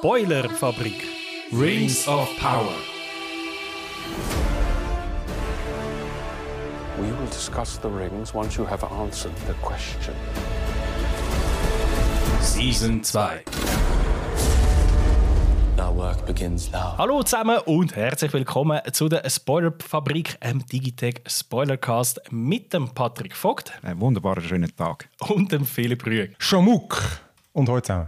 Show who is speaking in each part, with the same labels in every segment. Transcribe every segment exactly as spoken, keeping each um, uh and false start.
Speaker 1: Spoilerfabrik. Rings of Power.
Speaker 2: We will discuss the rings once you have answered the question.
Speaker 1: Season zwei.
Speaker 2: Our work begins now.
Speaker 1: Hallo zusammen und herzlich willkommen zu der Spoilerfabrik, einem Digitech Spoilercast mit dem Patrick Vogt.
Speaker 3: Einen wunderbaren schönen Tag.
Speaker 1: Und dem Philipp Rüegg.
Speaker 4: Schamuk und heute zusammen.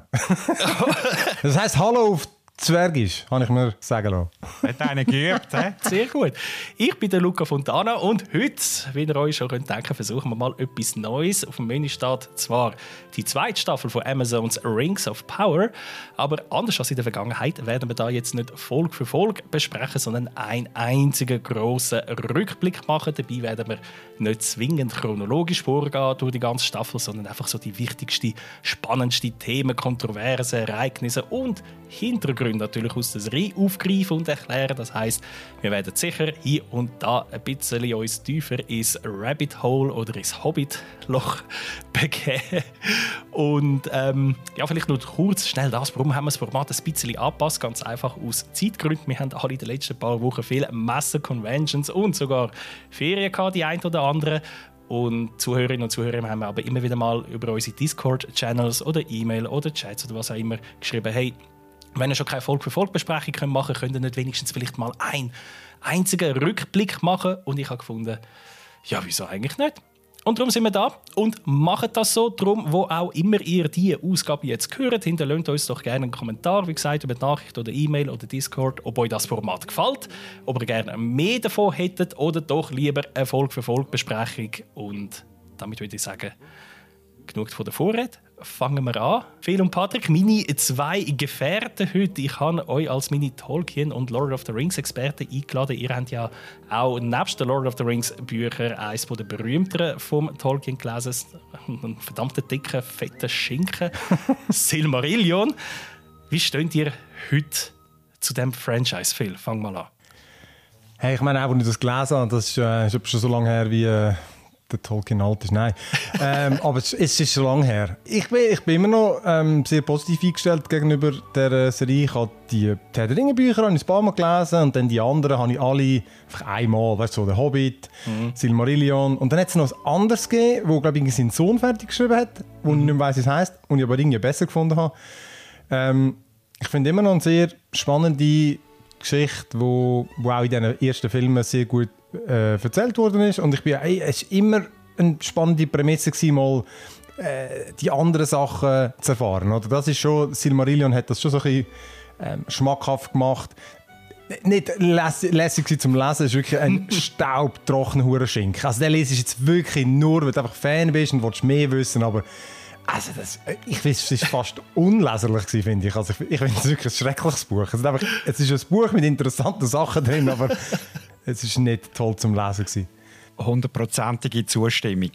Speaker 4: Das heisst Hallo auf Zwergisch, habe ich mir sagen lassen.
Speaker 3: Hat einer geübt, hä?
Speaker 1: Sehr gut. Ich bin der Luca Fontana und heute, wie ihr euch schon denken könnt, versuchen wir mal etwas Neues. Auf dem Menü steht zwar die zweite Staffel von Amazons Rings of Power, aber anders als in der Vergangenheit werden wir da jetzt nicht Folge für Folge besprechen, sondern einen einzigen grossen Rückblick machen. Dabei werden wir nicht zwingend chronologisch vorgehen durch die ganze Staffel, sondern einfach so die wichtigsten, spannendsten Themen, Kontroversen, Ereignisse und Hintergründe natürlich aus der Serie aufgreifen und erklären. Das heisst, wir werden sicher hier und da ein bisschen uns tiefer ins Rabbit Hole oder ins Hobbit-Loch begeben. Und ähm, ja, vielleicht noch kurz schnell das, warum haben wir das Format ein bisschen angepasst? Ganz einfach aus Zeitgründen. Wir haben alle in den letzten paar Wochen viele Messen, Conventions und sogar Ferien gehabt, die ein oder andere. Und Zuhörerinnen und Zuhörer haben aber immer wieder mal über unsere Discord-Channels oder E-Mail oder Chats oder was auch immer geschrieben, hey, wenn ihr schon keine Folge-für-Folge-Besprechung machen könnt, könnt ihr nicht wenigstens vielleicht mal einen einzigen Rückblick machen. Und ich habe gefunden, ja, wieso eigentlich nicht? Und darum sind wir da und machen das so. Darum, wo auch immer ihr diese Ausgabe jetzt hört, hinterlasst uns doch gerne einen Kommentar, wie gesagt, über die Nachricht oder E-Mail oder Discord, ob euch das Format gefällt, ob ihr gerne mehr davon hättet oder doch lieber eine Folge-für-Folge-Besprechung. Und damit würde ich sagen, genug von der Vorrede. Fangen wir an. Phil und Patrick, meine zwei Gefährten heute. Ich habe euch als meine Tolkien- und Lord of the Rings-Experten eingeladen. Ihr habt ja auch nebst den Lord of the Rings-Büchern eines der berühmteren vom Tolkien gelesen. Einen verdammten dicken, fetten Schinken. Silmarillion. Wie steht ihr heute zu diesem Franchise, Phil? Fang mal an.
Speaker 4: Hey, ich meine, auch als ich das gelesen habe, das ist, äh, ist schon so lange her wie... Äh der Tolkien alt ist, nein. ähm, aber es, es ist schon lange her. Ich bin, ich bin immer noch ähm, sehr positiv eingestellt gegenüber der Serie. Ich habe die Herr der Ringe-Bücher ein paar Mal gelesen und dann die anderen habe ich alle einfach einmal. Weißt du, so der Hobbit, mhm. Silmarillion. Und dann hat es noch ein anderes gegeben, wo, glaube ich, seinen Sohn fertig geschrieben hat, wo mhm. ich nicht mehr weiss, wie es heisst, und ich aber irgendwie besser gefunden habe. Ähm, ich finde immer noch eine sehr spannende Geschichte, wo, wo auch in diesen ersten Filmen sehr gut äh, erzählt worden ist. Und ich bin, ey, es war immer eine spannende Prämisse gewesen, mal äh, die anderen Sachen zu erfahren. Oder? Das ist schon, Silmarillion hat das schon so ein bisschen ähm, schmackhaft gemacht. Nicht lässig, lässig zum Lesen, es ist wirklich ein staubtrockener Hurenschinken. Also den lese ich jetzt wirklich nur, weil du einfach Fan bist und willst mehr wissen, aber also das, ich finde, es war fast unleserlich, finde ich. Also ich, ich finde es wirklich ein schreckliches Buch. Es ist, einfach, es ist ein Buch mit interessanten Sachen drin, aber es war nicht toll zum Lesen.
Speaker 3: Hundertprozentige Zustimmung.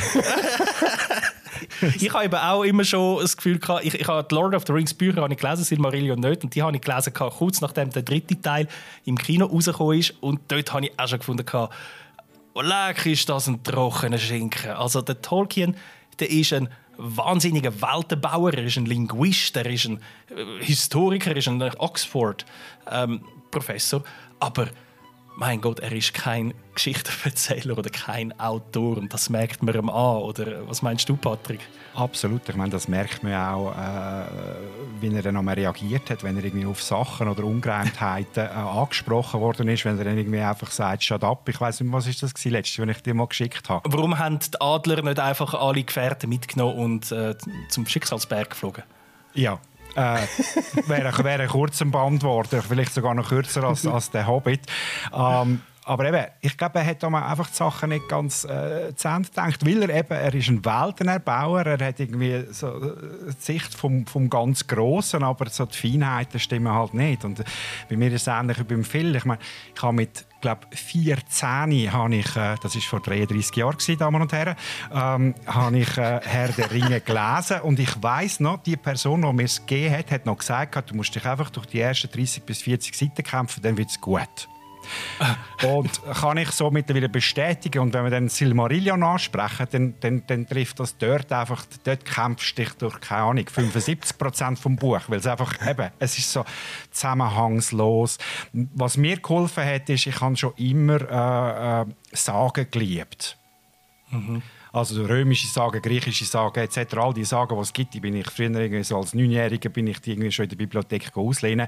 Speaker 1: Ich habe eben auch immer schon das Gefühl gehabt, ich, ich habe die Lord of the Rings Bücher habe ich gelesen, Silmarillion nicht, und die habe ich gelesen gehabt, kurz nachdem der dritte Teil im Kino rausgekommen ist, und dort habe ich auch schon gefunden gehabt, oh leck, ist das ein trockener Schinken. Also der Tolkien, der ist ein wahnsinniger Weltenbauer, er ist ein Linguist, er ist ein Historiker, er ist ein Oxford-Professor, ähm, aber mein Gott, er ist kein Geschichtenerzähler oder kein Autor, und das merkt man ihm an. Oder was meinst du, Patrick?
Speaker 3: Absolut, ich meine, das merkt man auch, äh, wie er dann einmal reagiert hat, wenn er irgendwie auf Sachen oder Ungereimtheiten äh, angesprochen worden ist, wenn er dann irgendwie einfach sagt, shut up. Ich weiss nicht, was ist das gewesen, letztes, wenn ich dir mal geschickt habe.
Speaker 1: Warum haben die Adler nicht einfach alle Gefährten mitgenommen und äh, zum Schicksalsberg geflogen?
Speaker 3: Ja. äh, wäre, wäre kurz ein Band geworden, vielleicht sogar noch kürzer als, als der Hobbit. Ähm, aber eben, ich glaube, er hat einfach die Sachen nicht ganz äh, zu Ende gedacht, weil er eben, er ist ein Weltenerbauer, er hat irgendwie so die Sicht vom, vom ganz Grossen, aber so die Feinheiten stimmen halt nicht. Und bei mir ist es ähnlich wie beim Phil. Ich meine, ich habe mit Ich glaube, vierzehn habe ich, äh, das war vor dreiunddreissig Jahren, Damen und Herren, ähm, habe ich äh, Herr der Ringe gelesen. Und ich weiss noch, die Person, die mir es gegeben hat, hat noch gesagt, du musst dich einfach durch die ersten dreissig bis vierzig Seiten kämpfen, dann wird es gut. Und kann ich so mittlerweile bestätigen. Und wenn wir dann Silmarillion ansprechen, dann, dann, dann trifft das dort einfach, dort kämpfst du dich durch, keine Ahnung, fünfundsiebzig Prozent vom Buch, weil es einfach, eben, es ist so zusammenhangslos. Was mir geholfen hat, ist, ich habe schon immer äh, äh, Sagen geliebt. Mhm. Also römische Sagen, griechische Sagen et cetera. All die Sagen, die es gibt, die bin ich früher irgendwie so als Neunjähriger bin ich die irgendwie schon in der Bibliothek auslehnen.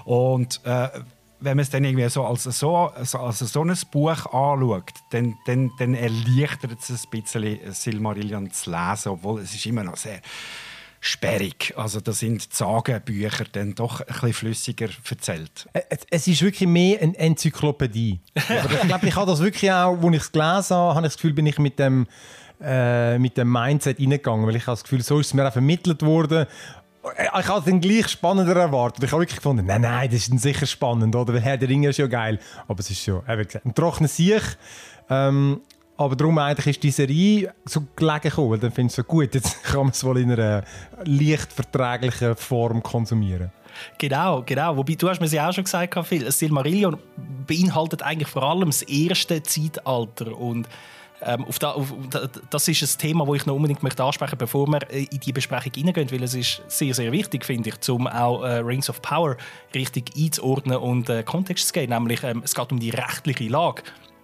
Speaker 3: Und äh, wenn man es dann irgendwie so als so, als so ein Buch anschaut, dann, dann, dann erleichtert es ein bisschen, Silmarillion zu lesen, obwohl es ist immer noch sehr sperrig. Also da sind die Sagenbücher dann doch ein bisschen flüssiger erzählt.
Speaker 4: Es ist wirklich mehr eine Enzyklopädie. Aber ich glaube, ich habe das wirklich auch, als ich es gelesen habe, habe ich das Gefühl, bin ich mit dem, äh, mit dem Mindset reingegangen, weil ich habe das Gefühl, so ist es mir auch vermittelt worden. Ich habe es dann gleich spannender erwartet. Ich habe wirklich gefunden, nein, nein, das ist dann sicher spannend, oder? Weil Herr der Ringe ist ja geil. Aber es ist schon, wie gesagt, ein trockener Sieg. Ähm, aber darum eigentlich ist die Serie so gelegen gekommen, weil dann finde ich es so gut, jetzt kann man es wohl in einer leicht verträglichen Form konsumieren.
Speaker 1: Genau, genau. Wobei, du hast mir ja auch schon gesagt, Phil, Silmarillion beinhaltet eigentlich vor allem das erste Zeitalter und Ähm, auf da, auf, das ist ein Thema, das ich noch unbedingt möchte ansprechen möchte, bevor wir in die Besprechung hineingehen, weil es ist sehr, sehr wichtig, finde ich, um auch äh, Rings of Power richtig einzuordnen und äh, Kontext zu geben. Nämlich, ähm, es geht um die rechtliche Lage.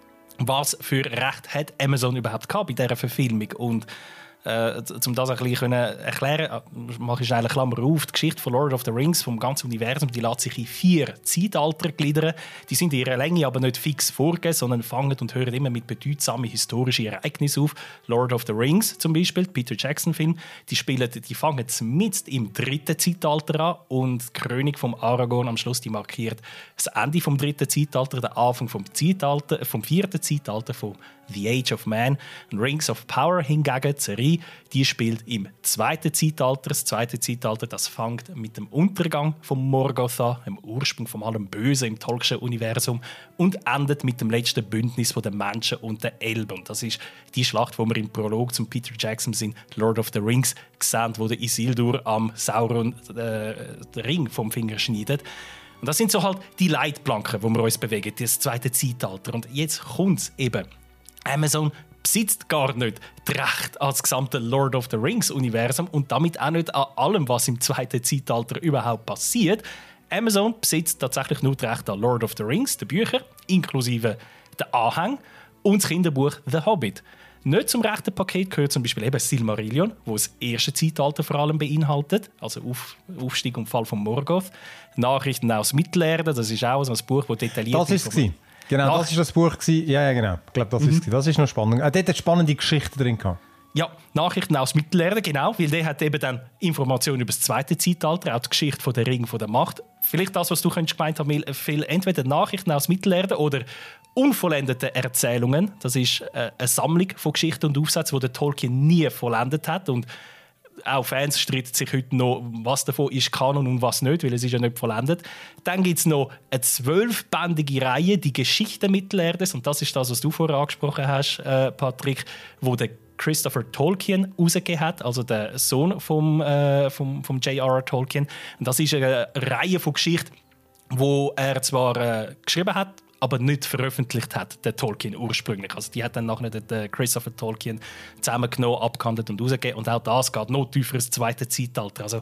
Speaker 1: Was für Recht hat Amazon überhaupt gehabt bei dieser Verfilmung? Und Äh, um das ein bisschen erklären, mache ich schnell eine Klammer auf. Die Geschichte von Lord of the Rings, vom ganzen Universum, die lässt sich in vier Zeitalter gliedern. Die sind in ihrer Länge aber nicht fix vorgegeben, sondern fangen und hören immer mit bedeutsamen historischen Ereignissen auf. Lord of the Rings zum Beispiel, Peter Jackson-Film, die, spielen, die fangen mitten im dritten Zeitalter an und die Krönung von Aragorn am Schluss, die markiert das Ende vom dritten Zeitalter, den Anfang vom, Zeitalter, vom vierten Zeitalter, von The Age of Man. Und Rings of Power hingegen, die Serie, die spielt im zweiten Zeitalter. Das zweite Zeitalter, das fängt mit dem Untergang von Morgoth an, dem Ursprung von allem Bösen im Tolkien'schen Universum, und endet mit dem letzten Bündnis der Menschen und der Elben. Und das ist die Schlacht, wo wir im Prolog zum Peter Jackson sind, Lord of the Rings, gesehen, wo der Isildur am Sauron äh, den Ring vom Finger schneidet. Und das sind so halt die Leitplanken, wo wir uns bewegen, das zweite Zeitalter. Und jetzt kommt es eben. Amazon besitzt gar nicht das Recht an das gesamte Lord of the Rings-Universum und damit auch nicht an allem, was im zweiten Zeitalter überhaupt passiert. Amazon besitzt tatsächlich nur das Recht an Lord of the Rings, die Bücher, inklusive den Anhang, und das Kinderbuch «The Hobbit». Nicht zum rechten Paket gehört zum Beispiel eben Silmarillion, wo das erste Zeitalter vor allem beinhaltet, also Auf, Aufstieg und Fall von Morgoth. Nachrichten aus Mittelerde, das ist auch so ein Buch, das detailliert
Speaker 4: das ist. ist Genau, Nach- das war das Buch. Ja, ja, genau. Ich glaube, das mhm. ist das ist noch spannend. Äh, dort hat spannende Geschichten drin gehabt.
Speaker 1: Ja, Nachrichten aus Mittelerde, genau, weil der hat eben dann Informationen über das zweite Zeitalter, auch die Geschichte von der Ring von der Macht. Vielleicht das, was du gemeint hast, viel entweder Nachrichten aus Mittelerde oder unvollendete Erzählungen. Das ist äh, eine Sammlung von Geschichten und Aufsätzen, die der Tolkien nie vollendet hat. Und auch Fans streiten sich heute noch, was davon ist Kanon und was nicht, weil es ist ja nicht vollendet. Dann gibt es noch eine zwölfbändige Reihe, die Geschichte Mittelerdes, und das ist das, was du vorher angesprochen hast, äh, Patrick, wo der Christopher Tolkien rausgegeben hat, also der Sohn vom, äh, vom, vom J R R Tolkien. Und das ist eine Reihe von Geschichten, die er zwar äh, geschrieben hat, aber nicht veröffentlicht hat, der Tolkien ursprünglich. Also die hat dann nachher den Christopher Tolkien zusammengenommen, abgehandelt und rausgegeben. Und auch das geht noch tiefer ins zweite Zeitalter. Also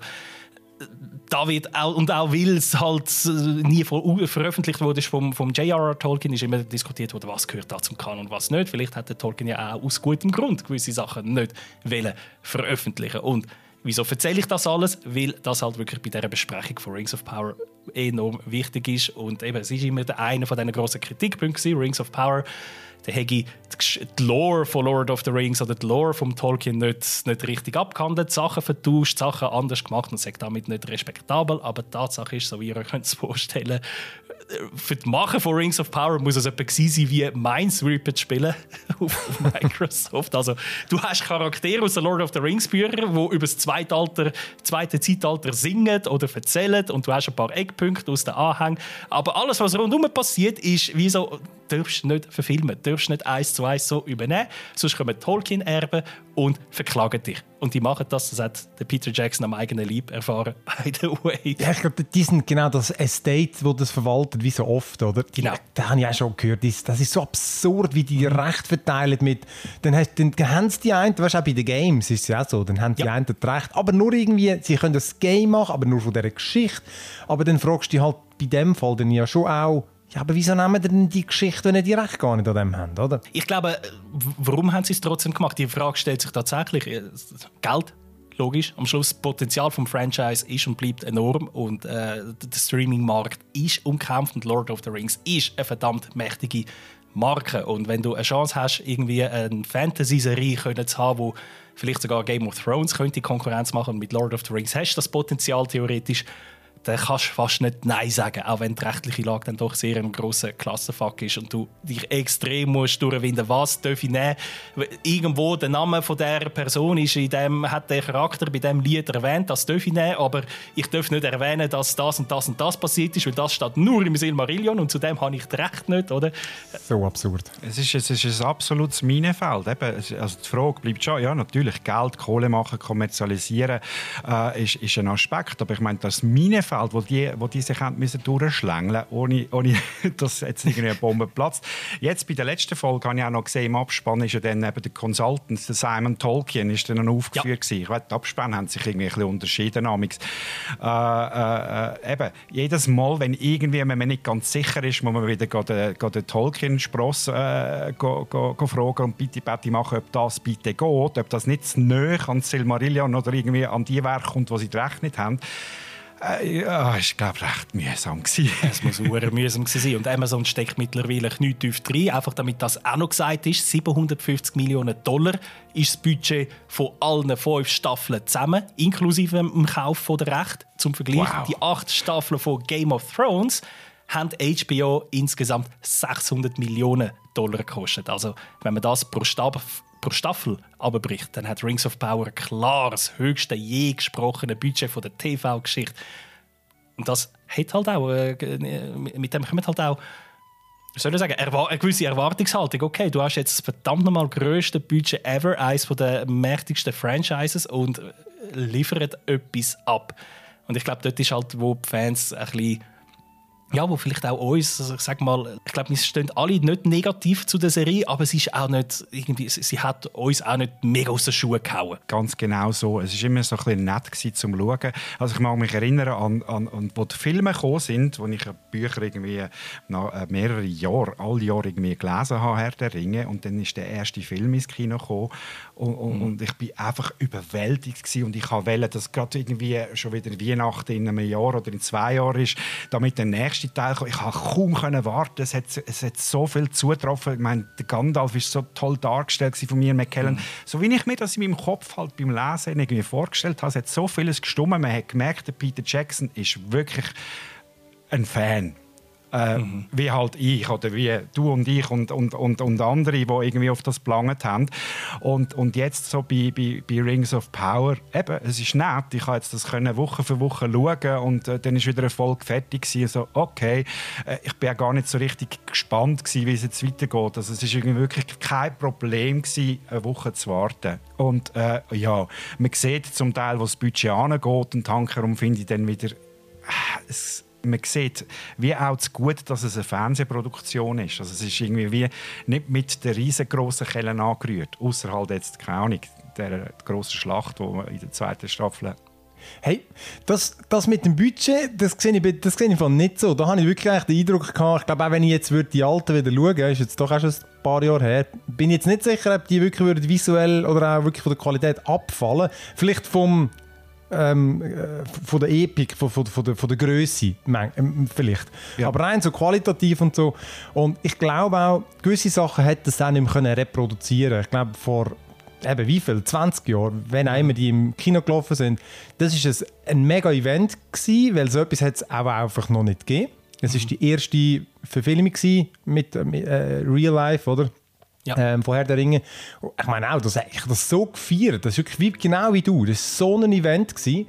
Speaker 1: da wird auch, und auch weil es halt nie veröffentlicht wurde vom, vom J R R Tolkien, ist immer diskutiert worden, was gehört da zum Kanon und was nicht. Vielleicht hat der Tolkien ja auch aus gutem Grund gewisse Sachen nicht wollen veröffentlichen. Und wieso erzähle ich das alles? Weil das halt wirklich bei dieser Besprechung von Rings of Power enorm wichtig ist. Und eben, es ist immer einer von diesen grossen Kritikpunkten, Rings of Power. Da hätte die Lore von Lord of the Rings oder die Lore von Tolkien nicht, nicht richtig abgehandelt, Sachen vertauscht, Sachen anders gemacht und sagt damit nicht respektabel. Aber die Tatsache ist, so wie ihr euch es vorstellen könnt, für das Machen von Rings of Power muss es etwa sein wie Minesweeper spielen auf Microsoft. Also, du hast Charaktere aus den Lord of the Rings Büchern, die über das Zeitalter, zweite Zeitalter singen oder erzählen, und du hast ein paar Eckpunkte aus den Anhängen. Aber alles, was rundherum passiert, ist wie so, darfst nicht verfilmen, darfst nicht eins zu eins so übernehmen, sonst kommen Tolkien-Erben und verklagen dich. und die machen das. Das hat der Peter Jackson am eigenen Leib erfahren, by the way.
Speaker 4: Ja, ich glaube, die sind genau das Estate, das das verwaltet, wie so oft, oder? Die,
Speaker 1: Genau.
Speaker 4: Das habe ich auch schon gehört. Das, das ist so absurd, wie die Recht verteilen mit... Dann, hast, dann haben sie die einen, weißt du, auch bei den Games ist es ja auch so, dann haben die
Speaker 1: Ja.
Speaker 4: einen das Recht, aber nur irgendwie, sie können das Game machen, aber nur von dieser Geschichte. Aber dann fragst du dich halt bei dem Fall dann ja schon auch, ja, aber wieso nehmen die denn die Geschichte, wenn die Recht gar nicht an dem haben, oder?
Speaker 1: Ich glaube, w- warum haben sie es trotzdem gemacht? Die Frage stellt sich tatsächlich. Äh, Geld, logisch. Am Schluss das Potenzial vom Franchise ist und bleibt enorm und äh, der Streaming-Markt ist umkämpft und Lord of the Rings ist eine verdammt mächtige Marke. Und wenn du eine Chance hast, irgendwie eine Fantasy-Serie zu haben, wo vielleicht sogar Game of Thrones könnte Konkurrenz machen und mit Lord of the Rings hast du das Potenzial theoretisch, dann kannst du fast nicht Nein sagen, auch wenn die rechtliche Lage dann doch sehr ein grosser Klassenfuck ist und du dich extrem musst durchwinden, was darf ich nehmen. Irgendwo der Name von dieser Person ist in dem, hat der Charakter bei diesem Lied erwähnt, das darf ich nehmen, aber ich darf nicht erwähnen, dass das und das und das passiert ist, weil das steht nur im Silmarillion und zu dem habe ich das Recht nicht, oder?
Speaker 4: So absurd.
Speaker 3: Es ist, es ist ein absolutes Minenfeld. Eben, also die Frage bleibt schon, ja, natürlich, Geld, Kohle machen, kommerzialisieren äh, ist, ist ein Aspekt. Aber ich meine, das Minenfeld, wo die, wo die sich haben müssen durchschlängeln, ohne, ohne dass jetzt irgendwie eine Bombe platzt. Jetzt bei der letzten Folge habe ich auch noch gesehen, im Abspann ist ja dann eben der Consultant, der Simon Tolkien, ist dann noch aufgeführt ja. gewesen. Ich weiß, die Abspann haben sich irgendwie ein bisschen unterschieden. Äh, äh, äh, eben, jedes Mal, wenn irgendwie man nicht ganz sicher ist, muss man wieder den, den Tolkien-Spross äh, go, go, go fragen und bitte, bitte machen, ob das bitte geht, ob das nicht zu nahe an Silmarillion oder irgendwie an die Werke kommt, die sie gerechnet haben. Äh, ja, es war, glaube ich, recht mühsam.
Speaker 1: Es muss sehr mühsam sein. Und Amazon steckt mittlerweile knietief rein. Einfach damit das auch noch gesagt ist, siebenhundertfünfzig Millionen Dollar ist das Budget von allen fünf Staffeln zusammen, inklusive dem Kauf von der Rechte. Zum Vergleich,
Speaker 3: Wow.
Speaker 1: die acht Staffeln von Game of Thrones haben H B O insgesamt sechshundert Millionen Dollar gekostet. Also, wenn man das pro Staffel pro Staffel abbricht, dann hat Rings of Power klar das höchste je gesprochene Budget von der T V-Geschichte. Und das hat halt auch, äh, mit dem kommt halt auch, wie soll ich sagen, erwa- eine gewisse Erwartungshaltung. Okay, du hast jetzt das verdammt nochmal grösste Budget ever, eines der mächtigsten Franchises und liefert etwas ab. Und ich glaube, dort ist halt, wo die Fans ein bisschen, ja, wo vielleicht auch uns, also ich sag mal, ich glaube, wir stehen alle nicht negativ zu der Serie, aber sie ist auch nicht, irgendwie, sie hat uns auch nicht mega aus den Schuhen gehauen.
Speaker 3: Ganz genau so. Es war immer so ein bisschen nett gewesen, zum Schauen. Also ich mag mich erinnern, an, an, an wo die Filme gekommen sind, wo ich Bücher irgendwie nach mehrere Jahre, alle Jahre irgendwie gelesen habe, Herr der Ringe, und dann ist der erste Film ins Kino gekommen und, und, mhm. und ich bin einfach überwältigt gewesen. Und ich wollte, dass gerade irgendwie schon wieder Weihnachten in einem Jahr oder in zwei Jahren ist, damit der nächste Teil kommt. Ich konnte kaum warten. Es hat, es hat so viel zugetroffen. Ich meine, der Gandalf war so toll dargestellt von mir, McKellen. Mhm. So wie ich mir das in meinem Kopf halt beim Lesen irgendwie vorgestellt habe, es hat so vieles gestimmt. Man hat gemerkt, der Peter Jackson ist wirklich ein Fan. Äh, mhm. Wie halt ich oder wie du und ich und, und, und, und andere, die irgendwie auf das geplant haben. Und, und jetzt so bei, bei, bei Rings of Power, eben, es ist nett, ich konnte das können Woche für Woche schauen und äh, dann ist wieder eine Folge fertig gewesen. So, okay, äh, ich bin ja gar nicht so richtig gespannt gewesen, wie es jetzt weitergeht. Also es ist irgendwie wirklich kein Problem gewesen, eine Woche zu warten. Und äh, ja, man sieht zum Teil, wo das Budget angeht und hankerum finde ich dann wieder, äh, es, man sieht, wie auch zu gut, dass es eine Fernsehproduktion ist. Also es ist irgendwie wie nicht mit der riesengroßen Kelle angerührt, außer halt jetzt, keine Ahnung, der grossen Schlacht, die wir in der zweiten Staffel.
Speaker 4: Hey, das, das mit dem Budget, das sehe ich, das sehe ich nicht so. Da habe ich wirklich den Eindruck gehabt, ich glaube, auch wenn ich jetzt die Alten wieder schaue, ist jetzt doch auch schon ein paar Jahre her, bin ich jetzt nicht sicher, ob die wirklich visuell oder auch wirklich von der Qualität abfallen. Vielleicht vom Ähm, von der Epik, von, von, von, der, von der Grösse, ähm, vielleicht. Ja. Aber rein so qualitativ und so. Und ich glaube auch, gewisse Sachen hätte es auch nicht mehr reproduzieren können. Ich glaube, vor eben wie viel? zwanzig Jahren, wenn auch immer die im Kino gelaufen sind, das war ein, ein mega Event gewesen, weil so etwas hat es auch einfach noch nicht gegeben. Es war mhm. die erste Verfilmung mit, mit äh, Real Life, oder? Ja. Ähm, von Herr der Ringe. Ich meine auch, das, ich habe das so gefeiert. Das ist wirklich wie, genau wie du. Das war so ein Event gewesen.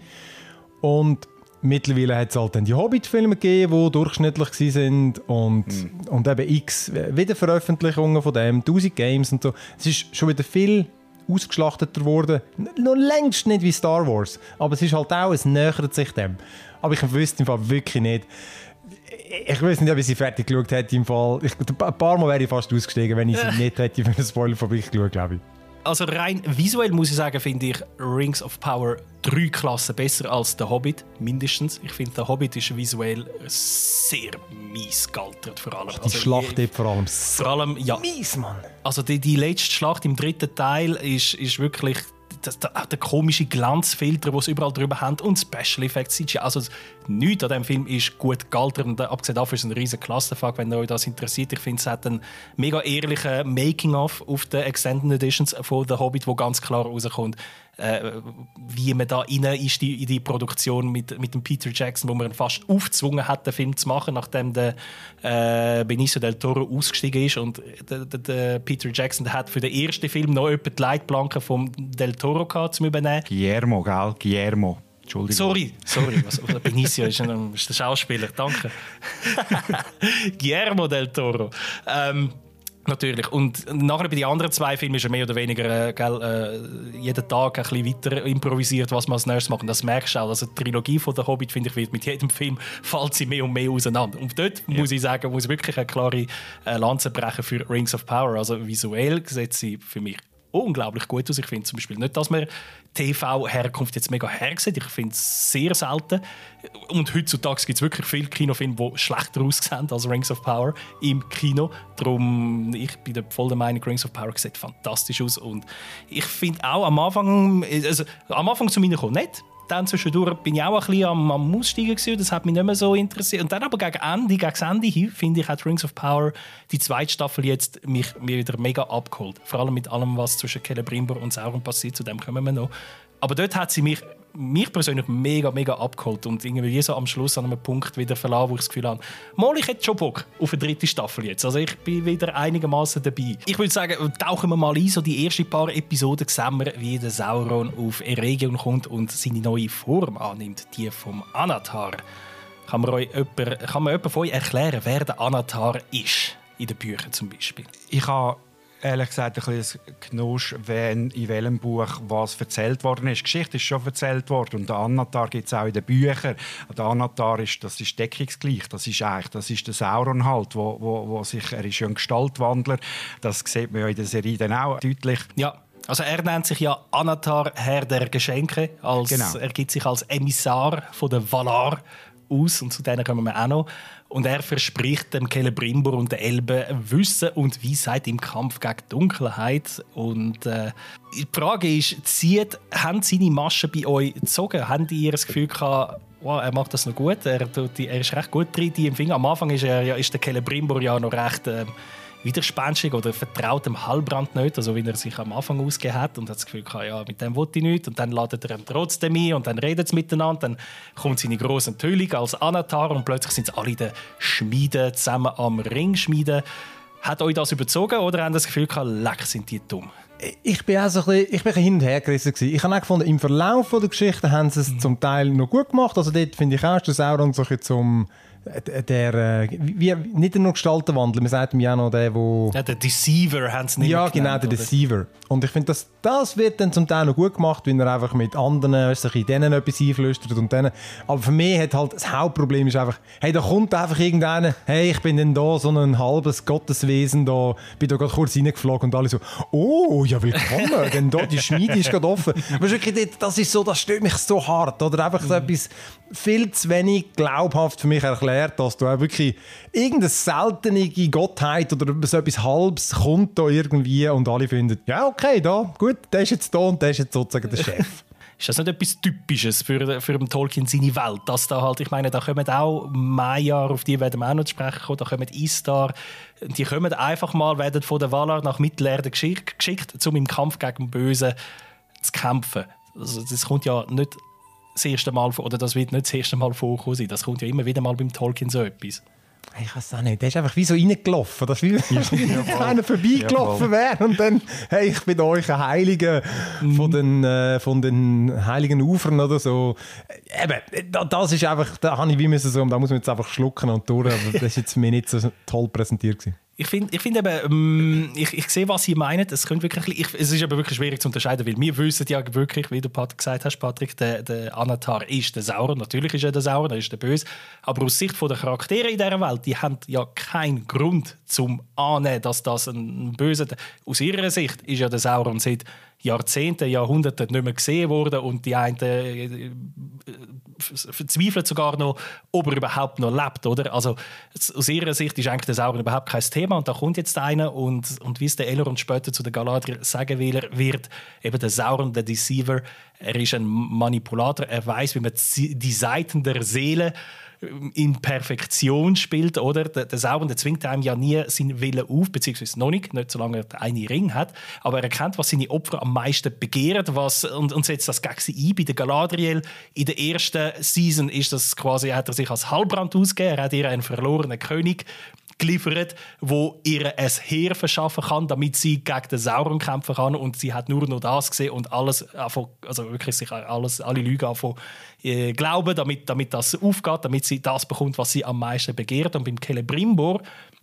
Speaker 4: Und mittlerweile hat es halt dann die Hobbit-Filme gegeben, die durchschnittlich waren. Und, mm. und eben x Wiederveröffentlichungen von dem, tausend Games und so. Es ist schon wieder viel ausgeschlachteter geworden. Noch längst nicht wie Star Wars. Aber es ist halt auch, es nähert sich dem. Aber ich wüsste im Fall wirklich nicht. Ich weiß nicht, ob ich sie fertig geschaut hätte im Fall. Ich, ein paar Mal wäre ich fast ausgestiegen, wenn ich sie nicht hätte für einen Spoiler-Fabrik geschaut, glaube ich.
Speaker 1: Also rein visuell muss ich sagen, finde ich Rings of Power drei Klassen besser als der Hobbit, mindestens. Ich finde, der Hobbit ist visuell sehr mies gealtert, vor allem.
Speaker 4: Die
Speaker 1: also,
Speaker 4: Schlacht dort vor allem.
Speaker 1: Vor allem, ja.
Speaker 4: Mies, Mann.
Speaker 1: Also die, die letzte Schlacht im dritten Teil ist, ist wirklich das, der, auch der komische Glanzfilter, den sie überall drüber haben, und Special Effects. Also nichts an diesem Film ist gut gealtert. Und abgesehen davon ist es ein riesen Klassenfakt, wenn euch das interessiert. Ich finde, es hat einen mega ehrlichen Making-of auf den Extended Editions von The Hobbit, wo ganz klar rauskommt, äh, wie man da rein ist die, in die Produktion mit, mit dem Peter Jackson, wo man ihn fast aufgezwungen hat, den Film zu machen, nachdem der äh, Benicio del Toro ausgestiegen ist. Und der, der, der Peter Jackson der hat für den ersten Film noch etwa die Leitplanken vom Del Toro gehabt, zum übernehmen.
Speaker 3: Guillermo, gell? Guillermo. Entschuldigung.
Speaker 1: Sorry, sorry. Was, Benicio ist, ein, ist der Schauspieler, danke. Guillermo del Toro. Ähm, Natürlich. Und nachher bei den anderen zwei Filmen ist er mehr oder weniger äh, gell, äh, jeden Tag ein bisschen weiter improvisiert, was man als nächstes macht. Und das merkst du auch. Also die Trilogie von «Der Hobbit», finde ich, wird mit jedem Film fällt sie mehr und mehr auseinander. Und dort ja. muss ich sagen, muss wirklich eine klare äh, Lanze brechen für «Rings of Power». Also visuell sieht sie für mich unglaublich gut aus. Ich finde zum Beispiel nicht, dass man T V-Herkunft jetzt mega hergesehen. Ich finde es sehr selten. Und heutzutage gibt es wirklich viele Kinofilme, die schlechter aussehen als Rings of Power im Kino. Darum, ich bin der voll der Meinung, Rings of Power sieht fantastisch aus. Und ich finde auch am Anfang, also am Anfang zu mir kommt nicht. Dann zwischendurch bin ich auch ein bisschen am, am Aussteigen gewesen. Das hat mich nicht mehr so interessiert. Und dann aber gegen Ende, gegen das Ende hin, finde ich, hat Rings of Power die zweite Staffel jetzt mich, mir wieder mega abgeholt. Vor allem mit allem, was zwischen Celebrimbor und Sauron passiert. Zu dem kommen wir noch. Aber dort hat sie mich, mich persönlich mega, mega abgeholt. Und irgendwie so am Schluss an einem Punkt wieder verlassen, wo ich das Gefühl habe, mal, ich hätte schon Bock auf eine dritte Staffel jetzt. Also ich bin wieder einigermaßen dabei. Ich würde sagen, tauchen wir mal ein, so die ersten paar Episoden sehen wir, wie der Sauron auf Eregion kommt und seine neue Form annimmt, die vom Anatar. Kann man, euch jemand, kann man jemand von euch erklären, wer der Anatar ist? In den Büchern zum Beispiel.
Speaker 3: Ich habe ehrlich gesagt ein bisschen Knusch, wenn in welchem Buch was erzählt worden ist. Die Geschichte ist schon erzählt worden und der Anatar gibt es auch in den Büchern. Der Anatar ist, das ist deckungsgleich. Das ist eigentlich, das ist der Sauron halt, wo, wo, wo sich, er ist ja ein Gestaltwandler. Das sieht man ja in der Serie dann auch deutlich.
Speaker 1: Ja. Also er nennt sich ja Anatar, Herr der Geschenke. Als,
Speaker 3: genau.
Speaker 1: Er gibt sich als Emissar von der Valar aus und zu denen kommen wir auch noch. Und er verspricht dem Celebrimbor und den Elben Wissen und Weisheit im Kampf gegen die Dunkelheit. Und äh, die Frage ist, zieht, haben seine Maschen bei euch gezogen? Haben die ihr das Gefühl gehabt, wow, er macht das noch gut, er, er ist recht gut drin, die im Finger. Am Anfang ist, er, ja, ist der Celebrimbor ja noch recht äh, widerspenstig oder vertraut dem Halbrand nicht, also wie er sich am Anfang ausgegeben hat und hat das Gefühl gehabt, ja, mit dem will ich nicht. Und dann ladet er ihn trotzdem ein und dann reden sie miteinander. Dann kommt seine grosse Enthüllung als Anatar und plötzlich sind sie alle in den Schmieden zusammen am Ring schmieden. Hat euch das überzogen oder habt ihr das Gefühl gehabt, leck, sind die dumm?
Speaker 4: Ich bin auch so ein bisschen, ich bin ein bisschen hin und her gerissen gewesen. Ich habe auch gefunden, im Verlauf der Geschichte haben sie es mhm. zum Teil noch gut gemacht. Also dort finde ich auch, ist der Sauron so ein bisschen zum der, wie, nicht nur Gestaltenwandler, man sagt ihm ja noch der, wo...
Speaker 1: Ja, der Deceiver haben sie nicht
Speaker 4: Ja,
Speaker 1: mehr
Speaker 4: genau,
Speaker 1: genannt,
Speaker 4: der
Speaker 1: oder?
Speaker 4: Deceiver. Und ich finde, das, das wird dann zum Teil noch gut gemacht, wenn er einfach mit anderen, weißt du, in denen etwas einflüstert und denen. Aber für mich hat halt das Hauptproblem ist einfach, hey, da kommt einfach irgendeiner, hey, ich bin denn da so ein halbes Gotteswesen, da bin da gerade kurz reingeflogen und alle so, oh, ja, willkommen, denn da, die Schmiede ist gerade offen. Aber wirklich, das ist so, das stört mich so hart, oder einfach so etwas viel zu wenig glaubhaft für mich erklärt, dass du auch wirklich irgendeine seltene Gottheit oder so etwas Halbes kommt da irgendwie und alle finden, ja, okay, da, gut, der ist jetzt da und der ist jetzt sozusagen der Chef.
Speaker 1: Ist das nicht etwas Typisches für, für Tolkien seine Welt? Dass da halt, ich meine, da kommen auch Maiar, auf die werden wir auch noch zu sprechen kommen, da kommen Istar, die kommen einfach mal, werden von der Valar nach Mittelerde geschickt, geschickt, um im Kampf gegen den Bösen zu kämpfen. Also das kommt ja nicht das erste Mal vor, oder das wird nicht das erste Mal vorkommen sein. Das kommt ja immer wieder mal beim Tolkien so etwas.
Speaker 4: Ich weiß es auch nicht. Der ist einfach wie so reingelaufen. Das ist wie wenn einer vorbeigelaufen wäre und dann, hey, ich bin euch ein Heiliger von den, äh, von den heiligen Ufern oder so. Eben, das ist einfach, da habe ich wie müssen so, da muss man jetzt einfach schlucken und durch. Aber das ist jetzt mir nicht so toll präsentiert gewesen.
Speaker 1: Ich finde ich find eben, ähm, ich, ich sehe, was Sie meinen. Es, könnte wirklich, ich, es ist aber wirklich schwierig zu unterscheiden, weil wir wissen ja wirklich, wie du gesagt hast, Patrick, der, der Anatar ist der Sauron. Natürlich ist er der Sauron, er ist der Böse. Aber aus Sicht der Charaktere in dieser Welt, die haben ja keinen Grund zum annehmen, dass das ein Böser... Aus ihrer Sicht ist ja der Sauron seit Jahrzehnten, Jahrhunderten nicht mehr gesehen worden und die einen äh, verzweifeln sogar noch, ob er überhaupt noch lebt. Oder? Also, aus ihrer Sicht ist eigentlich der Sauron überhaupt kein Thema und da kommt jetzt einer und, und wie es der Elrond später zu den Galadriel sagen will, wird eben der Sauron, der Deceiver, er ist ein Manipulator, er weiß, wie man die Seiten der Seele in Perfektion spielt, oder? Der, der Sauron, der zwingt einem ja nie seinen Willen auf, beziehungsweise noch nicht, nicht solange er einen Ring hat, aber er erkennt, was seine Opfer am meisten begehren, was, und, und setzt das gegen sie ein. Bei der Galadriel in der ersten Season ist das quasi, hat er sich als Halbrand ausgegeben, er hat ihr einen verlorenen König geliefert, wo ihr ein Heer verschaffen kann, damit sie gegen den Sauron kämpfen kann, und sie hat nur noch das gesehen und alles, also wirklich sich alles, alle Lügen anfangen, äh, glauben, damit, damit das aufgeht, damit sie das bekommt, was sie am meisten begehrt. Und beim Celebrimbor,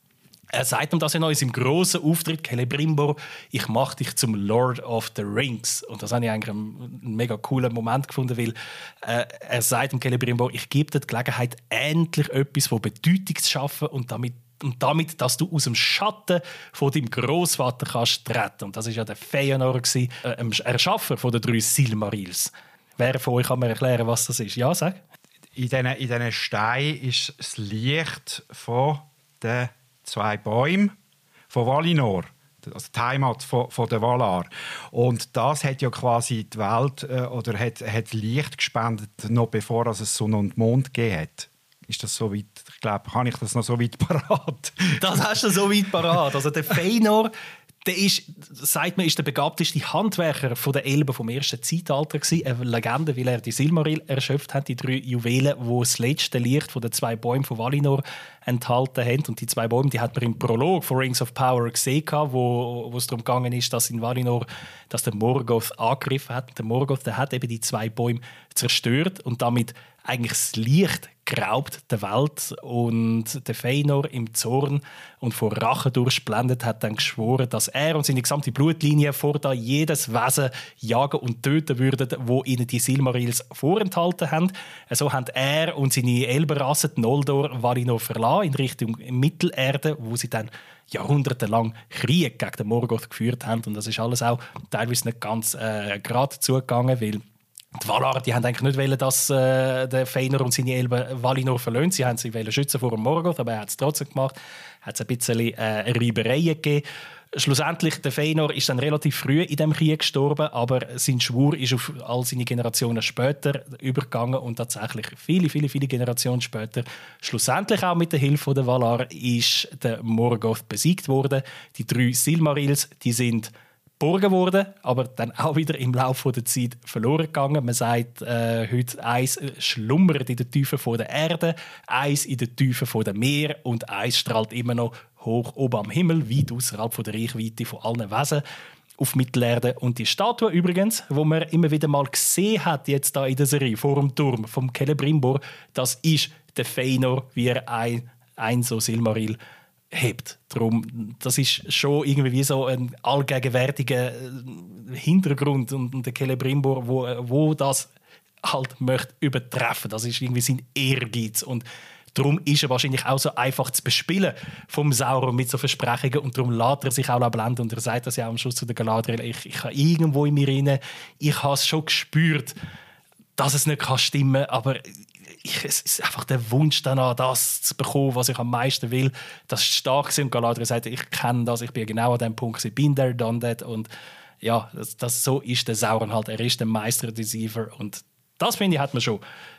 Speaker 1: er sagt ihm das ja noch in seinem grossen Auftritt, Celebrimbor, ich mache dich zum Lord of the Rings. Und das habe ich eigentlich einen, einen mega coolen Moment gefunden, weil äh, er sagt dem Celebrimbor, ich gebe dir die Gelegenheit, endlich etwas von Bedeutung zu schaffen und damit Und damit, dass du aus dem Schatten von deinem Grossvater kannst treten. Und das war ja der Fëanor, äh, ein Erschaffer von den drei Silmarils. Wer von euch kann mir erklären, was das ist? Ja, sag.
Speaker 3: In diesen, in diesen Steinen ist das Licht von den zwei Bäumen von Valinor. Also die Heimat von, von der Valar. Und das hat ja quasi die Welt äh, oder hat, hat Licht gespendet, noch bevor es Sonne und Mond gegeben hat. Ist das so weit? Ich glaube, habe ich das noch so weit parat?
Speaker 1: Das hast du so weit parat. Also der Fëanor, der ist, sagt man, ist der begabteste Handwerker von der Elben vom ersten Zeitalter gewesen. Eine Legende, weil er die Silmaril erschöpft hat, die drei Juwelen, wo das letzte Licht von den zwei Bäumen von Valinor enthalten haben. Und die zwei Bäume, die hat man im Prolog von Rings of Power gesehen, wo, wo es darum gegangen ist, dass in Valinor, dass der Morgoth angegriffen hat. Der Morgoth, der hat eben die zwei Bäume zerstört und damit eigentlich das Licht geraubt der Welt. Und der Fëanor im Zorn und vor Rache durchblendet hat dann geschworen, dass er und seine gesamte Blutlinie fortan jedes Wesen jagen und töten würden, wo ihnen die Silmarils vorenthalten haben. So haben er und seine Elbenrasse, die Noldor, Valinor verlassen in Richtung Mittelerde, wo sie dann jahrhundertelang Krieg gegen den Morgoth geführt haben. Und das ist alles auch teilweise nicht ganz äh, gerade zugegangen, weil die Valar, die haben eigentlich nicht wollen, dass äh, der Fëanor und seine Elben Valinor verlöhnt. Sie haben sie wollen schützen vor dem Morgoth, aber er hat es trotzdem gemacht. Hat es ein bisschen äh, Reibereien gegeben. Schlussendlich, der Fëanor ist dann relativ früh in dem Krieg gestorben, aber sein Schwur ist auf all seine Generationen später übergegangen und tatsächlich viele, viele, viele Generationen später, schlussendlich auch mit der Hilfe der Valar, ist der Morgoth besiegt worden. Die drei Silmarils, die sind geborgen worden, aber dann auch wieder im Laufe der Zeit verloren gegangen. Man sagt äh, heute, eins schlummert in den Tiefen der Erde, eins in den Tiefen der Meer und eins strahlt immer noch hoch oben am Himmel, weit außerhalb der Reichweite von allen Wesen auf Mittelerde. Und die Statue übrigens, wo man immer wieder mal gesehen hat, jetzt da in der Serie, vor dem Turm vom Celebrimbor, das ist der Fëanor, wie er ein, ein so Silmaril hebt. Darum, das ist schon irgendwie wie so ein allgegenwärtiger Hintergrund und der Celebrimbor, wo, wo das halt möchte übertreffen. Das ist irgendwie sein Ehrgeiz und darum ist er wahrscheinlich auch so einfach zu bespielen vom Sauron mit so Versprechungen und darum lässt er sich auch blenden und er sagt das ja am Schluss zu der Galadriel, ich, ich habe irgendwo in mir rein, ich habe es schon gespürt, dass es nicht kann stimmen, aber Ich, es ist einfach der Wunsch danach, das zu bekommen, was ich am meisten will. Das ist stark. Und Galadriel sagt, ich kenne das, ich bin genau an dem Punkt, ich bin there, done that. Und ja, das, das, so ist der Sauron halt. Er ist der Meister-Deceiver. Und das, finde ich, hat man schon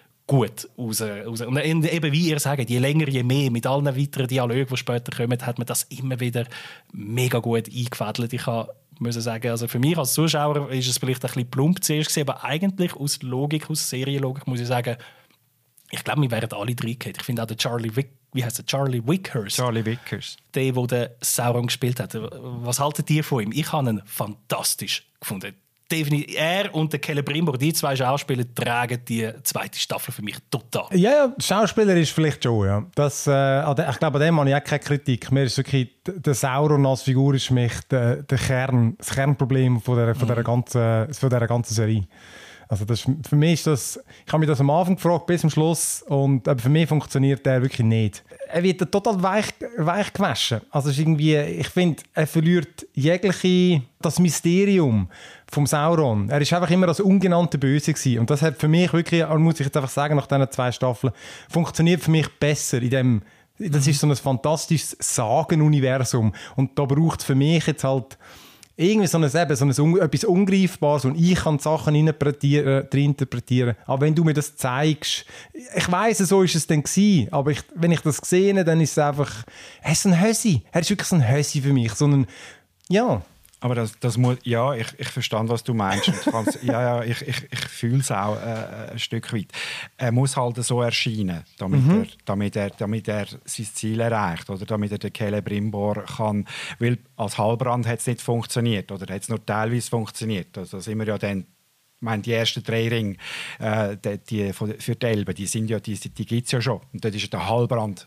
Speaker 1: gut raus, raus. Und eben, wie ihr sagt, je länger, je mehr, mit allen weiteren Dialogen, die später kommen, hat man das immer wieder mega gut eingefädelt. Ich habe muss sagen, also für mich als Zuschauer ist es vielleicht ein bisschen plump zuerst gewesen, aber eigentlich aus Logik, aus Serienlogik muss ich sagen, ich glaube, wir wären alle drei gehabt. Ich finde auch der Charlie Wick, wie heißt der? Charlie Wickhurst.
Speaker 3: Charlie Wickhurst.
Speaker 1: Der, der den Sauron gespielt hat. Was haltet ihr von ihm? Ich habe ihn fantastisch gefunden. definitiv, er und der Celebrimbor, die zwei Schauspieler, tragen die zweite Staffel für mich total.
Speaker 4: Ja, ja, Schauspieler ist vielleicht schon, ja. Das, äh, ich glaube, an dem habe ich auch keine Kritik. Mir ist wirklich, der Sauron als Figur ist für mich der, der Kern, das Kernproblem von dieser, von dieser, ganzen, von dieser ganzen Serie. Also das, für mich ist das, ich habe mich das am Anfang gefragt, bis zum Schluss, und aber für mich funktioniert der wirklich nicht. Er wird total weich, weich gewaschen. Also ist irgendwie, ich finde, er verliert jegliche, das Mysterium vom Sauron. Er ist einfach immer das ungenannte Böse gewesen. Und das hat für mich wirklich, muss ich jetzt einfach sagen, nach diesen zwei Staffeln, funktioniert für mich besser in dem, das ist so ein fantastisches Sagenuniversum. Und da braucht es für mich jetzt halt irgendwie so, ein, eben, so ein, etwas Ungreifbares und ich kann die Sachen interpretieren. Aber wenn du mir das zeigst, ich weiss, so ist es dann gewesen, aber ich, wenn ich das sehe, dann ist es einfach, er ist ein Hösi. Er ist wirklich ein Hösi für mich. So ein, ja.
Speaker 3: Aber das, das muss, ja, ich, ich verstehe, was du meinst. Und ja, ja, ich, ich, ich fühle es auch äh, ein Stück weit. Er muss halt so erscheinen, damit, mhm. er, damit, er, damit er sein Ziel erreicht oder damit er den Celebrimbor kann. Weil als Halbrand hat es nicht funktioniert oder hat es nur teilweise funktioniert. Also sind wir ja dann, ich meine, die ersten drei Ringe äh, die, die, für die Elben, die, sind ja, die, die gibt es ja schon. Und dort ist der Halbrand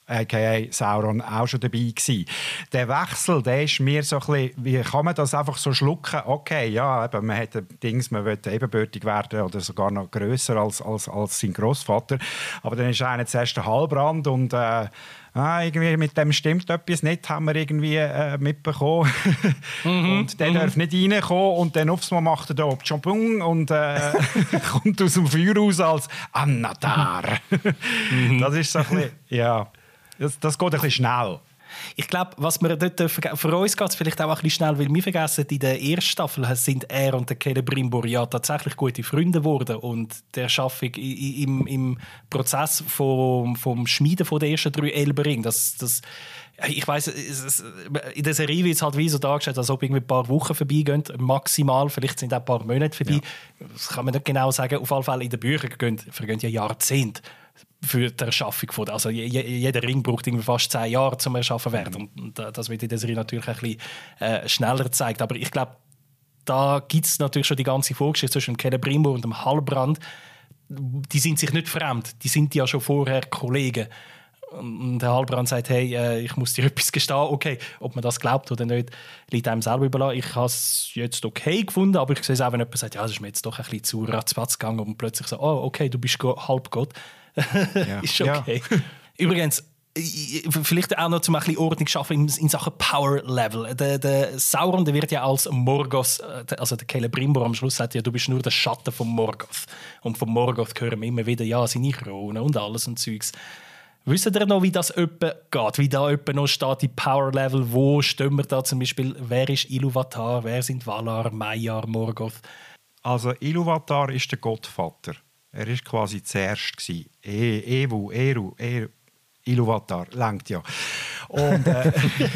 Speaker 3: aka Sauron auch schon dabei gewesen. Der Wechsel, der ist mir so ein bisschen, wie kann man das einfach so schlucken? Okay, ja, eben, man hat ein Dings, man will ebenbürtig werden oder sogar noch grösser als, als, als sein Großvater. Aber dann ist einer zuerst der Halbrand und äh, ah, irgendwie mit dem stimmt etwas nicht, haben wir irgendwie äh, mitbekommen.
Speaker 1: Mhm,
Speaker 3: und der
Speaker 1: mhm.
Speaker 3: darf nicht reinkommen und dann aufs Mal macht er da Champung und äh, kommt aus dem Feuer raus als Annatar.
Speaker 1: Mhm.
Speaker 3: Das ist so ein bisschen, ja, das, das geht ein bisschen schnell.
Speaker 1: Ich glaube, was wir dort dürfen, für uns geht es vielleicht auch ein bisschen schnell, weil wir vergessen, in der ersten Staffel sind er und der Celebrimbor ja tatsächlich gute Freunde geworden und der Schaffung im, im Prozess vom, vom Schmieden von der ersten drei Elbenringe, das, das ich weiss, in der Serie wird es halt wie so dargestellt, als ob irgendwie ein paar Wochen vorbeigehen, maximal, vielleicht sind auch ein paar Monate vorbei. Ja. Das kann man nicht genau sagen. Auf jeden Fall in den Büchern vergehen, vergehen ja Jahrzehnte für die Erschaffung von, also jeder Ring braucht irgendwie fast zehn Jahre zum Erschaffen werden und, und das wird in der Serie natürlich ein bisschen äh, schneller gezeigt, aber ich glaube, da gibt es natürlich schon die ganze Vorgeschichte zwischen dem Celebrimbor und dem Halbrand. Die sind sich nicht fremd, die sind ja schon vorher Kollegen. Und der Halbrand sagt, hey, äh, ich muss dir etwas gestehen. Okay, ob man das glaubt oder nicht, liegt einem selber überlassen. Ich habe es jetzt okay gefunden, aber ich sehe es auch, wenn jemand sagt, ja, das ist mir jetzt doch ein bisschen zu ratzfatz gegangen und plötzlich so, oh, okay, du bist Halbgott. Ja. Ist okay. Ja. Übrigens, vielleicht auch noch zum ein bisschen Ordnung schaffen in, in Sachen Power Level. Der, der Sauron, der wird ja als Morgoth, also der Celebrimbor am Schluss sagt ja, du bist nur der Schatten von Morgoth. Und von Morgoth hören wir immer wieder, ja, seine Krone und alles und Zeugs. Wisst ihr noch, wie das etwa geht? Wie da etwa noch steht, die Power Level? Wo stehen wir da zum Beispiel? Wer ist Ilúvatar? Wer sind Valar, Maiar, Morgoth?
Speaker 3: Also Ilúvatar ist der Gottvater. Er war quasi zuerst. E, Ewu, Eru, Eru. Ilúvatar, lenkt ja. Und äh,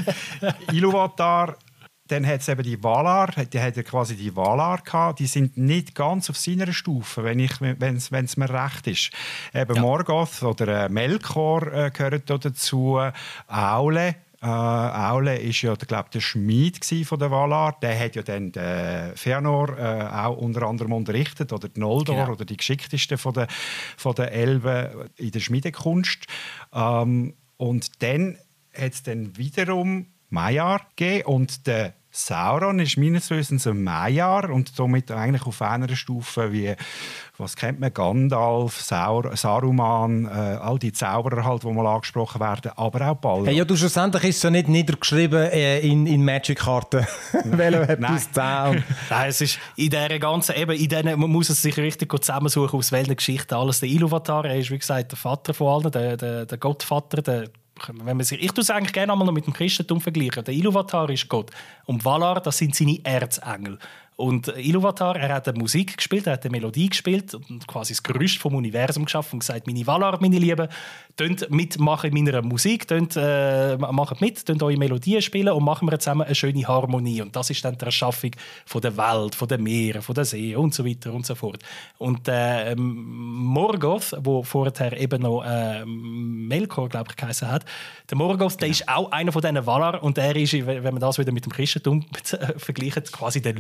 Speaker 3: Ilúvatar, dann hat es eben die Valar, die hat ja quasi die Valar gehabt, die sind nicht ganz auf seiner Stufe, wenn es mir recht ist. Eben ja. Morgoth oder äh, Melkor äh, gehören da dazu, Aule. Äh, Aule war ja, glaube der Schmied von der Valar. Der hat ja dann den Fëanor äh, auch unter anderem unterrichtet, oder die Noldor, genau. oder die geschicktesten von der, von der Elben in der Schmiedekunst. Ähm, und dann hat es dann wiederum Maiar gegeben und der Sauron ist meines Wissens ein Maiar und somit eigentlich auf einer Stufe wie, was kennt man, Gandalf, Saur, Saruman, äh, all die Zauberer halt, die mal angesprochen werden, aber auch Balrog.
Speaker 4: Hey, ja, du schlussendlich ist es ja nicht niedergeschrieben äh, in, in Magic-Karten. Welcher hat plus zehn?
Speaker 1: Nein, es ist in dieser ganzen, eben in denen, man muss es sich richtig zusammensuchen, aus welchen Geschichten alles. Der Ilúvatar, er ist wie gesagt der Vater von allen, der, der, der Gottvater, der Wenn man sich, ich tue es eigentlich gerne einmal noch mit dem Christentum vergleichen. Der Ilúvatar ist Gott und Valar, das sind seine Erzengel. Und Ilúvatar, er hat eine Musik gespielt, er hat eine Melodie gespielt und quasi das Gerüst vom Universum geschaffen und gesagt, meine Valar, meine Lieben, tönt mitmachen in meiner Musik, tönt, äh, macht mit, tönt eure Melodien spielen und machen wir zusammen eine schöne Harmonie. Und das ist dann die Erschaffung von der Welt, von den Meeren, von den Seen und so weiter und so fort. Und äh, Morgoth, wo vorher eben noch äh, Melkor, glaube ich, geheißen hat, der Morgoth, der ist auch einer von diesen Valar und der ist, wenn man das wieder mit dem Christentum vergleicht, quasi der Luzifer.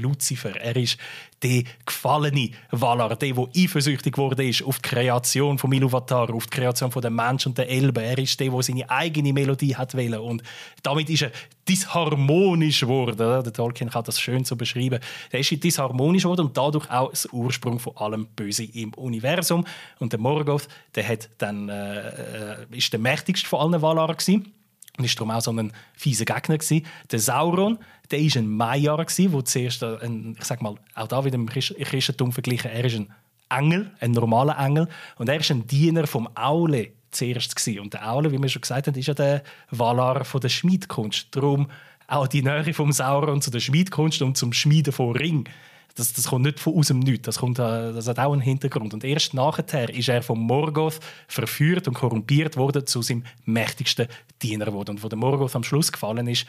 Speaker 1: Kämpfer. Er ist der gefallene Valar, der, der eifersüchtig geworden ist auf die Kreation von Iluvatar, auf die Kreation der Menschen und der Elben. Er ist der, der seine eigene Melodie hat wollen. Und damit ist er disharmonisch geworden. Der Tolkien kann das schön so beschreiben. Er ist disharmonisch geworden und dadurch auch das Ursprung von allem Böse im Universum. Und der Morgoth, der hat dann, äh, ist der mächtigste von allen Valar gewesen. Und war darum auch so ein fieser Gegner gewesen. Der Sauron, der war ein Maiar, der zuerst, ein, ich sag mal, auch da wieder im Christentum verglichen, er ist ein Engel, ein normaler Engel. Und er ist ein Diener vom Aule zuerst gewesen. Und der Aule, wie wir schon gesagt haben, ist ja der Valar von der Schmiedkunst. Darum auch die Nähe vom Sauron zu der Schmiedkunst und zum Schmieden von Ring. Das, das kommt nicht von aus dem Nichts, das, kommt, das hat auch einen Hintergrund. Und erst nachher ist er vom Morgoth verführt und korrumpiert worden, zu seinem mächtigsten Diener geworden. Und wo der Morgoth am Schluss gefallen ist,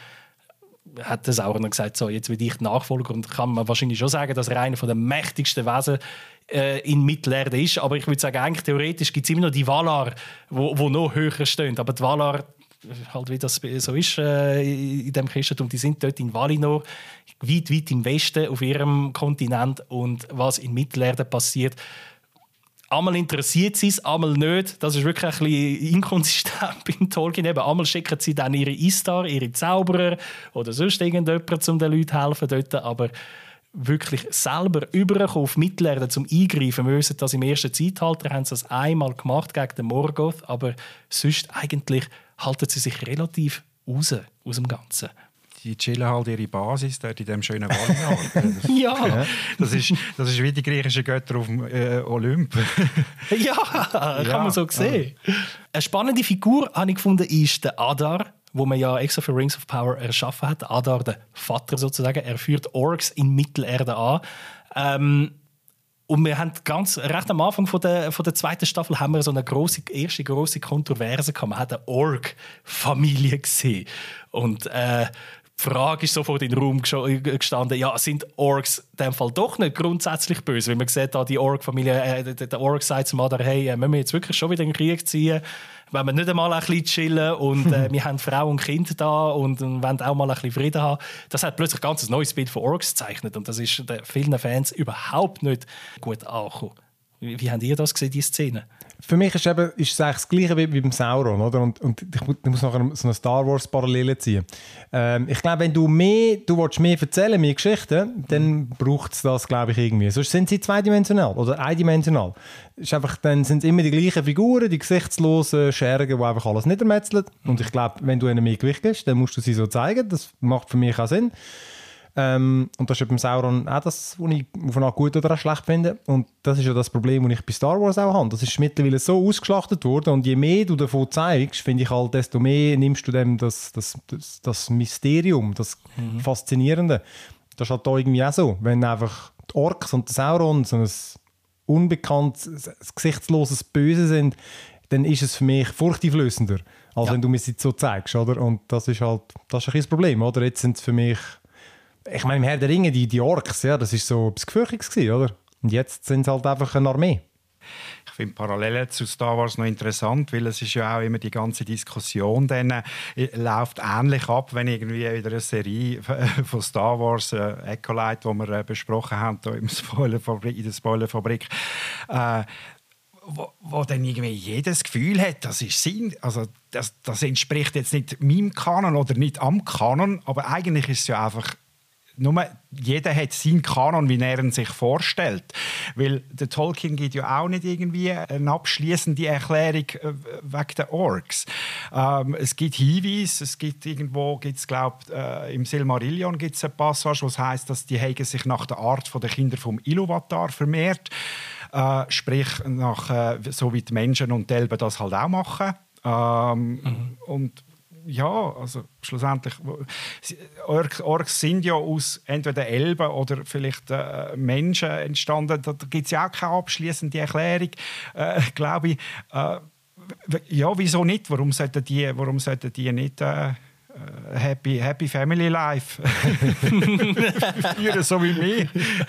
Speaker 1: hat der Sauron gesagt, so, jetzt will ich die Nachfolger. Und kann man wahrscheinlich schon sagen, dass er einer der mächtigsten Wesen äh, in Mittelerde ist. Aber ich würde sagen, eigentlich theoretisch gibt es immer noch die Valar, wo, wo noch höher stehen. Aber die Valar, halt wie das so ist äh, in dem Christentum, die sind dort in Valinor, weit, weit im Westen auf ihrem Kontinent. Und was in Mittelerde passiert, einmal interessiert sie es, einmal nicht. Das ist wirklich ein bisschen inkonsistent beim Tolkien. Eben, einmal schicken sie dann ihre Istar, ihre Zauberer oder sonst irgendjemand, um den Leuten zu helfen dort. Aber wirklich selber überkommen auf Mittelerde zum Eingreifen müssen, das im ersten Zeitalter haben sie das einmal gemacht gegen den Morgoth, aber sonst eigentlich halten sie sich relativ raus aus dem Ganzen.
Speaker 3: Die chillen halt ihre Basis dort in diesem schönen Valinor.
Speaker 1: Ja.
Speaker 3: Das ist, das ist wie die griechischen Götter auf dem äh, Olymp.
Speaker 1: Ja, kann
Speaker 3: ja,
Speaker 1: man so sehen. Ja. Eine spannende Figur, habe ich gefunden, ist der Adar, wo man ja extra für Rings of Power erschaffen hat. Adar, der Vater sozusagen, er führt Orks in Mittelerde an. Ähm, und wir haben ganz recht am Anfang von der, von der zweiten Staffel haben wir so eine grosse, erste große Kontroverse gehabt. Man hat eine Ork-Familie gesehen. Und äh, die Frage ist sofort in den Raum gestanden, ja, sind Orks in dem Fall doch nicht grundsätzlich böse? Wenn man sieht, da die Ork-Familie, äh, der Ork sagt zum Adar, hey, müssen wir jetzt wirklich schon wieder in den Krieg ziehen? Wenn wir nicht einmal ein bisschen chillen und äh, wir haben Frau und Kind da und, und wollen auch mal ein bisschen Frieden haben. Das hat plötzlich ganz ein neues Bild von Orks gezeichnet und das ist den vielen Fans überhaupt nicht gut angekommen. Wie, wie habt ihr das gesehen, diese Szene?
Speaker 4: Für mich ist, eben, ist es eigentlich das Gleiche wie, wie beim Sauron. Oder? Und, und ich, ich muss nachher so eine Star Wars-Parallele ziehen. Ähm, ich glaube, wenn du mehr, du willst mehr erzählen, mehr Geschichten, dann braucht es das, glaube ich, irgendwie. Sonst sind sie zweidimensional oder eindimensional. Ist einfach, dann sind es immer die gleichen Figuren, die gesichtslosen Schergen, die einfach alles niedermetzeln. Und ich glaube, wenn du ihnen mehr Gewicht gibst, dann musst du sie so zeigen. Das macht für mich auch Sinn. Ähm, und das ist ja beim Sauron auch das, was ich auf eine Art gut oder auch schlecht finde. Und das ist ja das Problem, das ich bei Star Wars auch habe. Das ist mittlerweile so ausgeschlachtet worden und je mehr du davon zeigst, finde ich halt, desto mehr nimmst du dem das, das, das, das Mysterium, das mhm. Faszinierende. Das ist halt da irgendwie auch so. Wenn einfach die Orks und der Sauron so ein unbekanntes, gesichtsloses Böse sind, dann ist es für mich furchteinflößender, als ja. wenn du mir sie so zeigst. Oder? Und das ist halt das ist ein das Problem. Oder? Jetzt sind es für mich, ich meine, im Herr der Ringe, die, die Orks, ja, das war so etwas Gefürchtiges gewesen, oder? Und jetzt sind es halt einfach eine Armee.
Speaker 3: Ich finde Parallelen zu Star Wars noch interessant, weil es ist ja auch immer die ganze Diskussion dann äh, läuft ähnlich ab, wenn irgendwie wieder eine Serie von Star Wars, äh, Acolyte, die wir äh, besprochen haben hier im Spoilerfabrik, in der Spoilerfabrik, äh, Wo, wo dann irgendwie jedes Gefühl hat, das ist Sinn, also das, das entspricht jetzt nicht meinem Kanon oder nicht am Kanon, aber eigentlich ist es ja einfach nur, jeder hat seinen Kanon, wie er ihn sich vorstellt. Weil der Tolkien gibt ja auch nicht irgendwie eine abschließende Erklärung wegen der Orks. Ähm, es gibt Hinweise, es gibt irgendwo, gibt's, glaub, äh, im Silmarillion gibt es eine Passage, wo es heisst, dass die Häge sich nach der Art der Kinder vom Iluvatar vermehrt. Äh, sprich, nach, äh, so wie die Menschen und die Elben das halt auch machen. Ähm, mhm. Und ja, also schlussendlich, Orks, Orks sind ja aus entweder Elben oder vielleicht äh, Menschen entstanden. Da gibt es ja auch keine abschließende Erklärung, äh, glaube ich. Äh, ja, wieso nicht? Warum sollten die, warum sollten die nicht äh, Happy, happy Family Life führen, so wie mir.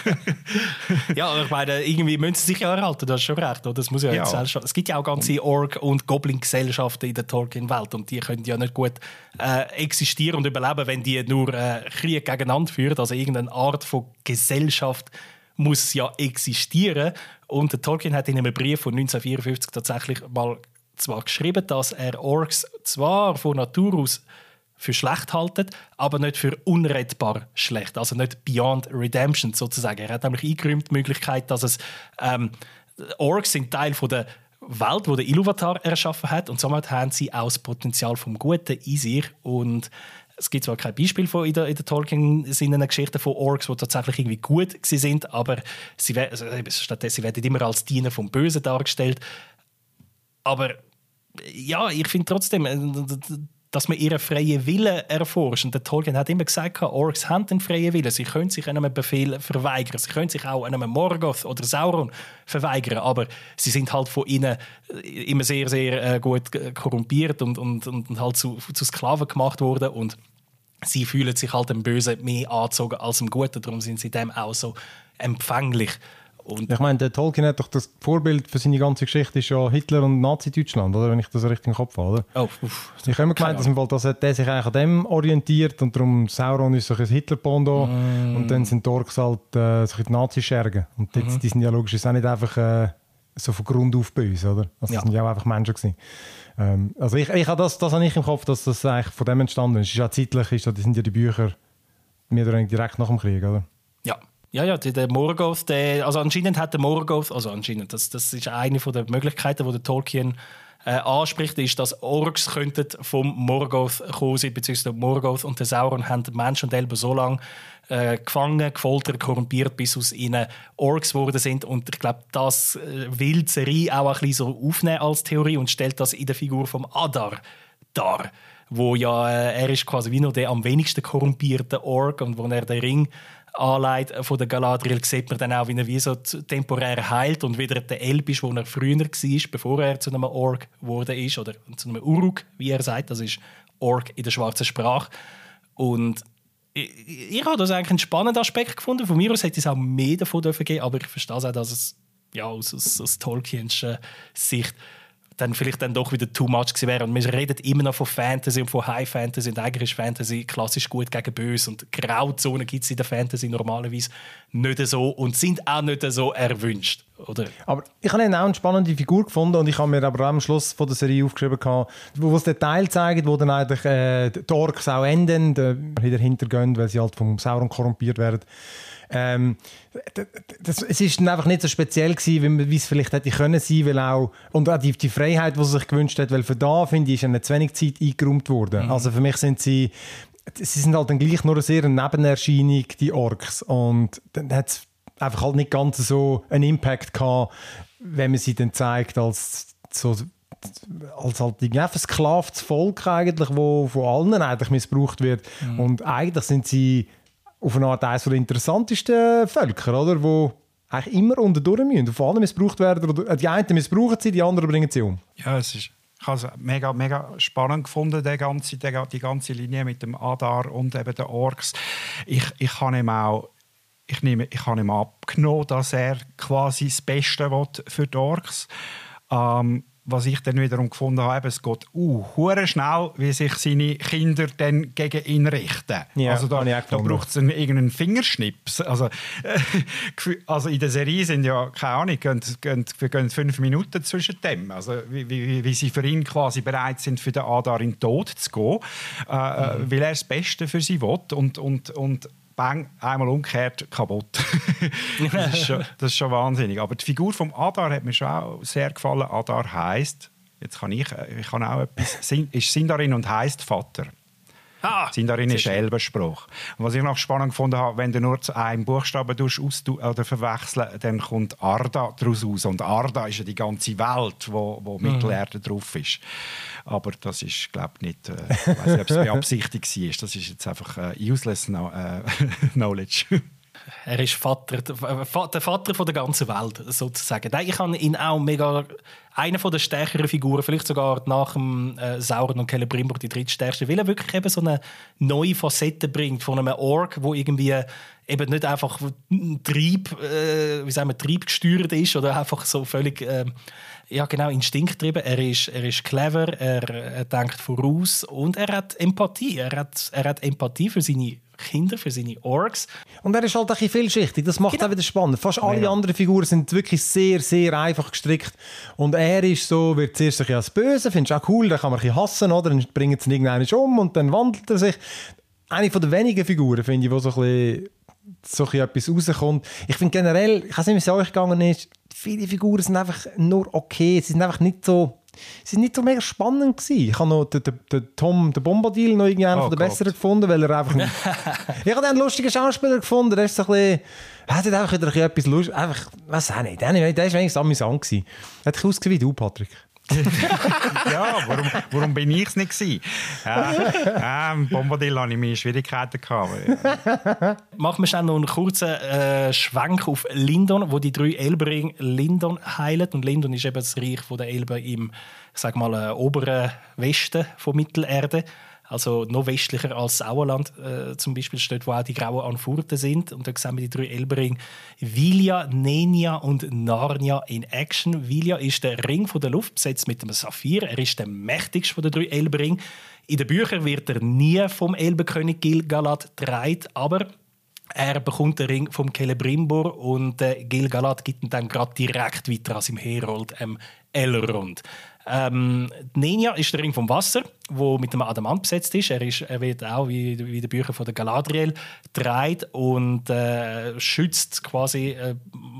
Speaker 1: Ja, ich meine, irgendwie müssen sie sich ja erhalten, das ist schon recht. Oder? Das muss ja, ja. Jetzt, es gibt ja auch ganze Ork- und Goblin-Gesellschaften in der Tolkien-Welt und die können ja nicht gut äh, existieren und überleben, wenn die nur äh, Krieg gegeneinander führen. Also irgendeine Art von Gesellschaft muss ja existieren. Und der Tolkien hat in einem Brief von neunzehnhundertvierundfünfzig tatsächlich mal zwar geschrieben, dass er Orks zwar von Natur aus für schlecht halten, aber nicht für unrettbar schlecht. Also nicht beyond redemption sozusagen. Er hat nämlich eingeräumt die Möglichkeit, dass es ähm, Orks sind Teil von der Welt, die der Iluvatar erschaffen hat und somit haben sie auch das Potenzial vom Guten in sich. Und es gibt zwar kein Beispiel von in der, in der Tolkien-Sinne Geschichten von Orks, die tatsächlich irgendwie gut sind, aber sie, also, stattdessen sie werden immer als Diener vom Bösen dargestellt. Aber ja, ich finde trotzdem, dass man ihren freien Willen erforscht. Und der Tolkien hat immer gesagt, Orks haben den freien Willen. Sie können sich einem Befehl verweigern. Sie können sich auch einem Morgoth oder Sauron verweigern. Aber sie sind halt von ihnen immer sehr, sehr gut korrumpiert und, und, und halt zu, zu Sklaven gemacht worden. Und sie fühlen sich halt dem Bösen mehr angezogen als dem Guten. Darum sind sie dem auch so empfänglich. Und
Speaker 4: ich meine, der Tolkien hat doch das Vorbild für seine ganze Geschichte ist ja Hitler und Nazi-Deutschland, oder? Wenn ich das richtig im Kopf habe, oder?
Speaker 1: Oh, uff.
Speaker 4: Ich habe immer gemeint, dass, im Fall, dass er sich eigentlich an dem orientiert und darum Sauron ist so ein Hitler-Pondo mm. und dann sind die Orks halt äh, so die Nazi-Schergen. Und jetzt, mm. die sind ja logisch auch nicht einfach äh, so von Grund auf böse, oder? Also, ja. Das sind ja auch einfach Menschen gewesen. Ähm, also ich, ich habe das, das habe ich im Kopf, dass das eigentlich von dem entstanden ist. Es ist ja zeitlich, ist, das sind ja die Bücher mehr oder weniger direkt nach dem Krieg, oder?
Speaker 1: Ja. Ja, ja, der Morgoth, der, also anscheinend hat der Morgoth, also anscheinend, das, das ist eine von der Möglichkeiten, die der Tolkien äh, anspricht, ist, dass Orks könnten vom Morgoth kommen sein, beziehungsweise Morgoth und der Sauron haben Mensch und Elben so lange äh, gefangen, gefoltert, korrumpiert, bis aus ihnen Orks geworden sind. Und ich glaube, das äh, will die Serie auch ein bisschen so aufnehmen als Theorie und stellt das in der Figur vom Adar dar. Wo ja, äh, er ist quasi wie noch der am wenigsten korrumpierte Ork und wo er den Ring anlegt von der Galadriel, sieht man dann auch, wie er wie so temporär heilt und wieder der Elb ist, wo er früher war, bevor er zu einem Ork geworden ist, oder zu einem Uruk, wie er sagt, das ist Ork in der schwarzen Sprache. Und ich, ich habe das eigentlich einen spannenden Aspekt gefunden. Von mir aus hätte es auch mehr davon dürfen geben, aber ich verstehe auch, dass es ja, aus, aus, aus Tolkienscher Sicht dann vielleicht dann doch wieder too much gewesen wäre. Und wir reden immer noch von Fantasy und von High Fantasy. Und eigentlich ist Fantasy klassisch gut gegen böse. Und Grauzonen gibt es in der Fantasy normalerweise nicht so und sind auch nicht so erwünscht. Oder? Aber
Speaker 4: ich habe auch eine spannende Figur gefunden und ich habe mir aber auch am Schluss von der Serie aufgeschrieben, wo es den Teil zeigt, wo dann eigentlich äh, die Orks auch enden, die dahinter gehen, weil sie halt vom Sauron korrumpiert werden. Ähm, das, es ist dann einfach nicht so speziell gewesen, wie es vielleicht hätte können sein, weil auch und auch die, die Freiheit, die sie sich gewünscht hat, weil für da finde ich ist eine zu wenig Zeit eingeräumt worden. Mhm. Also für mich sind sie sie sind halt dann gleich nur eine sehr Nebenerscheinung, die Orks, und dann hat es einfach halt nicht ganz so einen Impact gehabt, wenn man sie dann zeigt als so als halt ein versklavtes Volk eigentlich, wo von allen eigentlich missbraucht wird. Mhm. Und eigentlich sind sie auf eine Art eines der interessantesten Völker, oder? Wo eigentlich immer unterdurch müssen, von allen missbraucht werden. Die einen missbrauchen sie, die anderen bringen sie um.
Speaker 3: Ja, es ist, ich habe es mega, mega spannend gefunden, die ganze, die ganze Linie mit dem Adar und eben den Orks. Ich, ich habe ihm auch ich nehme, ich habe ihm abgenommen, dass er quasi das Beste will für die Orks. Ähm, was ich dann wiederum gefunden habe, es geht uh, hure schnell, wie sich seine Kinder dann gegen ihn richten.
Speaker 4: Ja,
Speaker 3: also da, da braucht es irgendeinen Fingerschnips. Also, äh, also in der Serie sind ja, keine Ahnung, gehen, gehen, gehen fünf Minuten zwischen dem. Also wie, wie, wie sie für ihn quasi bereit sind, für den Adar in den Tod zu gehen, äh, mhm. weil er das Beste für sie will. Und, und, und bang, einmal umgekehrt, kaputt. das, ist schon, das ist schon wahnsinnig. Aber die Figur vom Adar hat mir schon auch sehr gefallen. Adar heisst, jetzt kann ich, ich kann auch etwas, ist Sindarin und heisst Vater. Ah, Sindarin ist ein Elbenspruch. Und was ich noch spannend gefunden habe, wenn du nur zu einem Buchstaben oder verwechseln, dann kommt Arda daraus aus. Und Arda ist ja die ganze Welt, wo, wo mhm. Mittelerde drauf ist. Aber das ist, glaube ich, nicht, äh, ich weiß nicht, ob es beabsichtigt war. Das ist jetzt einfach äh, useless no, äh, knowledge.
Speaker 1: Er ist Vater, der Vater von der ganzen Welt, sozusagen. Nein, ich habe ihn auch mega... Einer der stärkeren Figuren, vielleicht sogar nach dem äh, Sauron und Celebrimbor die drittstärkste, weil er wirklich eben so eine neue Facette bringt von einem Ork, wo irgendwie eben nicht einfach Trieb, äh, wie sagen wir, triebgesteuert ist oder einfach so völlig äh, ja, genau, instinkttrieben. Er ist, er ist clever, er, er denkt voraus und er hat Empathie. Er hat, er hat Empathie für seine Kinder, für seine Orks.
Speaker 4: Und er ist halt ein bisschen vielschichtig. Das macht
Speaker 1: genau.
Speaker 4: auch wieder spannend. Fast alle
Speaker 3: ja.
Speaker 4: anderen Figuren sind wirklich sehr, sehr einfach gestrickt. Und er ist so, wird zuerst ein bisschen als Böse, findest du auch cool, dann kann man ein bisschen hassen, oder? Dann bringt es ihn irgendwann um und dann wandelt er sich. Eine von der wenigen Figuren, finde ich, wo so ein bisschen, so ein bisschen etwas rauskommt. Ich finde generell, ich weiß nicht, wie es euch gegangen ist, viele Figuren sind einfach nur okay. Sie sind einfach nicht so... Sie waren nicht so mega spannend gewesen. Ich habe noch den, den, den Tom den Bombadil noch irgendwie einen
Speaker 3: oh
Speaker 4: von den besseren gefunden, weil er einfach nicht... Ich habe einen lustigen Schauspieler gefunden, der ist so ein bisschen... Er hat einfach wieder ein bisschen etwas lustig... Einfach... Was auch nicht. Der war wenigstens amüsant gewesen. Er hat ausgesehen wie du, Patrick.
Speaker 3: Ja, warum, warum bin ich es nicht gewesen? Ja, ähm, Bombadil hatte ich mehr Schwierigkeiten gehabt.
Speaker 1: Machen wir schnell noch einen kurzen äh, Schwenk auf Lindon, wo die drei Elbring Lindon heilen. Und Lindon ist eben das Reich der Elben im, ich sag mal, äh, oberen Westen von Mittelerde. Also noch westlicher als Sauerland äh, zum Beispiel steht, wo auch die grauen Anfurten sind. Und da sehen wir die drei Elberinge Vilja, Nenya und Narnia in Action. Vilja ist der Ring von der Luft, besetzt mit einem Saphir. Er ist der mächtigste von den drei Elberinge. In den Büchern wird er nie vom Elbenkönig Gil-galad getragen, aber er bekommt den Ring vom Celebrimbor und äh, Gil-galad gibt ihn dann gerade direkt weiter als im Herold ähm, Elrond. Ähm, Nenya ist der Ring vom Wasser, wo mit dem Adamant besetzt ist. Er, ist, er wird auch wie, wie die Bücher von der Galadriel getragen und äh, schützt quasi äh,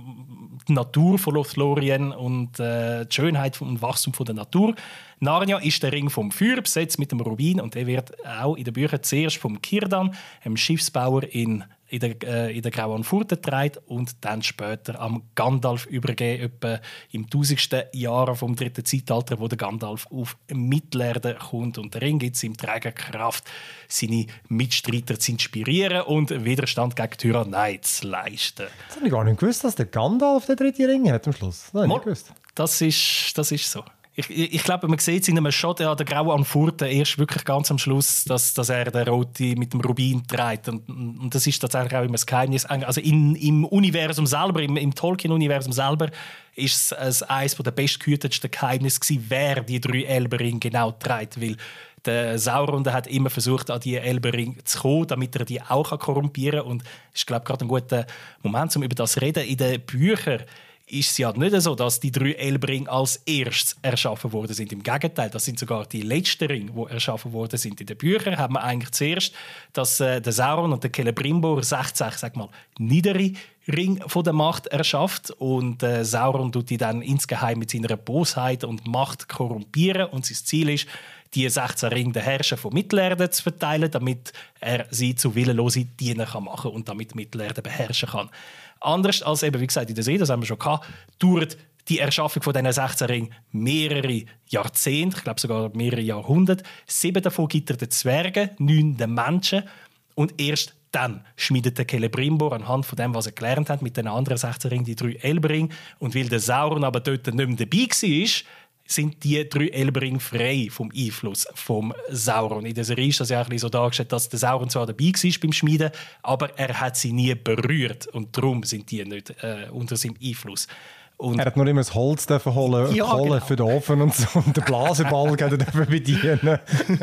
Speaker 1: die Natur von Lothlorien und äh, die Schönheit und Wachstum von der Natur. Narnia ist der Ring vom Feuer, besetzt mit dem Rubin und der wird auch in den Büchern zuerst vom Círdan, einem Schiffsbauer in in der, äh, in der Grauen Furte getragen und dann später am Gandalf übergeben, etwa im tausendsten Jahr vom dritten Zeitalter, wo der Gandalf auf Mittelerde kommt. Und der Ring gibt es ihm Trägerkraft, seine Mitstreiter zu inspirieren und Widerstand gegen Tyrannei zu leisten.
Speaker 4: Das habe ich gar nicht gewusst, dass der Gandalf den dritten Ring hat am Schluss. Das habe ich nicht gewusst.
Speaker 1: Das ist, das ist so. Ich, ich, ich glaube, man sieht es in einem Shot an der grauen Anfurte erst wirklich ganz am Schluss, dass, dass er den Rote mit dem Rubin trägt. Und, und das ist tatsächlich auch immer das Geheimnis. Also in, im Universum selber, im, im Tolkien-Universum selber, ist es eines der bestgehütetsten Geheimnisse gewesen, wer die drei Elbenringe genau trägt. Weil der Sauron der hat immer versucht, an die Elbenringe zu kommen, damit er die auch korrumpieren kann. Und ich glaube, gerade ein guter Moment, um über das zu reden. In den Büchern ist es ja nicht so, dass die drei Elbringe als erstes erschaffen worden sind. Im Gegenteil, das sind sogar die letzten Ringe, die erschaffen worden sind. In den Büchern haben wir eigentlich zuerst, dass äh, der Sauron und der Celebrimbor sechzehn, sag mal, niedere Ring von der Macht erschafft und äh, Sauron tut die dann insgeheim mit seiner Bosheit und Macht korrumpieren und sein Ziel ist, die sechzehn Ringe der Herrscher von Mittelerde zu verteilen, damit er sie zu willenlosen Dienern machen kann und damit Mittelerde beherrschen kann. Anders als eben, wie gesagt, in der See, das haben wir schon gehabt, dauert die Erschaffung von diesen sechzehn Ringen mehrere Jahrzehnte, ich glaube sogar mehrere Jahrhunderte. Sieben davon gibt er den Zwergen, neun den Menschen und erst dann schmiedet der Celebrimbor anhand von dem, was er gelernt hat, mit den anderen sechzehn Ringen die drei Elbenringe. Und weil der Sauron aber dort nicht mehr dabei war, sind die drei Elbenringe frei vom Einfluss vom Sauron. In der Serie ist das ja auch ein bisschen so dargestellt, dass der Sauron zwar dabei war beim Schmieden, aber er hat sie nie berührt und darum sind die nicht äh, unter seinem Einfluss. Und
Speaker 4: er hat nur immer das Holz holen,
Speaker 1: ja,
Speaker 4: holen
Speaker 1: genau.
Speaker 4: für den Ofen und so und den Blasenball dürfen bedienen.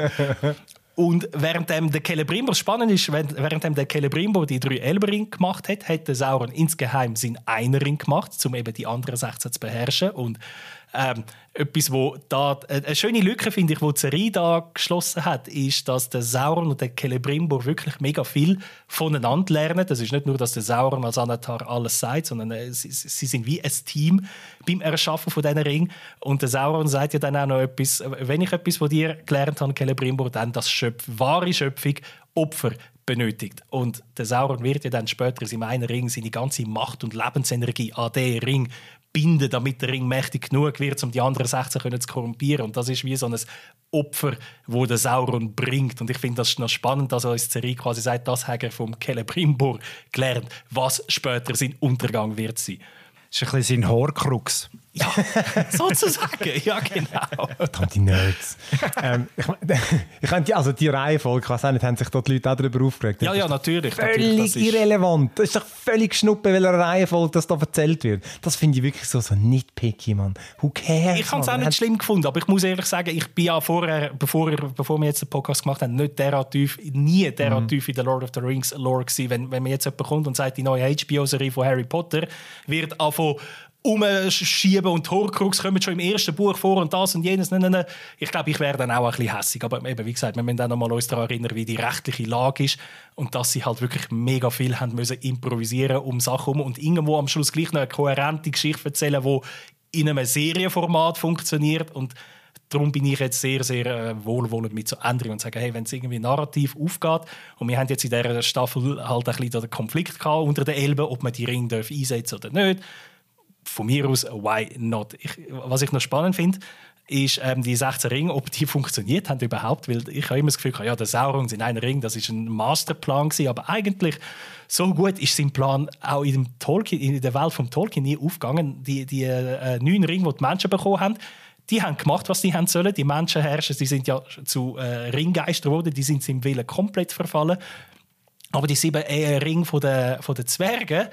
Speaker 1: Und während der Celebrimbor, spannend ist, während der Celebrimbor die drei Elbenringe gemacht hat, hat der Sauron insgeheim seinen einen Ring gemacht, um eben die anderen sechzehn zu beherrschen. Und ähm, etwas, wo da eine schöne Lücke, finde ich, wo die Serie da geschlossen hat, ist, dass der Sauron und der Celebrimbor wirklich mega viel voneinander lernen. Das ist nicht nur, dass der Sauron als Anatar alles sagt, sondern äh, sie, sie sind wie ein Team beim Erschaffen von diesen Ringen. Und der Sauron sagt ja dann auch noch etwas, wenn ich etwas von dir gelernt habe, Celebrimbor, dann das Schöpf, wahre Schöpfung, Opfer benötigt. Und der Sauron wird ja dann später in seinem einen Ring seine ganze Macht und Lebensenergie an diesen Ring binden, damit der Ring mächtig genug wird, um die anderen sechzehn können zu korrumpieren. Und das ist wie so ein Opfer, das der Sauron bringt. Und ich finde das noch spannend, dass uns die Serie quasi sagt, das hat er vom Celebrimbor gelernt, was später sein Untergang wird sein.
Speaker 3: Das ist ein bisschen sein Horcrux.
Speaker 1: Ja, sozusagen. Ja, genau.
Speaker 4: Verdammt, die Nerds. ähm, ich ich die, also die Reihenfolge, ich weiß auch nicht, haben sich da die Leute auch darüber aufgeregt?
Speaker 1: Ja, ja, natürlich.
Speaker 4: Völlig
Speaker 1: natürlich, das ist
Speaker 4: irrelevant. Das ist doch völlig schnuppe, welcher Reihenfolge das da erzählt wird. Das finde ich wirklich so, so nitpicky, Mann. Who cares?
Speaker 1: Ich habe es auch nicht schlimm gefunden, aber ich muss ehrlich sagen, ich bin ja vorher, bevor, bevor wir jetzt den Podcast gemacht haben, nicht derart tief, nie derart mhm. tief in der Lord of the Rings Lore gewesen. Wenn, wenn mir jetzt jemand kommt und sagt, die neue H B O-Serie von Harry Potter wird anfangen umschieben und die Horcrux kommen schon im ersten Buch vor und das und jenes. Nein, nein, nein. Ich glaube, ich wäre dann auch ein bisschen hässig. Aber eben, wie gesagt, wir müssen dann noch mal uns daran erinnern, wie die rechtliche Lage ist und dass sie halt wirklich mega viel haben müssen improvisieren um Sachen herum und irgendwo am Schluss gleich noch eine kohärente Geschichte erzählen, die in einem Serienformat funktioniert. Und darum bin ich jetzt sehr, sehr äh, wohlwollend mit so Änderungen und sage, hey, wenn es irgendwie narrativ aufgeht und wir haben jetzt in dieser Staffel halt ein bisschen den Konflikt gehabt unter den Elben, ob man die Ringe einsetzen darf oder nicht. Von mir aus, why not? Ich, was ich noch spannend finde, ist ähm, die sechzehn Ringe, ob die funktioniert haben überhaupt. Weil ich habe immer das Gefühl, ja, der Sauron in einem Ring, das ist ein Masterplan gewesen, aber eigentlich so gut ist sein Plan auch in, dem Tolkien, in der Welt von Tolkien nie aufgegangen. Die, die äh, neun Ringe, die die Menschen bekommen haben, die haben gemacht, was sie haben sollen. Die Menschenherrscher, die sind ja zu äh, Ringgeistern geworden, die sind seinem Willen komplett verfallen. Aber die sieben äh, Ringe von der, von der Zwerge,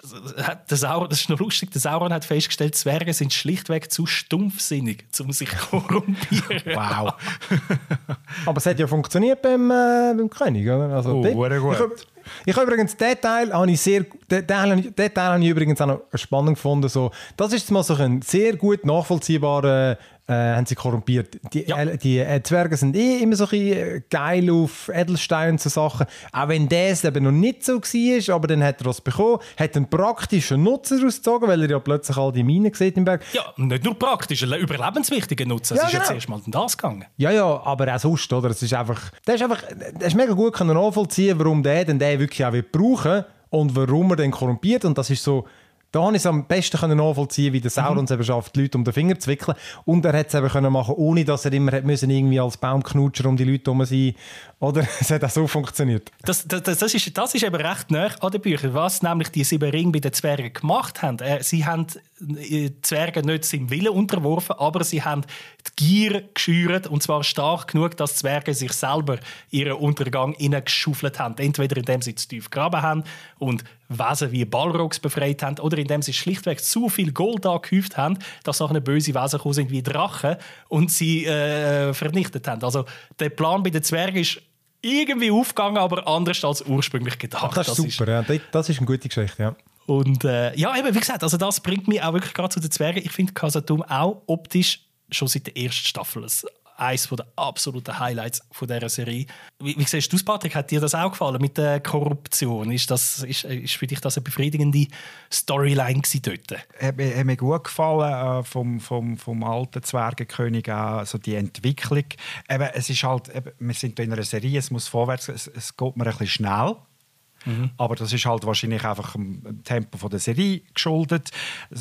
Speaker 1: der Sauron, das ist noch lustig, der Sauron hat festgestellt, Zwerge sind schlichtweg zu stumpfsinnig, um sich zu korrumpieren.
Speaker 3: Wow.
Speaker 4: Aber es hat ja funktioniert beim, äh, beim König, oder? Also,
Speaker 3: oh,
Speaker 4: dort,
Speaker 3: gut.
Speaker 4: Ich, ich habe übrigens den Teil, habe ich sehr, den Teil, den Teil habe ich übrigens auch noch spannend gefunden. So, das ist mal so ein sehr gut nachvollziehbarer Äh, haben sie korrumpiert. Die,
Speaker 1: ja.
Speaker 4: äh, die äh, Zwerge sind eh immer so ein bisschen geil auf Edelsteine und so Sachen. Auch wenn das eben noch nicht so war, aber dann hat er was bekommen, hat einen praktischen Nutzen daraus gezogen, weil er ja plötzlich all die Minen sieht im Berg.
Speaker 1: Ja, nicht nur praktisch, ein überlebenswichtiger Nutzen. Es
Speaker 4: Ja,
Speaker 1: ist
Speaker 4: genau.
Speaker 1: jetzt erst mal um das gegangen.
Speaker 4: Ja, ja, aber auch sonst, oder? Es ist einfach, das ist einfach, das ist mega gut können nachvollziehen, warum der den der wirklich auch brauchen und warum er den korrumpiert. Und das ist so, da habe ich es am besten nachvollziehen, wie der Sauron es eben schafft, die Leute um den Finger zu wickeln. Und er hat es eben können machen, ohne dass er immer müssen irgendwie als Baumknutscher um die Leute herum sein. Oder es hat auch so funktioniert.
Speaker 1: Das, das, das, ist, das ist eben recht nah an den Büchern. Was nämlich die sieben Ringe bei den Zwergen gemacht haben. Äh, sie haben die Zwerge nicht seinem Willen unterworfen, aber sie haben die Gier geschürt. Und zwar stark genug, dass die Zwerge sich selber ihren Untergang hineingeschaufelt haben. Entweder indem sie zu tief gegraben haben und Wesen wie Balrogs befreit haben oder indem sie schlichtweg zu viel Gold angehäuft haben, dass nachher böse Wesen gekommen sind wie Drachen und sie äh, vernichtet haben. Also der Plan bei den Zwergen ist irgendwie aufgegangen, aber anders als ursprünglich gedacht.
Speaker 4: Das ist das super, ist, ja. Das ist eine gute Geschichte, ja.
Speaker 1: Und äh, ja, eben, wie gesagt, also das bringt mich auch wirklich gerade zu den Zwergen. Ich finde Khazad-dûm auch optisch schon seit der ersten Staffel eines der absoluten Highlights von dieser Serie. Wie, wie siehst du das, Patrick? Hat dir das auch gefallen mit der Korruption? Ist, das, ist, ist für dich das eine befriedigende Storyline gewesen dort?
Speaker 3: Hat mir, hat mir gut gefallen äh, vom, vom, vom alten Zwergenkönig auch, also die Entwicklung. Eben, es ist halt, eben, wir sind in einer Serie, es muss vorwärts, es, es geht mir ein bisschen schnell. Mhm. Aber das ist halt wahrscheinlich einfach dem Tempo von der Serie geschuldet.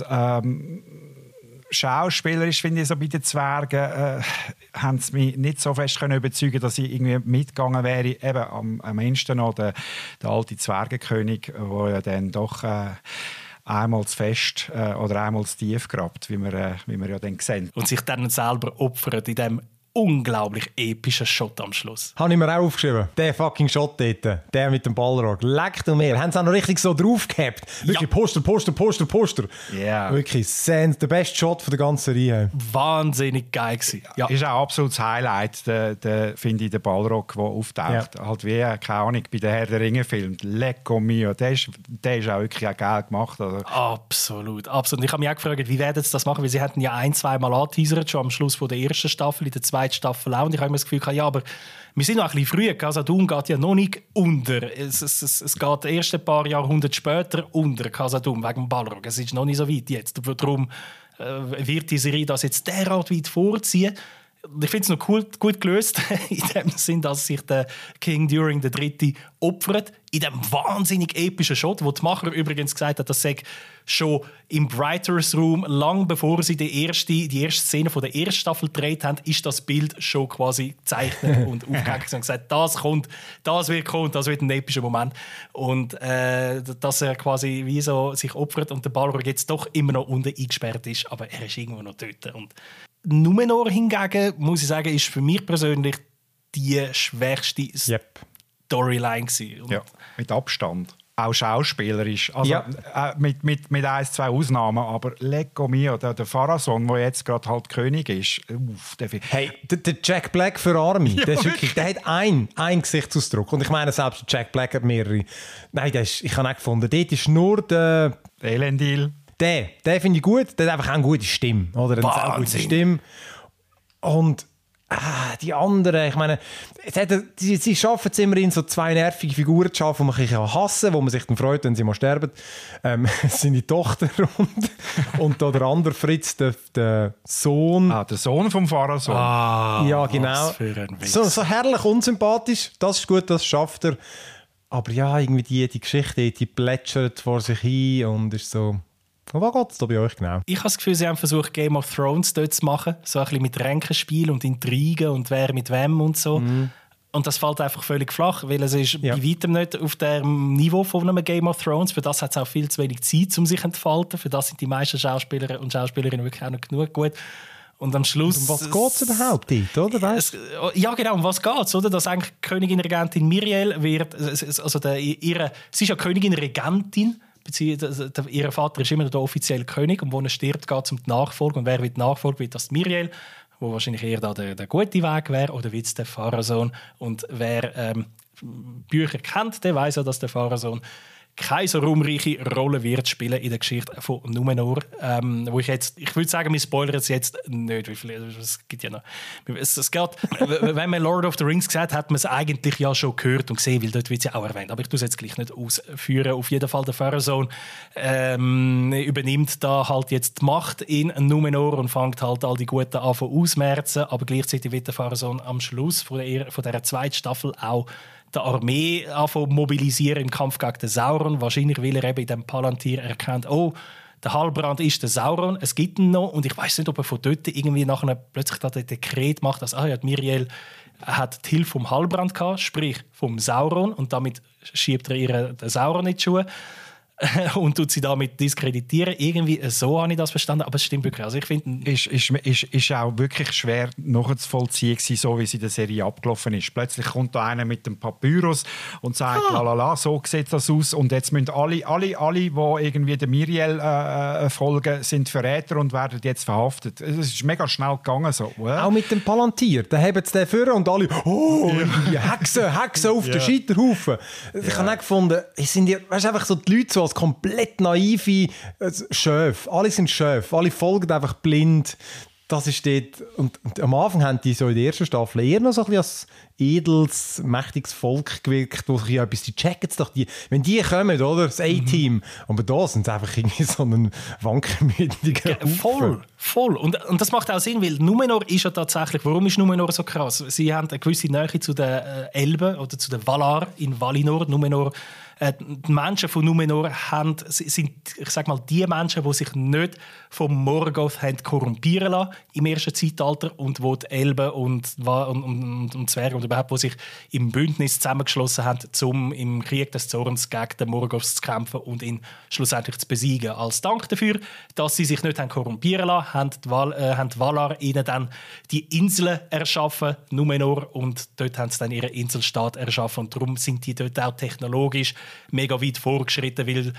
Speaker 3: Ähm, Schauspielerisch finde ich so bei den Zwergen äh, haben sie mich nicht so fest können überzeugen, dass ich irgendwie mitgegangen wäre. Eben am, am ehesten noch der, der alte Zwergenkönig, der ja dann doch äh, einmal zu fest äh, oder einmal zu tief grabt, wie wir, äh, wie wir ja dann sehen.
Speaker 1: Und sich dann selber opfert in dem unglaublich epischer Shot am Schluss.
Speaker 4: Habe ich mir auch aufgeschrieben. Der fucking Shot dort. Der mit dem Balrog. Leckt und mehr. Haben sie auch noch richtig so drauf gehabt. Wirklich ja. Poster, Poster, Poster, Poster.
Speaker 3: Yeah.
Speaker 4: Wirklich send, der beste Shot von der ganzen Reihe.
Speaker 1: Wahnsinnig geil gewesen. Ja.
Speaker 3: Ist auch absolutes Highlight, der, der, finde ich, der Balrog, der auftaucht. Ja. Halt wie, keine Ahnung, bei den Herr der Ringe Film. Lecco mio. Der ist, der ist auch wirklich auch geil gemacht. Also.
Speaker 1: Absolut, absolut. Ich habe mich auch gefragt, wie werden sie das machen? Weil sie hatten ja ein-, zweimal angeteasert, schon am Schluss von der ersten Staffel, in der zweiten Staffel auch. Und ich habe immer das Gefühl, ja, aber wir sind noch ein bisschen früh. Khazad-dûm geht ja noch nicht unter. Es, es, es, es geht erst ein paar Jahrhunderte später unter Khazad-dûm wegen dem Balrog. Es ist noch nicht so weit jetzt. Darum äh, wird die Serie das jetzt derart weit vorziehen. Ich finde es noch cool, gut gelöst, in dem Sinn, dass sich der King During der Dritte opfert, in dem wahnsinnig epischen Shot, wo die Macher übrigens gesagt hat, das sei schon im Writers Room, lang bevor sie die erste, die erste Szene von der ersten Staffel gedreht haben, ist das Bild schon quasi gezeichnet und aufgehängt und gesagt, das kommt, das wird kommen, das wird ein epischer Moment. Und äh, dass er quasi wie so sich opfert und der Balrog jetzt doch immer noch unten eingesperrt ist, aber er ist irgendwo noch dort. Und Numenor hingegen, muss ich sagen, ist für mich persönlich die schwächste
Speaker 4: Yep.
Speaker 1: Storyline gewesen.
Speaker 3: Ja, mit Abstand. Auch schauspielerisch. Also,
Speaker 4: Ja.
Speaker 3: äh, mit, mit, mit ein, zwei Ausnahmen. Aber Lecco mio, der, der Pharason, der jetzt gerade halt König ist, uff, der
Speaker 4: Hey, der, der Jack Black für Army,
Speaker 3: Ja,
Speaker 4: der, ist
Speaker 3: wirklich.
Speaker 4: wirklich, der hat einen, einen Gesichtsausdruck. Und ich meine, selbst Jack Black hat mehrere. Nein, der ist, ich habe auch gefunden, dort ist nur der...
Speaker 3: Elendil.
Speaker 4: Der, den finde ich gut. Der hat einfach auch eine gute Stimme. Oder? Eine sehr gute
Speaker 1: Wahnsinn.
Speaker 4: Stimme. Und ah, die anderen, ich meine, es hat, sie, sie schaffen es immerhin, so zwei nervige Figuren zu schaffen, die man ein bisschen hassen kann, wo man sich dann freut, wenn sie mal sterben. Ähm, seine Tochter und, und da der andere Fritz, der, der Sohn.
Speaker 3: Ah, der Sohn vom Pharason.
Speaker 1: Ah,
Speaker 4: Ja, genau.
Speaker 1: was für ein Witz.
Speaker 4: So, so herrlich unsympathisch, das ist gut, das schafft er. Aber ja, irgendwie die, die Geschichte, die plätschert vor sich hin und ist so... Und was geht es da bei euch genau?
Speaker 1: Ich habe das Gefühl, sie haben versucht, Game of Thrones dort zu machen. So ein bisschen mit Ränkenspiel und Intrigen und wer mit wem und so. Mm. Und das fällt einfach völlig flach, weil es ist
Speaker 4: Ja.
Speaker 1: bei weitem nicht auf dem Niveau von einem Game of Thrones. Für das hat es auch viel zu wenig Zeit, um sich zu entfalten. Für das sind die meisten Schauspieler und Schauspielerinnen wirklich auch nicht genug gut. Und am Schluss...
Speaker 4: Um was geht es überhaupt dort, oder? Weißt?
Speaker 1: Es, ja, genau, um was geht es? Dass eigentlich Königin Regentin Miriel wird... Also der, ihre, sie ist ja Königin Regentin, beziehungsweise der, ihr Vater ist immer der offizielle König und wo er stirbt, geht es um die Nachfolge. Und wer wird Nachfolge? Wird das Miriel, wo wahrscheinlich eher da der, der gute Weg wäre, oder wird es der Pharason? Und wer ähm, Bücher kennt, der weiß ja, dass der Pharason keine so ruhmreiche Rolle wird spielen in der Geschichte von Numenor. Ähm, wo ich jetzt, ich würde sagen, wir spoilern es jetzt nicht, wie viel, es gibt ja noch. Es, es geht, wenn man Lord of the Rings gesagt hat, hat man es eigentlich ja schon gehört und gesehen, weil dort wird es ja auch erwähnt. Aber ich tue es jetzt gleich nicht ausführen. Auf jeden Fall der Pharason ähm, übernimmt da halt jetzt die Macht in Numenor und fängt halt all die Guten an von ausmerzen. Aber gleichzeitig wird der Pharason am Schluss von der, von dieser zweiten Staffel auch die Armee anfangen mobilisieren im Kampf gegen den Sauron. Wahrscheinlich, weil er eben in diesem Palantir erkennt, oh, der Halbrand ist der Sauron, es gibt ihn noch. Und ich weiß nicht, ob er von dort irgendwie nachher plötzlich da den Dekret macht, dass ah, ja, Miriel hat die Hilfe vom Halbrand gehabt, sprich vom Sauron. Und damit schiebt er ihr den Sauron in die Schuhe. Und tut sie damit diskreditieren. Irgendwie so habe ich das verstanden, aber es stimmt wirklich. Also ich finde,
Speaker 3: Ist, ist, ist, ist auch wirklich schwer nachzuvollziehen gewesen, so wie es in der Serie abgelaufen ist. Plötzlich kommt da einer mit dem Papyrus und sagt,
Speaker 1: Ah.
Speaker 3: lalala, so sieht das aus. Und jetzt müssen alle, alle, alle die irgendwie der Miriel äh, folgen, sind Verräter und werden jetzt verhaftet. Es ist mega schnell gegangen. So. Well.
Speaker 4: Auch mit dem Palantir. Da haben sie den vor und alle «Oh, die Hexen, Hexen auf den Scheiterhaufen». Ich habe auch gefunden, es sind ja, weißt, einfach so die Leute so als komplett naive äh, Schöf. Alle sind Schöf. Alle folgen einfach blind. Das ist dort. Und, und am Anfang haben die so in der ersten Staffel eher noch so ein bisschen als edles, mächtiges Volk gewirkt, wo sich ja etwas, die checken doch die, wenn die kommen, oder? Das A-Team. Mhm. Aber da sind sie einfach irgendwie so ein wankelmütiger
Speaker 1: Ja, voll, voll. Und, und das macht auch Sinn, weil Numenor ist ja tatsächlich, warum ist Numenor so krass? Sie haben eine gewisse Nähe zu den äh, Elben oder zu den Valar in Valinor. Numenor, äh, die Menschen von Numenor haben, sind, ich sag mal, die Menschen, die sich nicht vom Morgoth haben korrumpieren lassen im ersten Zeitalter und wo die Elben und, und, und, und Zwerge und überhaupt, die sich im Bündnis zusammengeschlossen haben, um im Krieg des Zorns gegen den Morgoth zu kämpfen und ihn schlussendlich zu besiegen. Als Dank dafür, dass sie sich nicht haben korrumpieren lassen, haben die, Val, äh, haben die Valar ihnen dann die Inseln erschaffen, Numenor, und dort haben sie dann ihren Inselstaat erschaffen. Und darum sind die dort auch technologisch mega weit vorgeschritten, weil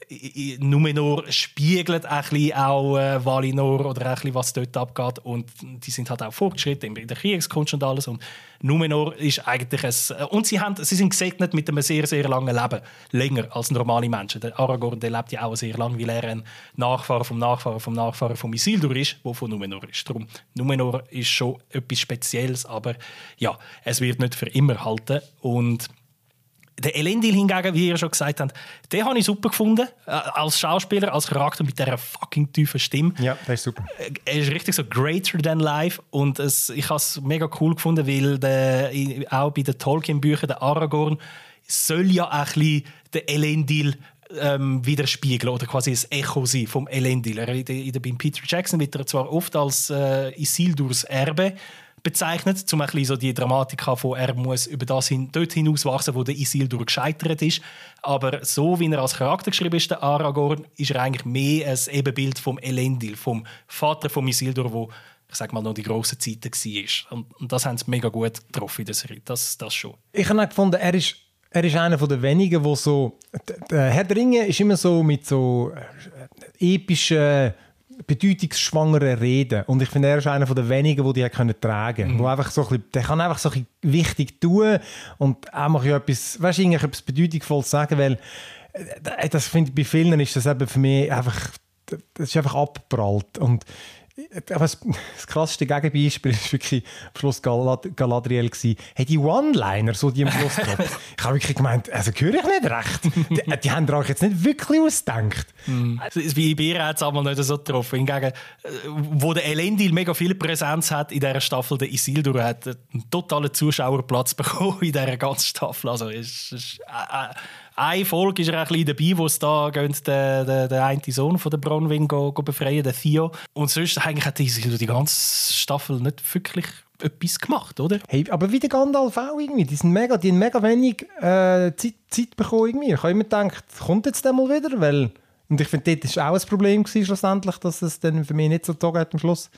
Speaker 1: Numenor spiegelt ein bisschen auch äh, Valinor oder ein bisschen, was dort abgeht, und die sind halt auch fortgeschritten in der Kriegskunst und alles, und Numenor ist eigentlich ein... Und sie, haben, sie sind gesegnet mit einem sehr, sehr langen Leben, länger als normale Menschen. Der Aragorn, der lebt ja auch sehr lang, weil er ein Nachfahre vom Nachfahre vom Nachfahre von Isildur ist, der von Numenor ist. Darum, Numenor ist schon etwas Spezielles, aber ja, es wird nicht für immer halten. Und Der Elendil hingegen, wie ihr schon gesagt habt, den habe ich super gefunden. Äh, als Schauspieler, als Charakter mit dieser fucking tiefen Stimme.
Speaker 4: Ja, der ist super.
Speaker 1: Er ist richtig so greater than life. Und es, ich habe es mega cool gefunden, weil der, auch bei den Tolkien-Büchern, der Aragorn, soll ja auch ein bisschen den Elendil ähm, widerspiegeln oder quasi ein Echo sein vom Elendil. Er, in der, in der, beim Peter Jackson wird er zwar oft als äh, Isildurs Erbe bezeichnet, um ein bisschen so die Dramatik zu haben, von er muss über das hin, dort hinauswachsen, wo der Isildur gescheitert ist. Aber so wie er als Charakter geschrieben ist, der Aragorn, ist er eigentlich mehr ein Ebenbild vom Elendil, vom Vater von Isildur, wo ich sag mal noch die grossen Zeiten war. Und, und das haben sie mega gut getroffen in der Serie. Das, das schon.
Speaker 4: Ich habe auch gefunden, er ist, er ist einer der wenigen, wo so... Der Herr der Ringe ist immer so mit so epischen, bedeutungsschwangeren Reden. Und ich finde, er ist einer der wenigen, die die können tragen können. Mhm. Einfach so ein bisschen, der kann einfach so ein bisschen wichtig tun und auch mal etwas, weißt, etwas Bedeutungsvolles sagen, weil das finde ich, bei vielen ist das eben für mich einfach, das ist einfach abgeprallt. Und das krasseste Gegenbeispiel war wirklich am Schluss Galad- Galadriel. Hey, die One-Liner, so die am Schluss kommen. Ich habe wirklich gemeint, also höre ich nicht recht. Die, die haben euch jetzt nicht wirklich ausgedacht.
Speaker 1: Mm. Wie bei ihr hat es einmal nicht so getroffen. Hingegen, wo der Elendil mega viel Präsenz hat in dieser Staffel, der Isildur hat einen totalen Zuschauerplatz bekommen in dieser ganzen Staffel. Also ist, ist, äh, eine Folge ist er ein bisschen dabei, wo es da geht, der, der, der eine Sohn von der Bronwyn go, go befreien, der Theo. Und sonst eigentlich hat die, die ganze Staffel nicht wirklich etwas gemacht, oder?
Speaker 4: Hey, aber wie der Gandalf auch irgendwie. Die, sind mega, die haben mega wenig äh, Zeit, Zeit bekommen. Irgendwie. Ich habe immer gedacht, kommt jetzt der mal wieder? Weil, und ich finde, das war auch ein Problem gewesen, schlussendlich, dass es dann für mich nicht so gezogen hat am Schluss.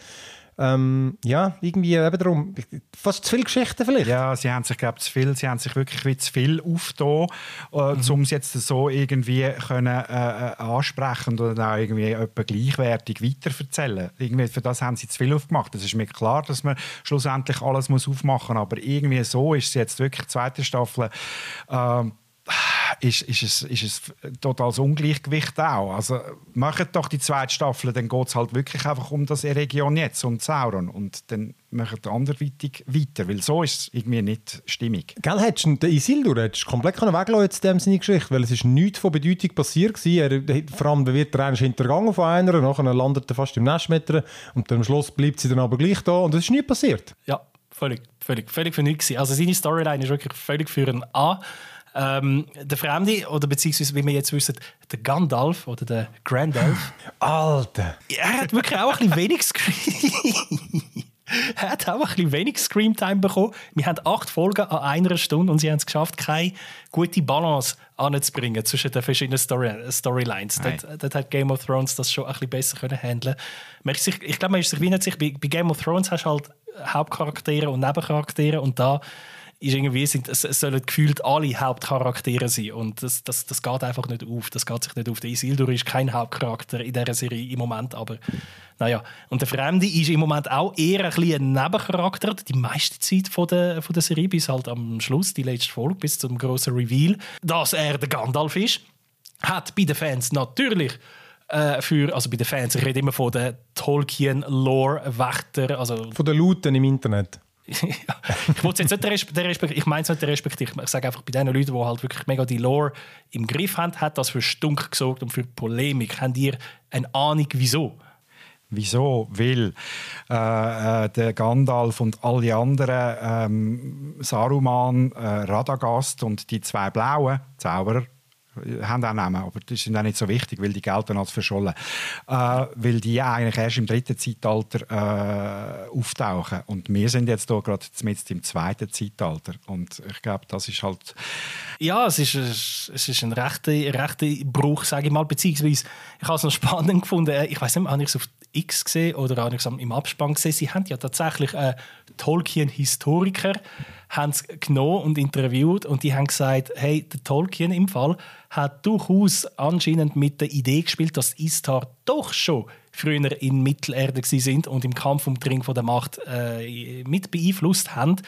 Speaker 4: Ähm, ja, irgendwie eben darum, fast zu viele Geschichten vielleicht.
Speaker 3: Ja, sie haben sich, glaube zu viel, sie haben sich wirklich wie zu viel aufgetan, äh, mhm. um es jetzt so irgendwie können, äh, ansprechen oder auch irgendwie etwa gleichwertig weiterverzählen. Irgendwie für das haben sie zu viel aufgemacht. Es ist mir klar, dass man schlussendlich alles muss aufmachen muss, aber irgendwie so ist es jetzt wirklich die zweite Staffel. Äh, Ist, ist, es, ist es totales Ungleichgewicht auch. Also macht doch die zweite Staffel, dann geht es halt wirklich einfach um das Eregion jetzt, um Sauron. Und dann machen die anderweitig weiter, weil so ist es irgendwie nicht stimmig.
Speaker 4: Gell, hättest du den Isildur hättest du komplett weglassen jetzt in seine Geschichte, weil es ist nichts von Bedeutung passiert gewesen. Er, vor allem wird er eigentlich hintergangen von einer, nachher landet er fast im Nest mit ihr und am Schluss bleibt sie dann aber gleich da und es ist nichts passiert.
Speaker 1: Ja, völlig, völlig, völlig für nichts. Also seine Storyline ist wirklich völlig für einen A. Ähm, der Fremde, oder beziehungsweise, wie wir jetzt wissen, der Gandalf oder der Grandalf.
Speaker 4: Alter!
Speaker 1: Er hat wirklich auch ein bisschen wenig Screen. Er hat auch ein bisschen wenig Screamtime bekommen. Wir haben acht Folgen an einer Stunde und sie haben es geschafft, keine gute Balance anzubringen zwischen den verschiedenen Story Storylines. Dort, dort hat Game of Thrones das schon ein bisschen besser können handeln. Ich, ich glaube, man ist sich wie nicht sicher. Bei, bei Game of Thrones hast du halt Hauptcharaktere und Nebencharaktere und da ist irgendwie, es sollen gefühlt alle Hauptcharaktere sein. Und das, das, das geht einfach nicht auf. Das geht sich nicht auf. Der Isildur ist kein Hauptcharakter in dieser Serie im Moment, aber naja. Und der Fremde ist im Moment auch eher ein, ein Nebencharakter, die meiste Zeit von der, von der Serie, bis halt am Schluss, die letzte Folge, bis zum grossen Reveal, dass er der Gandalf ist. Hat bei den Fans natürlich äh, für, also bei den Fans, ich rede immer von den Tolkien-Lore-Wächter. Also
Speaker 4: von den Luten im Internet.
Speaker 1: Ja, ich jetzt nicht der Respekt, ich meine es nicht der Respekt, ich sage einfach bei den Leuten, die halt wirklich mega die Lore im Griff haben, hat das für Stunk gesorgt und für Polemik. Habt ihr eine Ahnung, wieso?
Speaker 3: Wieso? Weil äh, äh, der Gandalf und alle anderen, ähm, Saruman, äh, Radagast und die zwei blauen Zauberer, haben auch Namen, aber die sind auch nicht so wichtig, weil die gelten als verschollen. Äh, weil die eigentlich erst im dritten Zeitalter äh, auftauchen. Und wir sind jetzt hier gerade mit im zweiten Zeitalter. Und ich glaube, das ist halt...
Speaker 1: Ja, es ist, es ist ein rechter, rechter Bruch, sage ich mal. Beziehungsweise, ich habe es noch spannend gefunden. Ich weiß nicht, habe ich es auf X gesehen oder habe ich es im Abspann gesehen. Sie haben ja tatsächlich äh, Tolkien-Historiker haben es genommen und interviewt und die haben gesagt, hey, der Tolkien im Fall hat durchaus anscheinend mit der Idee gespielt, dass Istar doch schon früher in Mittelerde sind und im Kampf um den Ring von der Macht äh, mit beeinflusst haben.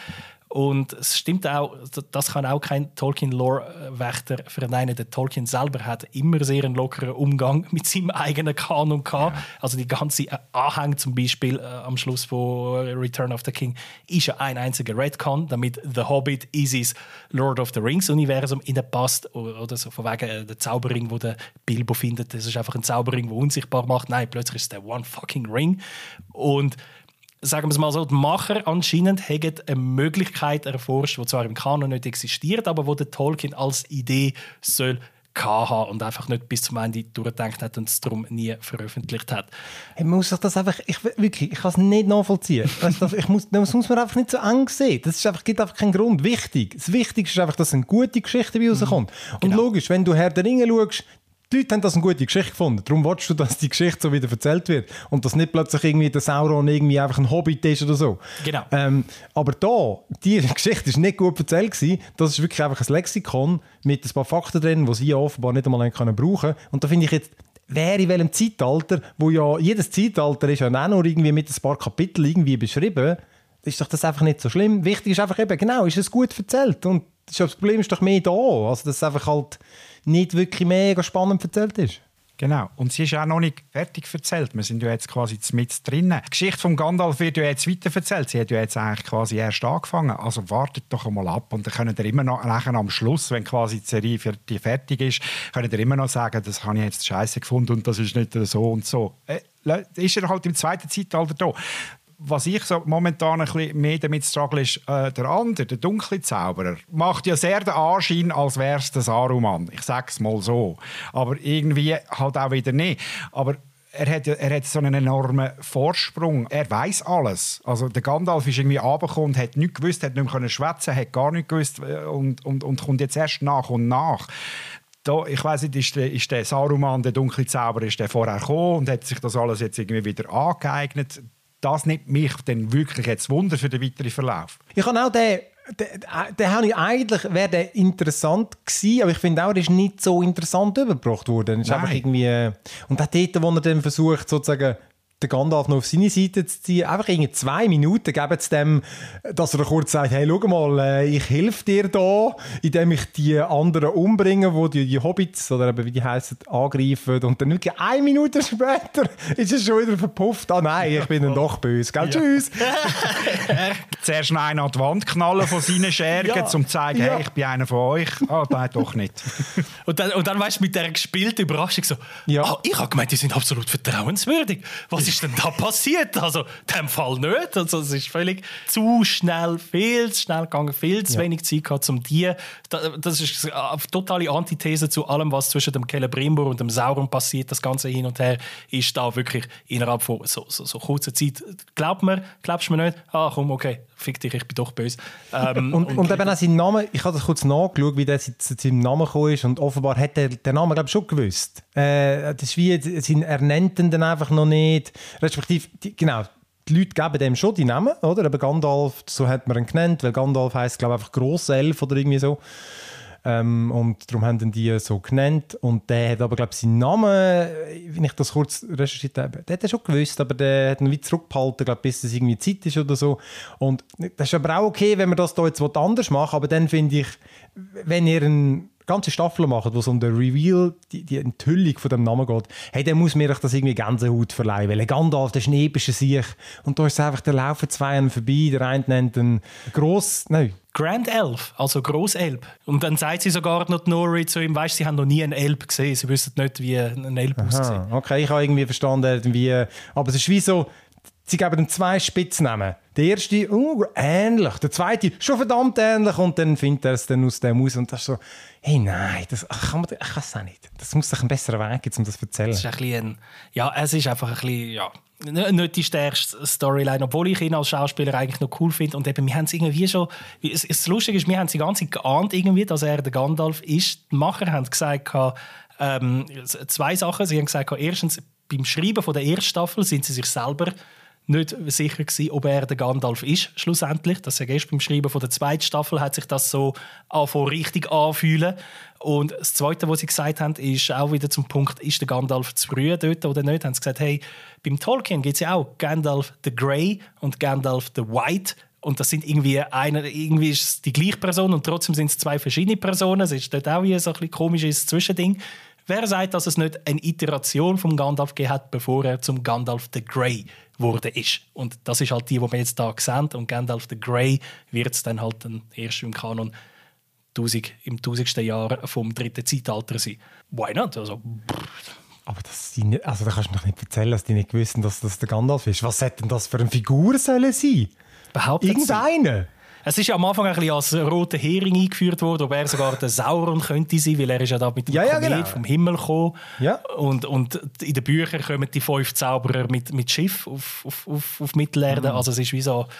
Speaker 1: Und es stimmt auch, das kann auch kein Tolkien-Lore-Wächter verneinen. Der Tolkien selber hat immer sehr einen lockeren Umgang mit seinem eigenen Kanon gehabt. Ja. Also die ganze Anhang zum Beispiel äh, am Schluss von Return of the King ist ja ein einziger Redcon, damit The Hobbit in sein Lord of the Rings-Universum passt. Oder so von wegen äh, der Zauberring, wo der Bilbo findet, das ist einfach ein Zauberring, der unsichtbar macht. Nein, plötzlich ist es der One fucking Ring. Und sagen wir es mal so, die Macher anscheinend haben eine Möglichkeit erforscht, die zwar im Kanon nicht existiert, aber wo der Tolkien als Idee soll haben und einfach nicht bis zum Ende durchgedacht hat und es darum nie veröffentlicht hat.
Speaker 4: Hey, man muss sich das einfach, ich, wirklich, ich kann es nicht nachvollziehen. Das, ich muss, das muss man einfach nicht so eng sehen. Das ist einfach, gibt einfach keinen Grund. Wichtig. Das Wichtigste ist einfach, dass eine gute Geschichte bei rauskommt. Mhm, genau. Und logisch, wenn du Herr der Ringe schaust, die Leute haben das eine gute Geschichte gefunden. Darum willst du, dass die Geschichte so wieder erzählt wird. Und dass nicht plötzlich irgendwie der Sauron irgendwie einfach ein Hobbit ist oder so.
Speaker 1: Genau.
Speaker 4: Ähm, aber da, die Geschichte war nicht gut erzählt gewesen. Das ist wirklich einfach ein Lexikon mit ein paar Fakten drin, die sie offenbar nicht einmal brauchen können. Und da finde ich jetzt, wer in welchem Zeitalter, wo ja jedes Zeitalter ist ja auch noch irgendwie mit ein paar Kapiteln irgendwie beschrieben, ist doch das einfach nicht so schlimm. Wichtig ist einfach eben, genau, ist es gut erzählt. Und das Problem ist doch mehr da. Also, dass es einfach halt nicht wirklich mega spannend erzählt ist.
Speaker 3: Genau. Und sie ist auch noch nicht fertig erzählt. Wir sind ja jetzt quasi mit drinnen. Die Geschichte von Gandalf wird ja jetzt weiter erzählt. Sie hat ja jetzt eigentlich quasi erst angefangen. Also wartet doch einmal ab. Und dann könnt ihr immer noch nachher am Schluss, wenn quasi die Serie für die fertig ist, könnt ihr immer noch sagen, das habe ich jetzt scheiße gefunden und das ist nicht so und so. Äh, ist er halt im zweiten Zeitalter da. Was ich so momentan ein bisschen mehr damit struggle, ist äh, der andere, der dunkle Zauberer. Macht ja sehr den Anschein, als wäre es der Saruman. Ich sage es mal so. Aber irgendwie halt auch wieder nicht. Aber er hat, er hat so einen enormen Vorsprung. Er weiß alles. Also der Gandalf ist irgendwie runtergekommen, hat nichts gewusst, hat nicht mehr schwätzen, hat gar nichts gewusst und, und, und kommt jetzt erst nach und nach. Da, ich weiss nicht, ist der, ist der Saruman, der dunkle Zauberer, ist der vorher gekommen und hat sich das alles jetzt irgendwie wieder angeeignet. Das nimmt mich dann wirklich jetzt Wunder für den weiteren Verlauf.
Speaker 4: Ich habe auch den, den, den habe ich eigentlich, wäre der interessant gewesen, aber ich finde auch, er ist nicht so interessant übergebracht worden. Ist einfach irgendwie, und auch dort, wo er dann versucht, sozusagen den Gandalf noch auf seine Seite zu ziehen, einfach irgendwie zwei Minuten geben es dem, dass er kurz sagt, hey, schau mal, ich helfe dir da, indem ich die anderen umbringe, die die, die Hobbits, oder eben wie die heissen, angreifen. Und dann wirklich eine Minute später ist es schon wieder verpufft. Ah nein, ich bin dann doch böse. Gell? Ja. Tschüss.
Speaker 3: Zuerst noch einen an die Wand knallen von seinen Schergen, ja. um zu zeigen, ja. hey, ich bin einer von euch. Ah, nein, doch nicht.
Speaker 1: und dann, und dann weißt du, mit dieser gespielten Überraschung so, ja. ah, ich habe gemeint, die sind absolut vertrauenswürdig. Was ist denn da passiert? Also, in dem Fall nicht. Also, es ist völlig zu schnell, viel zu schnell gegangen, viel zu ja. wenig Zeit gehabt, um die. Das ist eine totale Antithese zu allem, was zwischen dem Celebrimbor und dem Sauron passiert. Das Ganze hin und her ist da wirklich innerhalb von so, so, so kurzer Zeit. Glaubt mir, glaubst du mir nicht? Ah, komm, okay, fick dich, ich bin doch böse. Ähm,
Speaker 4: und, und, und eben auch sein Name, ich habe das kurz nachgeschaut, wie der zu seinem Namen gekommen ist und offenbar hat er den Namen, glaube ich, schon gewusst. Äh, das ist wie, er nennt ihn dann einfach noch nicht. Respektive, die, genau, die Leute geben dem schon die Namen, oder? Aber Gandalf, so hat man ihn genannt, weil Gandalf heisst, glaube ich, einfach Grosself oder irgendwie so. Ähm, und darum haben die so genannt. Und der hat aber, glaube ich, seinen Namen, wenn ich das kurz recherchiert habe, der hat er schon gewusst, aber der hat ihn wie zurückgehalten, glaube, bis es irgendwie Zeit ist oder so. Und das ist aber auch okay, wenn man das da jetzt anders macht, aber dann finde ich, wenn ihr eine ganze Staffel macht, wo es um den Reveal, die, die Enthüllung von dem Namen geht, hey, dann muss mir das irgendwie Gänsehaut verleihen, weil Gandalf, der ist ein epischer Sieg und da ist einfach, der laufen zwei an vorbei, der eine nennt einen Gross, nein,
Speaker 1: Grand Elf, also Grosselb. Und dann sagt sie sogar noch Nori zu ihm, weißt, sie haben noch nie einen Elb gesehen, sie wissen nicht, wie ein Elb aussieht.
Speaker 4: Okay, ich habe irgendwie verstanden, wie, aber es ist wie so, sie geben ihm zwei Spitznamen. Der erste, uh, ähnlich. Der zweite, schon verdammt ähnlich. Und dann findet er es dann aus dem aus. Und das ist so, hey, nein, das kann man, ich kann es auch nicht. Das muss doch einen besseren Weg geben, um das zu erzählen.
Speaker 1: Es ist ein bisschen, ja, es ist einfach ein bisschen, ja, nicht die stärkste Storyline, obwohl ich ihn als Schauspieler eigentlich noch cool finde. Und eben, wir haben es irgendwie schon, es, es Lustige ist, wir haben es die ganze Zeit geahnt, irgendwie, dass er der Gandalf ist. Die Macher haben gesagt, ähm, zwei Sachen. Sie haben gesagt, erstens, beim Schreiben von der ersten Staffel sind sie sich selber nicht sicher gewesen, ob er der Gandalf ist, schlussendlich. Das erst beim Schreiben von der zweiten Staffel hat sich das so angefangen, richtig anfühlen. Und das Zweite, was sie gesagt haben, ist auch wieder zum Punkt, ist der Gandalf zu früh dort oder nicht? Haben sie gesagt, hey, beim Tolkien gibt es ja auch Gandalf the Grey und Gandalf the White. Und das sind irgendwie, eine, irgendwie ist es die gleiche Person und trotzdem sind es zwei verschiedene Personen. Es ist dort auch wie so ein bisschen komisches Zwischending. Wer sagt, dass es nicht eine Iteration vom Gandalf gegeben hat, bevor er zum Gandalf the Grey wurde ist? Und das ist halt die, die wir jetzt hier sehen. Und Gandalf the Grey wird es dann halt dann erst im Kanon tausend, im tausendsten Jahr vom dritten Zeitalter sein. Why not? Also,
Speaker 4: aber das die nicht, also da kannst du doch nicht erzählen, dass die nicht wissen, dass das der Gandalf ist. Was hätte denn das für eine Figur sollen sein?
Speaker 1: Behauptet
Speaker 4: Irgendeine?
Speaker 1: Es ist ja am Anfang ein bisschen als roter Hering eingeführt worden, ob er sogar der Sauron könnte sein, weil er ist ja da mit dem
Speaker 4: ja, ja,
Speaker 1: Komet
Speaker 4: genau.
Speaker 1: vom Himmel gekommen.
Speaker 4: Ja.
Speaker 1: Und, und in den Büchern kommen die fünf Zauberer mit, mit Schiff auf, auf, auf, auf Mittelerde. Mhm. Also es ist wie so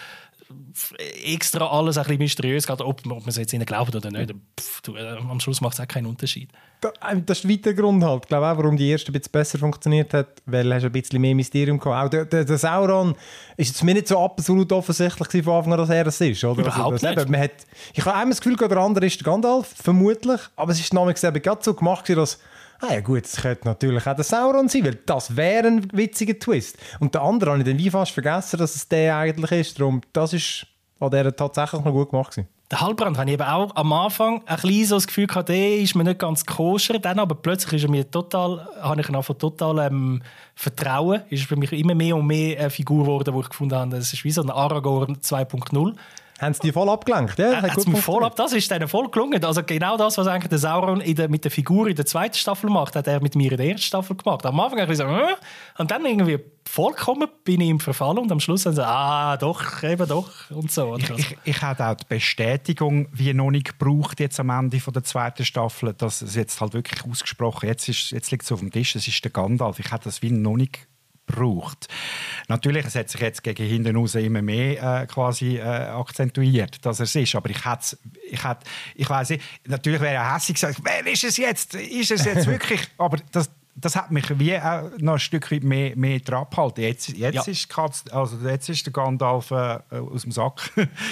Speaker 1: extra alles ein bisschen mysteriös, ob, ob man es jetzt ihnen glaubt oder nicht. Pff, du, äh, am Schluss macht es auch keinen Unterschied.
Speaker 4: Das ist der weitere Grund halt. Ich glaube auch, warum die erste ein bisschen besser funktioniert hat, weil du ein bisschen mehr Mysterium gehabt. Auch der, der, der Sauron ist jetzt mir nicht so absolut offensichtlich von Anfang an, dass er es ist. Oder?
Speaker 1: Überhaupt
Speaker 4: also, das,
Speaker 1: nicht.
Speaker 4: Man hat, ich habe einmal das Gefühl, der andere ist der Gandalf, vermutlich. Aber es ist damals eben gerade so gemacht, dass ah ja gut, es könnte natürlich auch der Sauron sein, weil das wäre ein witziger Twist. Und der andere habe ich dann wie fast vergessen, dass es der eigentlich ist. Darum, das ist an der tatsächlich noch gut gemacht gewesen.
Speaker 1: Der Halbrand habe ich eben auch am Anfang ein bisschen so das Gefühl gehabt, der ist mir nicht ganz koscher. Dann aber plötzlich ist er mir total, habe ich ihn einfach total ähm, vertrauen. Ist für mich immer mehr und mehr eine Figur geworden, wo ich gefunden habe, das ist wie so ein Aragorn zwei Punkt null.
Speaker 4: Haben sie die voll abgelenkt? Ja,
Speaker 1: äh, gut voll ab, das ist denen voll gelungen. Also genau das, was eigentlich der Sauron in der, mit der Figur in der zweiten Staffel macht, hat er mit mir in der ersten Staffel gemacht. Am Anfang habe ich gesagt, äh, und dann irgendwie vollkommen bin ich ihm verfallen und am Schluss haben sie ah, doch, eben doch und so.
Speaker 3: Ich, ich, ich habe auch die Bestätigung wie noch nicht gebraucht jetzt am Ende von der zweiten Staffel, dass es jetzt halt wirklich ausgesprochen, jetzt, ist, jetzt liegt es auf dem Tisch, es ist der Gandalf. Ich habe das wie noch nicht braucht. Natürlich, es hat sich jetzt gegen hinten raus immer mehr äh, quasi äh, akzentuiert, dass er es ist, aber ich hätte, ich hätte, ich weiss nicht, natürlich wäre er hässlich gesagt, wer ist es jetzt? Ist es jetzt wirklich? Aber das, das hat mich wie auch noch ein Stück weit mehr, mehr dran gehalten. Jetzt, jetzt, ja. ist Katz, also jetzt ist der Gandalf äh, aus dem Sack.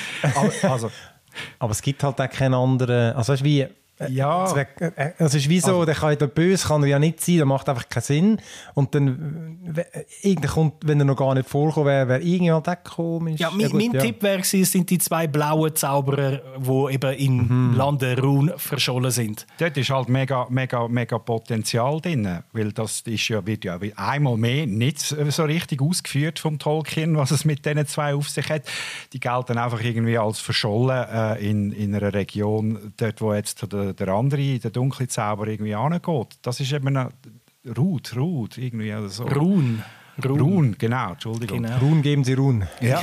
Speaker 3: aber, also.
Speaker 4: aber es gibt halt auch keinen anderen, also weißt, wie
Speaker 3: ja.
Speaker 4: Es ist wie so, also, der kann der Böse kann er ja nicht sein, der macht einfach keinen Sinn. Und dann, irgendwann kommt, wenn er noch gar nicht vorkommen wäre, wäre irgendjemand auch komisch.
Speaker 1: Ja, mein,
Speaker 4: ja, gut,
Speaker 1: mein
Speaker 4: ja.
Speaker 1: Tipp wäre, es sind die zwei blauen Zauberer, die eben im mhm. Lande Run verschollen sind.
Speaker 3: Dort ist halt mega, mega, mega Potenzial drin, weil das ist ja, wird ja einmal mehr nicht so richtig ausgeführt vom Tolkien, was es mit diesen zwei auf sich hat. Die gelten einfach irgendwie als verschollen äh, in, in einer Region, dort wo jetzt der der andere, der dunkle Zauber, irgendwie angeht. Das ist eben eine Ruth, Ruth, irgendwie oder so.
Speaker 1: Ruhn.
Speaker 3: Ruhn. Ruhn, genau, Entschuldigung.
Speaker 4: Genau. Ruhn geben Sie Ruhn.
Speaker 3: Ja.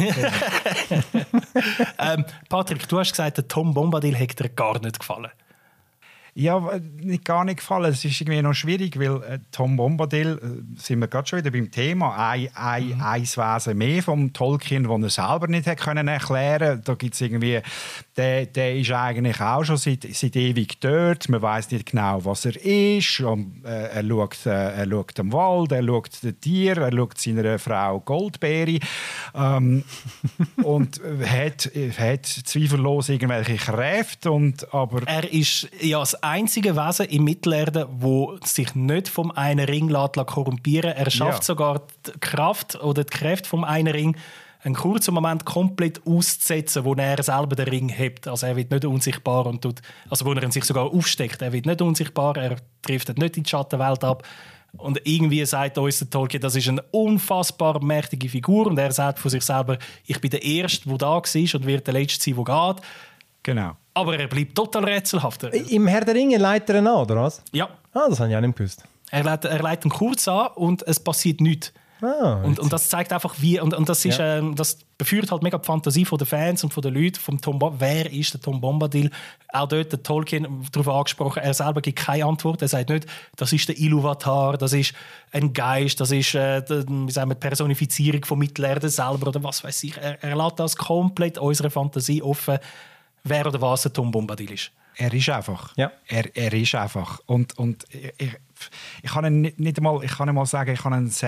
Speaker 1: ähm, Patrick, du hast gesagt, der Tom Bombadil hat dir gar nicht gefallen.
Speaker 3: Ja, nicht gar nicht gefallen. Es ist irgendwie noch schwierig, weil äh, Tom Bombadil, äh, sind wir gerade schon wieder beim Thema, ein, ein, mhm. ein Wesen mehr vom Tolkien, das er selber nicht hat können erklären. Da gibt's irgendwie, der, der ist eigentlich auch schon seit, seit ewig dort. Man weiß nicht genau, was er ist. Und, äh, er, schaut, äh, er schaut am Wald, er schaut den Tier, er schaut seiner Frau Goldbeere ähm, und hat, hat zweifellos irgendwelche Kräfte. Und, aber
Speaker 1: er ist ja das einzige Wesen im Mittelerde, wo sich nicht vom einen Ring korrumpieren lässt. Er schafft ja. sogar die Kraft oder die Kräfte vom einen Ring einen kurzen Moment komplett auszusetzen, wo er selber den Ring hebt. Also er wird nicht unsichtbar und tut, also wo er ihn sich sogar aufsteckt. Er wird nicht unsichtbar, er trifft nicht in die Schattenwelt ab. Und irgendwie sagt uns der Tolkien, das ist eine unfassbar mächtige Figur und er sagt von sich selber, ich bin der Erste, der da war und wird der Letzte sein, der geht.
Speaker 3: Genau.
Speaker 1: Aber er bleibt total rätselhafter.
Speaker 4: Im Herr der Ringe leitet er ihn an, oder was?
Speaker 1: Ja.
Speaker 4: Ah, das habe ich auch nicht gewusst.
Speaker 1: Er leitet, er leitet ihn kurz an und es passiert nichts.
Speaker 4: Ah,
Speaker 1: und, und das zeigt einfach, wie. Und, und das, ist, ja. ähm, das befeuert halt mega die Fantasie der Fans und der Leute. Vom Tom Bo- Wer ist der Tom Bombadil? Auch dort der Tolkien darauf angesprochen. Er selber gibt keine Antwort. Er sagt nicht, das ist der Iluvatar, das ist ein Geist, das ist äh, die, wie sagen wir, die Personifizierung von Mittelerde selber oder was weiß ich. Er, er lässt das komplett unserer Fantasie offen, wer oder was der Tom Bombadil ist.
Speaker 3: Er ist einfach.
Speaker 4: Ja.
Speaker 3: Er, er ist einfach. Und, und ich, ich, ich kann ihn nicht, nicht einmal, ich kann nicht mal sagen, ich habe ihn sehr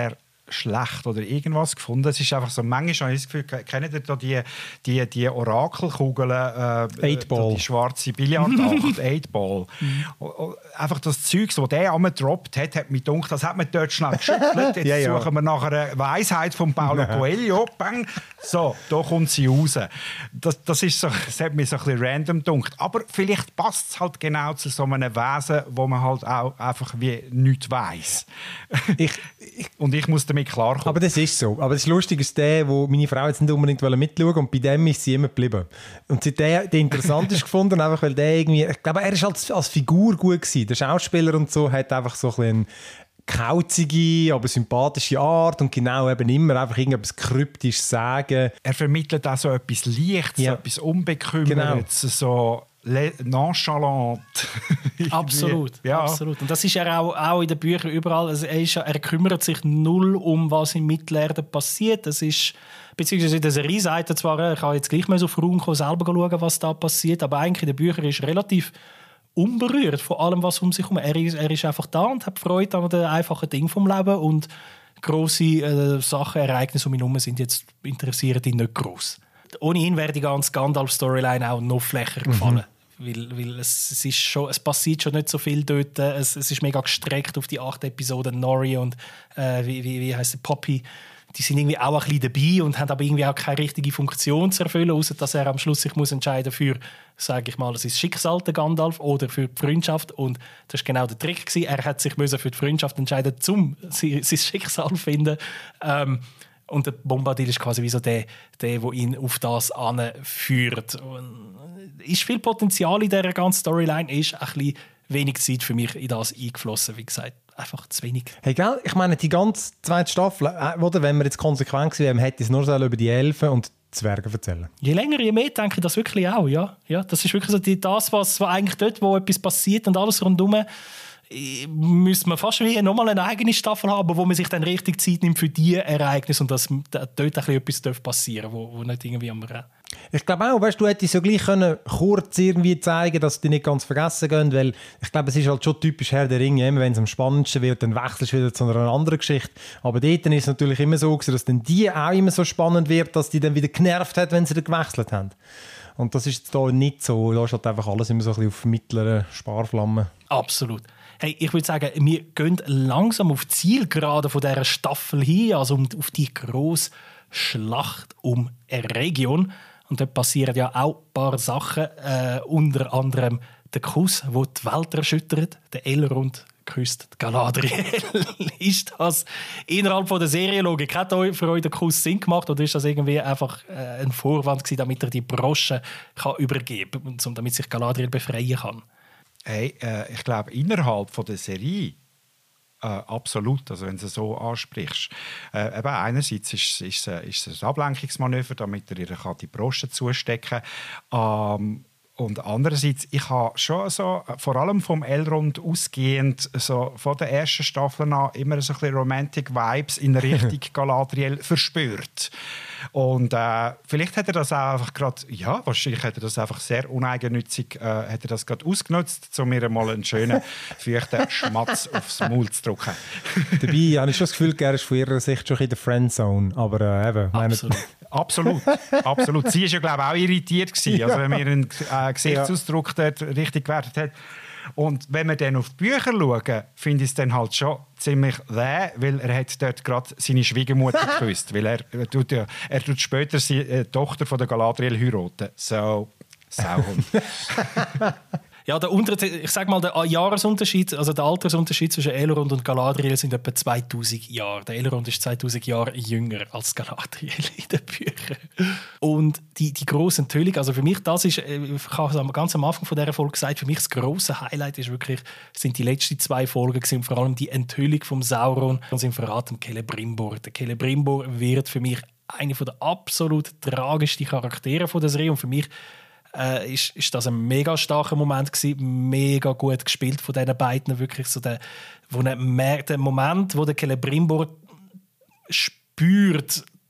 Speaker 3: schlecht oder irgendwas gefunden. Es ist einfach so, manchmal habe ich das Gefühl, kennt ihr da die, die, die Orakelkugeln, äh,
Speaker 4: Ball.
Speaker 3: die schwarze Billardacht, acht Ball. Mhm. Einfach das Zeug, das der einmal gedroppt hat, hat mich gedacht, das hat man dort schnell geschüttelt. Jetzt ja, ja. suchen wir nach einer Weisheit von Paulo Coelho. Bang. So, da kommt sie raus. Das, das, ist so, das hat mich so ein bisschen random gedacht. Aber vielleicht passt es halt genau zu so einem Wesen, wo man halt auch einfach wie nichts weiss. Ich, ich, und ich muss damit klarkommen.
Speaker 4: Aber das ist so. Aber das Lustige ist der, wo meine Frau jetzt nicht unbedingt mitschauen wollte, und bei dem ist sie immer geblieben. Und sie hat den, den interessant ist gefunden, einfach weil der irgendwie, ich glaube, er ist als, als Figur gut gewesen. Der Schauspieler und so hat einfach so ein bisschen kauzige, aber sympathische Art und genau eben immer einfach irgendetwas kryptisch sagen.
Speaker 3: Er vermittelt auch so etwas Leichtes,
Speaker 4: ja.
Speaker 3: so etwas Unbekümmertes, genau. so nonchalant.
Speaker 1: Absolut,
Speaker 3: ja.
Speaker 1: absolut. Und das ist er auch, auch in den Büchern überall. Also er, ist, er kümmert sich null um, was in Mittelerde passiert. Das ist, beziehungsweise in der Serie sagt er zwar, ich kann jetzt gleich mal so Frauen kommen, selber schauen, was da passiert, aber eigentlich in den Büchern ist er relativ unberührt von allem, was um sich herum. Er ist, er ist einfach da und hat Freude an den einfachen Dingen vom Leben und grosse äh, Sachen, Ereignisse um ihn herum sind jetzt interessieren ihn nicht gross. Ohne ihn wäre die ganze Gandalf-Storyline auch noch flächer gefallen. Mhm. Weil, weil es, es, ist schon, es passiert schon nicht so viel dort. Es, es ist mega gestreckt auf die acht Episoden. Nori und äh, wie, wie, wie heisst der, Poppy, die sind irgendwie auch ein bisschen dabei und haben aber irgendwie auch keine richtige Funktion zu erfüllen, außer dass er am Schluss sich muss entscheiden für, sage ich mal, das ist das Schicksal der Gandalf oder für die Freundschaft. Und das war genau der Trick gewesen. Er hat sich müssen für die Freundschaft entscheiden, um sein Schicksal zu finden. Ähm, Und der Bombadil ist quasi wie so der, der, der ihn auf das anführt. Es ist viel Potenzial in dieser ganzen Storyline, ist ein bisschen wenig Zeit für mich in das eingeflossen. Wie gesagt, einfach zu wenig.
Speaker 4: Hey, gell? Ich meine, die ganze zweite Staffel, äh, oder, wenn wir jetzt konsequent gewesen wären, hätte es nur über die Elfen und die Zwerge erzählen.
Speaker 1: Je länger, je mehr denke ich das wirklich auch. Ja? Ja, das ist wirklich so die, das, was, was eigentlich dort, wo etwas passiert und alles rundherum, müsste man fast wie nochmal eine eigene Staffel haben, wo man sich dann richtig Zeit nimmt für diese Ereignisse und dass dort ein bisschen etwas passieren darf, wo, wo nicht irgendwie am Rennen.
Speaker 4: Ich glaube auch, weißt, du hättest ja gleich können kurz irgendwie zeigen, dass die nicht ganz vergessen gehen, weil ich glaube, es ist halt schon typisch Herr der Ringe, wenn es am spannendsten wird, dann wechselst du wieder zu einer anderen Geschichte. Aber dort ist es natürlich immer so, dass dann die auch immer so spannend wird, dass die dann wieder genervt hat, wenn sie dann gewechselt haben. Und das ist jetzt hier nicht so. Da ist halt einfach alles immer so ein bisschen auf mittleren Sparflammen.
Speaker 1: Absolut. Hey, ich würde sagen, wir gehen langsam auf die Zielgerade von dieser Staffel hin, also um, auf die grosse Schlacht um Eregion. Und dort passieren ja auch ein paar Sachen, äh, unter anderem der Kuss, der die Welt erschüttert, der Elrond küsst Galadriel. Ist das innerhalb von der Serienlogik, hat für euch der Kuss Sinn gemacht oder ist das irgendwie einfach äh, ein Vorwand gewesen, damit er die Brosche kann übergeben kann, damit sich Galadriel befreien kann?
Speaker 3: Hey, äh, ich glaube, innerhalb von der Serie äh, absolut, also wenn du es so ansprichst. Äh, eben einerseits ist, ist, ist es ein Ablenkungsmanöver, damit er ihr die Brosche zustecken kann. Ähm, und andererseits, ich habe schon so, vor allem vom Elrond ausgehend, so von der ersten Staffel an immer so ein bisschen Romantic Vibes in Richtung Galadriel verspürt. Und äh, vielleicht hat er das auch einfach gerade, ja, wahrscheinlich hat er das einfach sehr uneigennützig, äh, hat er das gerade ausgenutzt, um mir mal einen schönen, feuchten Schmatz aufs Maul zu drücken.
Speaker 4: Dabei habe ich schon das Gefühl, er ist von ihrer Sicht schon in der Friendzone, aber äh, eben.
Speaker 1: Absolut.
Speaker 3: Absolut, absolut. Sie war ja, glaube ich, auch irritiert gewesen, also wenn mir einen äh, Gesichtsausdruck ja. dort richtig gewertet hat. Und wenn wir dann auf die Bücher schauen, finde ich es dann halt schon ziemlich weh, weil er hat dort gerade seine Schwiegermutter geküsst, weil er, er, tut, ja, er tut später die äh, Tochter von der Galadriel heiraten. So, Sauhund.
Speaker 1: Ja, der Unter- ich sage mal, der Jahresunterschied, also der Altersunterschied zwischen Elrond und Galadriel sind etwa zweitausend Jahre. Der Elrond ist zweitausend Jahre jünger als Galadriel in den Büchern. Und die, die grosse Enthüllung, also für mich, das ist, ich habe ganz am Anfang von dieser Folge gesagt, für mich das grosse Highlight ist wirklich, sind die letzten zwei Folgen gewesen, vor allem die Enthüllung vom Sauron und im Verrat dem Celebrimbor. Der Celebrimbor wird für mich einer der absolut tragischsten Charaktere von der Serie und für mich Äh, ist, ist das ein mega starker Moment gewesen, mega gut gespielt von diesen beiden, wirklich so der, wo er merkt, der Moment, wo der Celebrimbor spürt,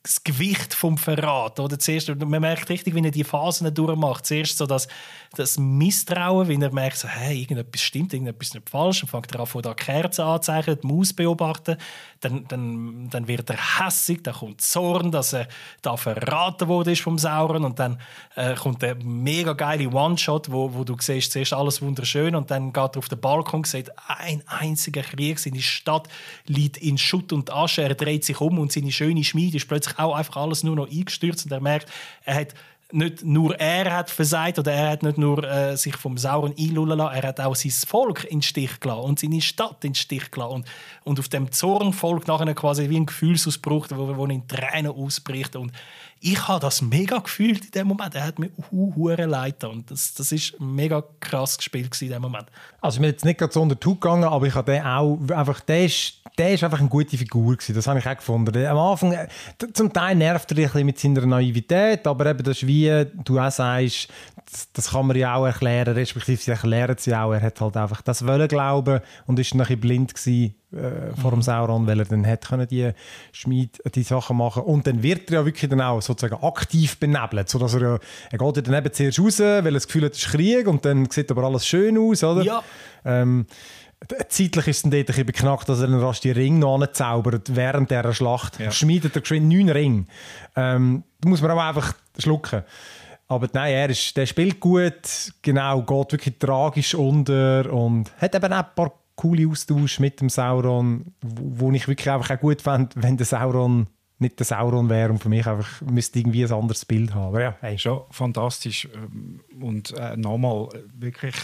Speaker 1: das Gewicht vom Verrat. Oder zuerst, man merkt richtig, wie er die Phasen durchmacht. Zuerst so das, das Misstrauen, wie er merkt, so, hey, irgendetwas stimmt, irgendetwas ist nicht falsch. Dann fängt er an, von der Kerze anzuzeichnen, die Maus beobachten. Dann, dann, dann wird er hässig, dann kommt Zorn, dass er da verraten wurde vom Sauron. Und dann äh, kommt der mega geile One-Shot, wo, wo du siehst, zuerst alles wunderschön und dann geht er auf den Balkon und sieht, ein einziger Krieg, seine Stadt liegt in Schutt und Asche, er dreht sich um und seine schöne Schmiede ist plötzlich auch einfach alles nur noch eingestürzt und er merkt, er hat nicht nur er hat versagt oder er hat nicht nur äh, sich vom Sauron einlullen lassen, er hat auch sein Volk in den Stich gelassen und seine Stadt in den Stich gelassen. Und, und auf dem Zorn folgt nachher quasi wie ein Gefühlsausbruch, wo, wo in Tränen ausbricht. Und ich habe das mega gefühlt in dem Moment. Er hat mir hure leid und das, das ist mega krass gespielt in dem Moment.
Speaker 4: Also mir jetzt nicht gerade so unter die Haut gegangen, aber ich habe den auch einfach, der ist, der ist einfach eine gute Figur gewesen. Das habe ich auch gefunden. Am Anfang, zum Teil nervt er ein bisschen mit seiner Naivität, aber eben das ist wie du auch sagst, das, das kann man ja auch erklären, respektive sie erklären es ja auch. Er hat halt einfach das wollen glauben und ist dann ein bisschen blind gewesen, äh, vor dem Sauron, weil er dann hätte können die Schmied die Sachen machen und dann wird er ja wirklich dann auch sozusagen aktiv benebelt, sodass er ja, er geht ja dann eben zuerst raus, weil er das Gefühl hat, es ist Krieg und dann sieht aber alles schön aus, oder?
Speaker 1: Ja.
Speaker 4: Ähm, zeitlich ist es dann dort ein bisschen beknackt, dass er dann rasch die Ringe noch anzaubert während dieser Schlacht. Ja. Schmiedet er geschwind neun Ringe. Ähm, da muss man auch einfach schlucken. Aber nein, er ist, der spielt gut, genau, geht wirklich tragisch unter und hat eben auch ein paar coole Austausch mit dem Sauron, wo, wo ich wirklich einfach auch gut fände, wenn der Sauron nicht der Sauron wäre und für mich einfach müsste irgendwie ein anderes Bild haben. Aber ja, hey.
Speaker 3: Schon fantastisch. Und äh, nochmal, wirklich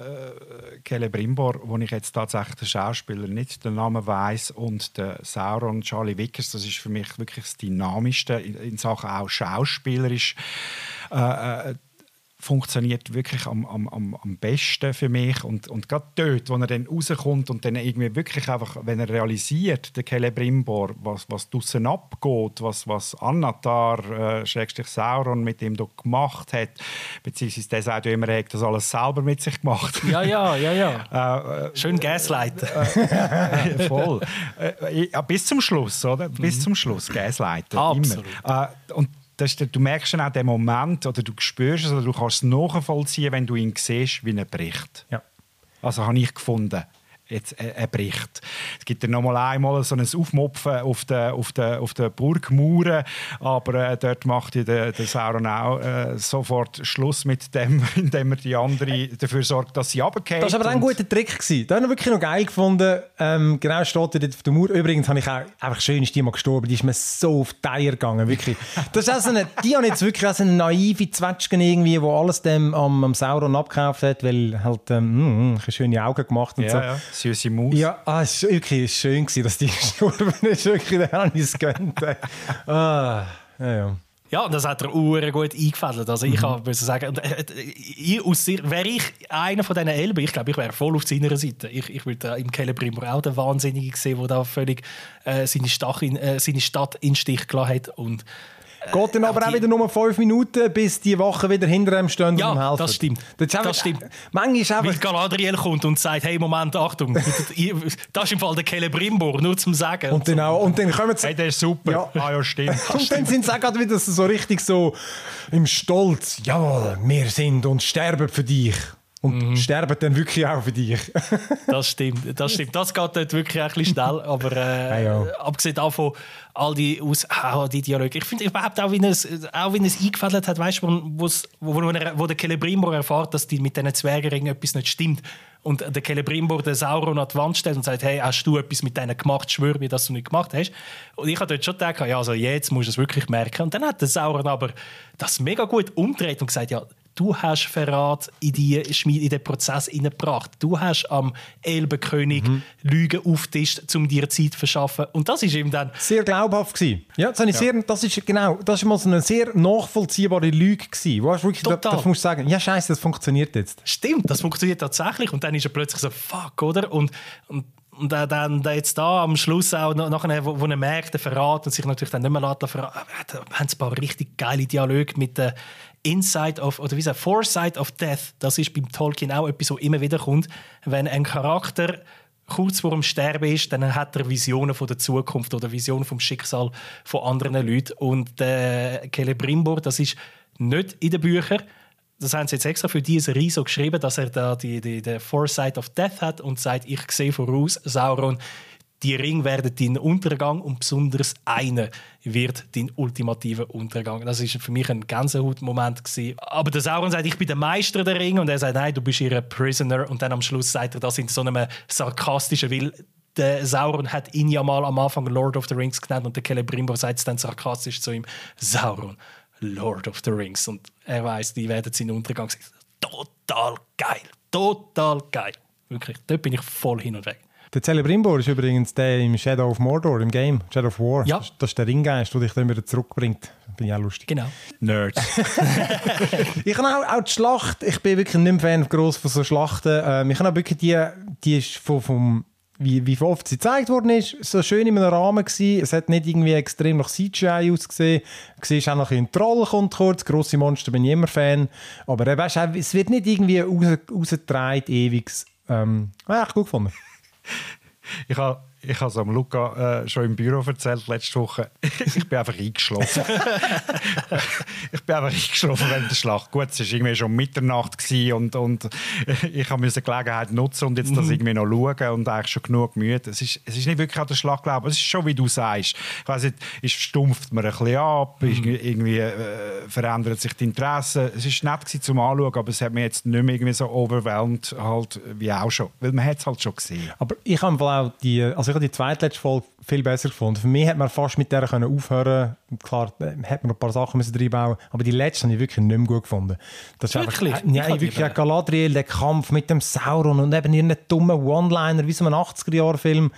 Speaker 3: äh, Celebrimbor, wo ich jetzt tatsächlich den Schauspieler nicht den Namen weiss und der Sauron, Charlie Vickers, das ist für mich wirklich das Dynamischste in, in Sachen auch schauspielerisch. Äh, äh, funktioniert wirklich am, am, am besten für mich. Und, und gerade dort, wo er dann rauskommt und dann irgendwie wirklich einfach, wenn er realisiert, der Celebrimbor, was, was draussen abgeht, was, was Annatar, äh, Schrägstrich Sauron mit ihm dort gemacht hat, beziehungsweise der sagt ja immer, er hat das alles selber mit sich gemacht.
Speaker 1: Ja, ja, ja, ja. äh, Schön Gaslighten.
Speaker 3: Äh, voll. Äh, ja, bis zum Schluss, oder? Bis mhm. zum Schluss, Gaslighten.
Speaker 1: Absolut.
Speaker 3: Immer. Äh, und Das ist, du merkst dann auch den Moment, oder du spürst es, oder du kannst es nachvollziehen, wenn du ihn siehst, wie er bricht.
Speaker 4: Ja.
Speaker 3: Also habe ich gefunden, jetzt, er, er bricht. Es gibt dann noch mal einmal so ein Aufmopfen auf den, auf den, auf den Burgmauern, aber äh, dort macht ja der, der Sauron auch äh, sofort Schluss mit dem, indem er die andere dafür sorgt, dass sie runterfällt.
Speaker 4: Das war aber auch ein guter Trick gewesen. Das habe ich wirklich noch geil gefunden. Ähm, genau, steht dort auf der Mauer. Übrigens habe ich auch einfach schön, ist die mal gestorben. Die ist mir so auf die Eier gegangen, wirklich. Das ist auch so eine, die haben jetzt wirklich auch so eine naive Zwetschgen irgendwie, wo alles dem am, am Sauron abgekauft hat, weil halt ähm, mh, schöne Augen gemacht und
Speaker 3: ja,
Speaker 4: so.
Speaker 3: Ja. Süße Maus.
Speaker 4: Ja, ah, es war wirklich schön, dass die gestorben ist. Wirklich, da habe ich es gönnt. Ah, ja, ja.
Speaker 1: Ja, und das hat er auch gut eingefädelt. Also ich mhm. muss sagen, ich, aus, wäre ich einer von diesen Elben, ich glaube, ich wäre voll auf seiner Seite. Ich, ich würde im Celebrimbor auch den Wahnsinnigen sehen, der da völlig äh, seine, Stadt in, äh, seine Stadt in den Stich gelassen hat. Und
Speaker 4: geht dann aber auch, auch wieder nur fünf Minuten, bis die Wachen wieder hinter ihm stehen
Speaker 1: ja,
Speaker 4: und ihm helfen.
Speaker 1: Das stimmt.
Speaker 4: Das,
Speaker 1: das stimmt.
Speaker 4: Manchmal ist einfach...
Speaker 1: Weil Galadriel kommt und sagt, hey, Moment, Achtung, das ist im Fall der Celebrimbor, nur zum Sagen.
Speaker 4: Und, und, dann, auch, und dann kommen sie...
Speaker 3: Hey, der ist super.
Speaker 4: Ja.
Speaker 3: Ah ja, stimmt.
Speaker 4: Und stimmt. Dann sind sie auch gerade wieder so richtig so im Stolz. Jawohl, wir sind und sterben für dich. Und mhm. sterben dann wirklich auch für dich.
Speaker 1: Das stimmt, das stimmt. Das geht dort wirklich ein bisschen schnell. Aber äh,
Speaker 4: ja, ja.
Speaker 1: abgesehen davon, all die, aus, oh, die Dialoge. Ich finde überhaupt auch, wie er es, auch wie er es eingefädelt hat, weißt, wo, wo, wo, wo der Celebrimbor erfährt, dass die mit diesen Zwergeringen etwas nicht stimmt. Und der Celebrimbor den Sauron an die Wand stellt und sagt, hey, hast du etwas mit denen gemacht? Schwör mir, dass du nicht gemacht hast. Und ich habe dort schon gedacht, ja, also jetzt musst du es wirklich merken. Und dann hat der Sauron aber das mega gut umgedreht und gesagt, ja, du hast Verrat in, die Schmiede, in den Prozess hineingebracht. Du hast am Elbenkönig mhm. Lügen aufgetischt, um dir Zeit zu verschaffen. Und das ist ihm dann...
Speaker 4: Sehr glaubhaft gewesen. Ja, das, ja. Sehr, das ist genau, das ist mal so eine sehr nachvollziehbare Lüge gewesen. Wo hast du wirklich, da, da musst du sagen, ja scheiße, das funktioniert jetzt.
Speaker 1: Stimmt, das funktioniert tatsächlich. Und dann ist er plötzlich so, fuck, oder? Und, und Und äh, dann jetzt da am Schluss auch, nachher, wo, wo er merkt, der Verrat und sich natürlich dann nicht mehr lässt, verraten, haben ein paar richtig geile Dialoge mit der Inside of, oder wie sagt, Foresight of Death. Das ist beim Tolkien auch etwas, was immer wieder kommt, wenn ein Charakter kurz vor dem Sterben ist, dann hat er Visionen von der Zukunft oder Visionen vom Schicksal von anderen Leuten. Und äh, Celebrimbor, das ist nicht in den Büchern. Das haben sie jetzt extra für diese Serie so geschrieben, dass er da die, die, die Foresight of Death hat und sagt, ich sehe voraus, Sauron, die Ringe werden dein Untergang und besonders einer wird dein ultimativer Untergang. Das war für mich ein Gänsehautmoment gewesen. Aber der Sauron sagt, ich bin der Meister der Ringe und er sagt, nein, du bist ihr Prisoner. Und dann am Schluss sagt er das in so einem sarkastischen, weil der Sauron hat ihn ja mal am Anfang Lord of the Rings genannt und der Celebrimbor sagt es dann sarkastisch zu ihm, Sauron, Lord of the Rings. Und er weiss, die werden seinen Untergang sehen. Total geil, total geil. Wirklich, dort bin ich voll hin und weg.
Speaker 4: Der Celebrimbor ist übrigens der im Shadow of Mordor, im Game Shadow of War.
Speaker 1: Ja.
Speaker 4: Das, das ist der Ringgeist, der dich dann wieder zurückbringt. Finde ich auch lustig.
Speaker 1: Genau.
Speaker 3: Nerds.
Speaker 4: Ich habe auch, auch die Schlacht, ich bin wirklich nicht mehr Fan gross von so Schlachten. Ähm, ich habe auch wirklich die, die ist von, vom, wie, wie oft sie gezeigt worden ist, so schön in einem Rahmen gewesen. Es hat nicht irgendwie extrem nach C G I ausgesehen. Du siehst auch noch ein Troll kommt kurz, grosse Monster bin ich immer Fan. Aber äh, weißt, es wird nicht irgendwie raus, rausgetragen, ewig. Ähm, ja, echt gut gefunden.
Speaker 3: Ich habe ich es am Luca äh, schon im Büro erzählt letzte Woche. Ich bin einfach eingeschlafen. ich bin einfach eingeschlafen während der Schlacht. Gut, es war irgendwie schon Mitternacht und, und ich musste die Gelegenheit nutzen und jetzt das irgendwie noch schauen und eigentlich schon genug müde. Es ist, es ist nicht wirklich an der Schlacht gelaufen, es ist schon, wie du sagst. Ich weiss nicht, es stumpft man ein bisschen ab, mhm. irgendwie äh, verändert sich das Interesse. Es war nett gewesen zum Anschauen, aber es hat mich jetzt nicht mehr irgendwie so overwhelmed halt, wie auch schon. Weil man hat es halt schon gesehen.
Speaker 4: Aber ich habe auch die, also ich habe die zweitletzte Folge viel besser gefunden. Für mich hätte man fast mit der aufhören können. Klar, hätte man noch ein paar Sachen müssen reinbauen müssen, aber die letzte habe ich wirklich nicht mehr gut gefunden. Das ist
Speaker 1: wirklich?
Speaker 4: Einfach, ja, ich wirklich Galadriel, der Kampf mit dem Sauron und eben ihren dummen One-Liner, wie so ein achtziger-Jahre-Film.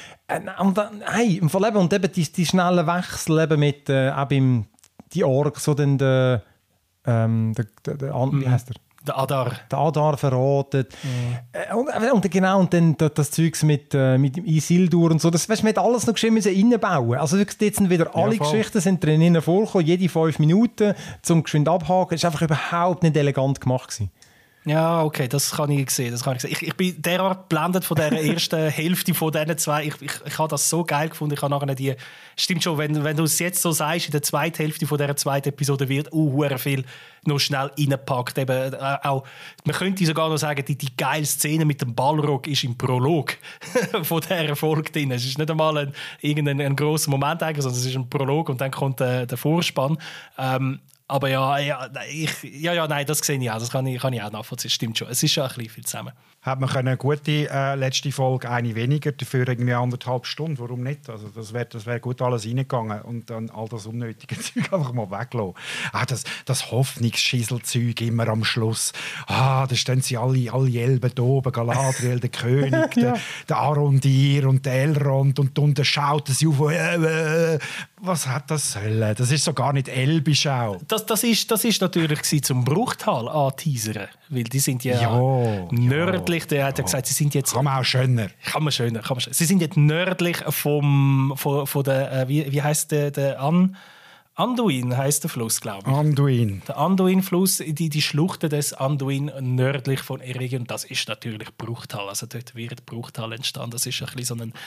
Speaker 4: Und, hey, im Fall eben, und eben die, die schnellen Wechsel eben mit äh, auch beim, die Orks, so dann der, ähm, der, der, der mhm. wie heißt der?
Speaker 1: Der Adar.
Speaker 4: Der Adar verraten. Mhm. Und, und genau, und dann das, das Zeugs mit, äh, mit dem Isildur und so. Das, weißt, man hat alles noch schön reinbauen. Also jetzt sind wieder alle ja, Geschichten sind drin vorgekommen, jede fünf Minuten, zum geschwind abhaken. Das war einfach überhaupt nicht elegant gemacht gewesen.
Speaker 1: Ja, okay, das kann ich sehen. Das kann ich, sehen. Ich, ich bin derart geblendet von der ersten Hälfte von diesen zwei. Ich, ich, ich habe das so geil gefunden. Ich habe nachher die. Stimmt schon, wenn, wenn du es jetzt so sagst, in der zweiten Hälfte von dieser zweiten Episode wird uh, viel noch schnell reingepackt. Eben, äh, auch, man könnte sogar noch sagen, die, die geile Szene mit dem Balrog ist im Prolog von dieser Folge drin. Es ist nicht einmal ein, irgendein ein grosser Moment, eigentlich, sondern es ist ein Prolog und dann kommt äh, der Vorspann. Ähm, Aber ja, ja, ich, ja, ja, nein, das sehe ich auch. Das kann ich, kann ich auch nachvollziehen. Stimmt schon. Es ist schon ein bisschen viel zusammen.
Speaker 3: Hat man eine gute äh, letzte Folge, eine weniger, dafür irgendwie anderthalb Stunden. Warum nicht? Also das wäre das wär gut alles reingegangen und dann all das unnötige Zeug einfach mal weglassen. Ah, das, das Hoffnungsschisselzeug immer am Schluss. Ah, da stehen sie alle, alle Elben da oben, Galadriel, der König, ja. der, der Arondir und der Elrond und unten schauten sie auf. Äh, äh, was hat das sollen? Das ist so gar nicht elbisch auch.
Speaker 1: Das, das ist, das ist natürlich zum Bruchtal anteasern, weil die sind ja,
Speaker 3: ja
Speaker 1: nördlich. Der hat ja gesagt, sie sind jetzt...
Speaker 3: Kann man auch schöner.
Speaker 1: Kann man schöner, kann man schöner. Sie sind jetzt nördlich vom, von, von der, äh, wie, wie heisst der, der An, Anduin heisst der Fluss, glaube ich.
Speaker 3: Anduin.
Speaker 1: Der Anduin-Fluss, die, die Schluchten des Anduin nördlich von Eregion, das ist natürlich Bruchtal. Also dort wird Bruchtal entstanden. Das ist ein bisschen so ein,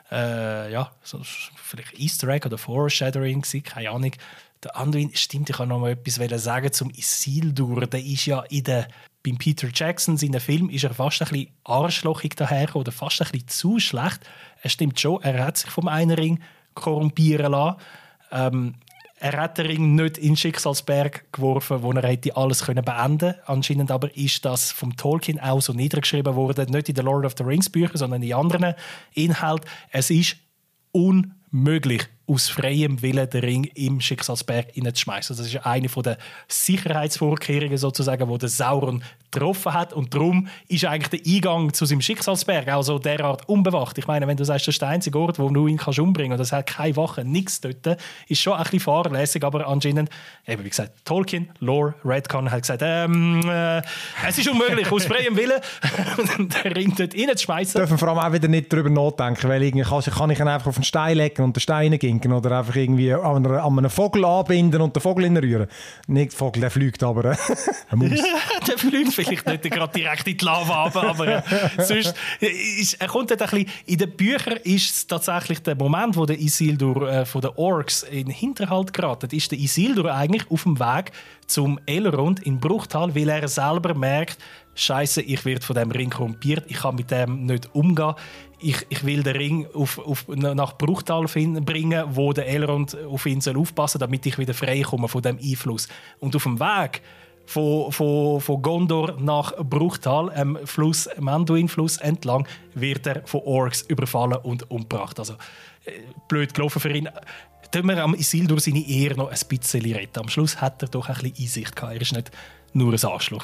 Speaker 1: äh, ja, so vielleicht Easter Egg oder Foreshadowing, keine Ahnung. Der Anduin, stimmt, ich kann noch mal etwas sagen zum Isildur. Der ist ja in der, beim Peter Jackson seinen Film ist er fast ein bisschen arschlochig dahergekommen oder fast ein bisschen zu schlecht. Es stimmt schon, er hat sich vom einen Ring korrumpieren lassen. Ähm, er hat den Ring nicht in den Schicksalsberg geworfen, wo er hätte alles können beenden konnte. Anscheinend aber ist das vom Tolkien auch so niedergeschrieben worden, nicht in den Lord of the Rings Büchern, sondern in anderen Inhalten. Es ist unmöglich, aus freiem Willen den Ring im Schicksalsberg hineinzuschmeißen. Das ist eine der Sicherheitsvorkehrungen, sozusagen, die der Sauron getroffen hat. Und darum ist eigentlich der Eingang zu seinem Schicksalsberg auch so derart unbewacht. Ich meine, wenn du sagst, das ist der einzige Ort, wo du ihn kannst umbringen kannst, und es hat keine Wachen, nichts dort, ist schon ein bisschen fahrlässig, aber anscheinend, eben wie gesagt, Tolkien, Lore, Redcon hat gesagt, ähm, äh, es ist unmöglich, aus freiem Willen den Ring dort hineinzuschmeißen.
Speaker 4: Dürfen vor allem auch wieder nicht darüber nachdenken, weil irgendwie kann, kann ich ihn einfach auf den Stein legen und der Stein ging. trinken oder einfach irgendwie an, einer, an einem Vogel anbinden und den Vogel rühren. Nicht der Vogel, der fliegt, aber äh, eine Maus.
Speaker 1: Der fliegt vielleicht nicht gerade direkt in die Lava runter, aber äh, sonst ist, er kommt dort ein bisschen, in den Büchern ist es tatsächlich der Moment, wo der Isildur äh, von den Orks in den Hinterhalt geraten, ist der Isildur eigentlich auf dem Weg zum Elrond in Bruchtal, weil er selber merkt, Scheiße, ich werde von dem Ring korrumpiert, ich kann mit dem nicht umgehen. Ich, ich will den Ring auf, auf, nach Bruchtal fin- bringen, wo der Elrond auf ihn soll aufpassen soll, damit ich wieder frei komme von dem Einfluss. Und auf dem Weg von, von, von Gondor nach Bruchtal, am Fluss, am Anduin-Fluss entlang, wird er von Orks überfallen und umgebracht. Also äh, blöd gelaufen für ihn. Tun wir am Isildur seine Ehre noch ein bisschen retten. Am Schluss hat er doch ein bisschen Einsicht gehabt. Er war nicht nur ein Arschloch.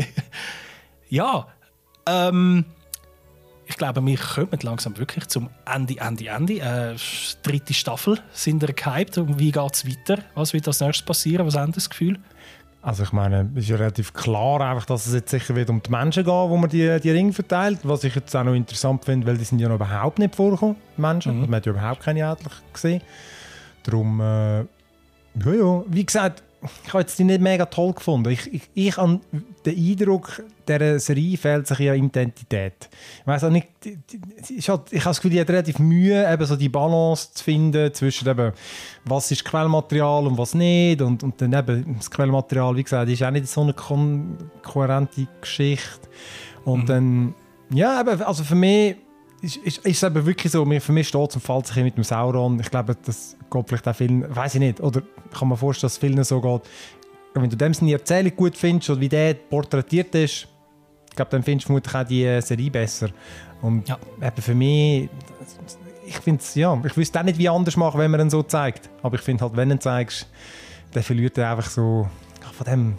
Speaker 1: Ja, ähm, ich glaube, wir kommen langsam wirklich zum Ende, Ende, Ende. Äh, dritte Staffel sind wir gehypt. Und wie geht es weiter? Was wird als nächstes passieren? Was haben Sie das Gefühl?
Speaker 4: Also ich meine, es ist ja relativ klar, einfach, dass es jetzt sicher wieder um die Menschen geht, wo man die, die Ringe verteilt. Was ich jetzt auch noch interessant finde, weil die sind ja noch überhaupt nicht vorgekommen, die Menschen. Mhm. Man hat ja überhaupt keine ähnlich gesehen. Darum, äh, ja, ja, wie gesagt, ich habe jetzt die nicht mega toll gefunden. Ich, ich, ich habe den Eindruck, dieser Serie fehlt sich ja Identität. Ich weiss auch nicht, die, die, ist halt, ich habe das Gefühl, die hat relativ Mühe, eben so die Balance zu finden zwischen eben, was ist Quellmaterial und was nicht. Und, und dann eben das Quellmaterial, wie gesagt, ist auch nicht so eine kon- kohärente Geschichte. Und mhm. dann, ja, eben, also für mich ist, ist, ist es eben wirklich so, für mich steht es und fällt sich mit dem Sauron. Ich glaube, das geht vielleicht auch vielen, weiß ich nicht, oder kann man vorstellen, dass es vielen so geht. Wenn du dem seine Erzählung gut findest oder wie der porträtiert ist, ich glaube, dann findest du vermutlich auch die Serie besser. Und ja. eben für mich, ich finde es, ja, ich wüsste auch nicht, wie anders machen, wenn man ihn so zeigt. Aber ich finde halt, wenn du ihn zeigst, dann verliert er einfach so von dem.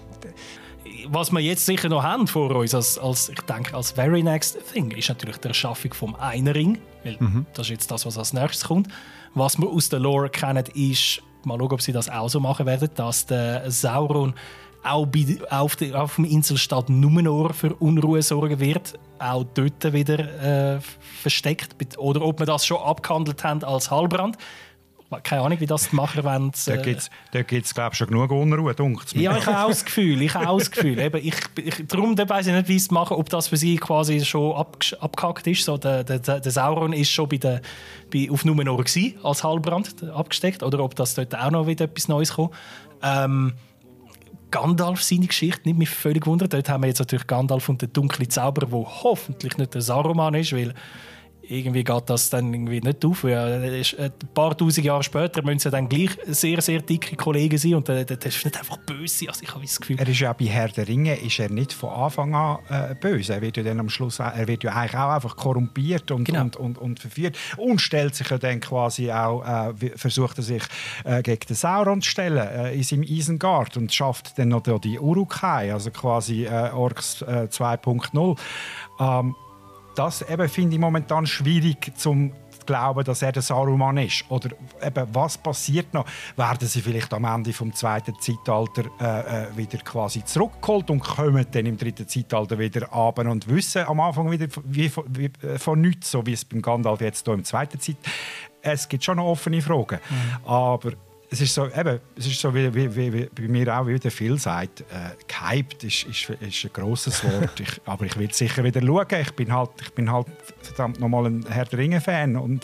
Speaker 1: Was wir jetzt sicher noch haben vor uns, als, als, ich denke, als very next thing, ist natürlich die Erschaffung vom einen Ring. Weil mhm. das ist jetzt das, was als nächstes kommt. Was wir aus der Lore kennen, ist, mal schauen, ob sie das auch so machen werden, dass der Sauron auch bei, auf, der, auf der Inselstadt Numenor für Unruhe sorgen wird, auch dort wieder äh, versteckt. Oder ob wir das schon abgehandelt haben als Halbrand. Keine Ahnung, wie das die Macher wollen.
Speaker 3: Da gibt es, glaube ich, schon genug Unruhe, dunkt mir.
Speaker 1: Ja, ich habe auch das Gefühl. Ich habe auch das Gefühl. Eben, ich, ich, darum weiss ich nicht, wie sie es machen, ob das für sie quasi schon ab, abgehackt ist. So, der, der, der Sauron ist schon bei der, bei, auf Numenor gewesen, als Halbrand abgesteckt. Oder ob das dort auch noch wieder etwas Neues kommt. Ähm, Gandalf, seine Geschichte, nimmt mich völlig wundern. Dort haben wir jetzt natürlich Gandalf und den dunklen Zauberer, der hoffentlich nicht der Saruman ist, weil irgendwie geht das dann irgendwie nicht auf. Ja, ein paar tausend Jahre später müssen sie dann gleich sehr, sehr dicke Kollegen sein und das ist nicht einfach böse. Also ich habe das Gefühl.
Speaker 3: Er ist ja bei Herr der Ringe ist er nicht von Anfang an äh, böse. Er wird ja dann am Schluss, er wird ja eigentlich auch einfach korrumpiert und, genau. und, und, und verführt und stellt sich ja dann quasi auch, äh, versucht er sich äh, gegen den Sauron zu stellen äh, in seinem Isengard und schafft dann noch die Uruk-hai, also quasi äh, Orks äh, zwei Punkt null. Ähm, Das eben finde ich momentan schwierig zu glauben, dass er der Saruman ist. Oder eben, was passiert noch? Werden sie vielleicht am Ende des zweiten Zeitalters äh, wieder quasi zurückgeholt und kommen dann im dritten Zeitalter wieder runter und wissen am Anfang wieder wie, wie, wie, von nichts, so wie es beim Gandalf jetzt hier im zweiten Zeitalter. Es gibt schon noch offene Fragen. Mhm. Aber es ist so, eben, es ist so wie, wie, wie, wie bei mir auch, wie der Phil sagt, äh, gehypt ist, ist, ist ein grosses Wort. Ich, aber ich will sicher wieder schauen. Ich bin halt, ich bin halt verdammt nochmal ein Herr der Ringe-Fan. Und,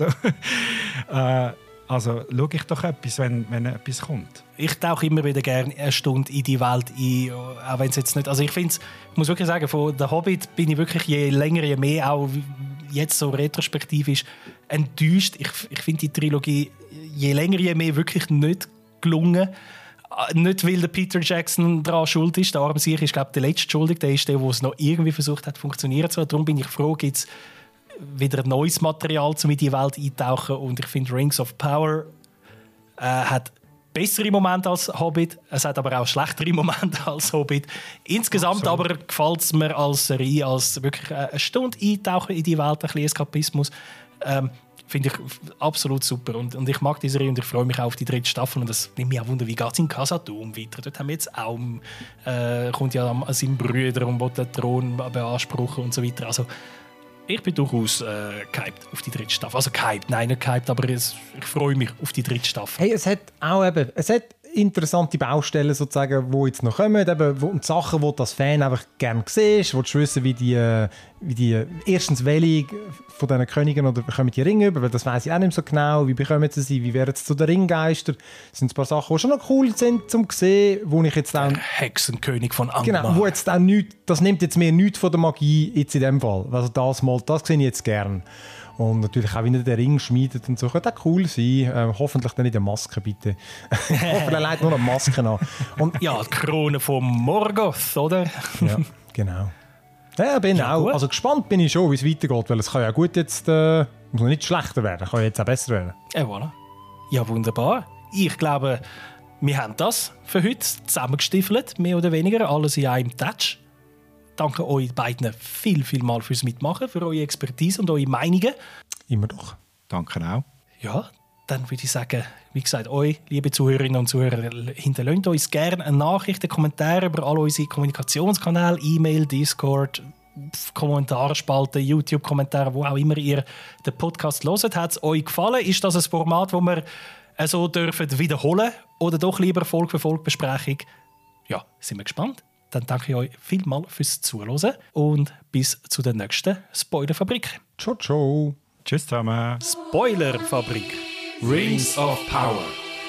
Speaker 3: äh, also schaue ich doch etwas, wenn, wenn etwas kommt.
Speaker 1: Ich tauche immer wieder gerne eine Stunde in die Welt ein, auch wenn es jetzt nicht... Also ich finde, ich muss wirklich sagen, von «Der Hobbit» bin ich wirklich je länger, je mehr, auch jetzt so retrospektiv ist, enttäuscht. Ich, ich finde die Trilogie je länger, je mehr wirklich nicht gelungen. Nicht, weil der Peter Jackson daran schuld ist. Der arme Sieg ist, glaube ich, der letzte schuldig. Der ist der, der es noch irgendwie versucht hat, funktionieren zu lassen. Darum bin ich froh, gibt es wieder neues Material, um in die Welt einzutauchen. Und ich finde, Rings of Power äh, hat bessere Momente als Hobbit. Es hat aber auch schlechtere Momente als Hobbit. Insgesamt Absolut. aber gefällt es mir als Serie, als wirklich eine Stunde eintauchen in die Welt, ein bisschen Eskapismus. Ähm, Finde ich absolut super. Und, und ich mag diese Serie und ich freue mich auch auf die dritte Staffel. Und das nimmt mich auch Wunder, wie geht es in Khazad-dûm weiter? Dort haben wir jetzt auch, äh, kommt ja an seinen Brüder und will den Thron beanspruchen und so weiter. Also Ich bin durchaus äh, gehypt auf die dritte Staffel. Also gehypt, nein, nicht gehypt, aber es, ich freue mich auf die dritte Staffel.
Speaker 4: Hey, es hat auch eben, es hat interessante Baustellen sozusagen, die jetzt noch kommen, eben, wo, und Sachen, die du als Fan einfach gerne siehst, wo du wissen, wie die, wie die erstens welche von diesen Königen oder bekommen die Ringe über, weil das weiss ich auch nicht so genau, wie bekommen sie sie, wie werden sie zu den Ringgeistern. Das sind ein paar Sachen, die schon noch cool sind zum sehen, wo ich jetzt auch...
Speaker 1: Der Hexenkönig von Angmar.
Speaker 4: Genau, wo jetzt auch nicht, das nimmt jetzt mehr nichts von der Magie jetzt in dem Fall. Also das mal, das sehe ich jetzt gern. Und natürlich auch, wie er den Ring schmiedet und so. Könnte auch cool sein. Ähm, hoffentlich dann nicht eine Maske, bitte. Hoffentlich leidet nur eine Maske an. Und
Speaker 1: ja, die Krone von Morgoth, oder?
Speaker 4: ja, genau. Ja, bin
Speaker 1: Ja,
Speaker 4: auch.
Speaker 1: gut.
Speaker 4: Also gespannt bin ich schon, wie es weitergeht, weil es kann ja gut jetzt, äh, muss noch nicht schlechter werden, kann ja jetzt auch besser werden.
Speaker 1: Ja, voilà. Ja, wunderbar. Ich glaube, wir haben das für heute zusammengestiefelt, mehr oder weniger, alles in einem Touch. Danke euch beiden viel, viel mal fürs Mitmachen, für eure Expertise und eure Meinungen.
Speaker 4: Immer doch.
Speaker 3: Danke auch.
Speaker 1: Ja, dann würde ich sagen, wie gesagt, euch, liebe Zuhörerinnen und Zuhörer, hinterlasst uns gerne eine Nachricht, einen Kommentar über all unsere Kommunikationskanäle, E-Mail, Discord, Kommentarspalte, YouTube-Kommentare, wo auch immer ihr den Podcast hört. Hat es euch gefallen? Ist das ein Format, das wir so dürfen wiederholen oder doch lieber Folge für Folge Besprechung? Ja, sind wir gespannt. Dann danke ich euch vielmals fürs Zuhören und bis zu der nächsten Spoilerfabrik.
Speaker 4: Ciao, ciao.
Speaker 3: Tschüss zusammen.
Speaker 1: Spoilerfabrik.
Speaker 2: Rings of Power.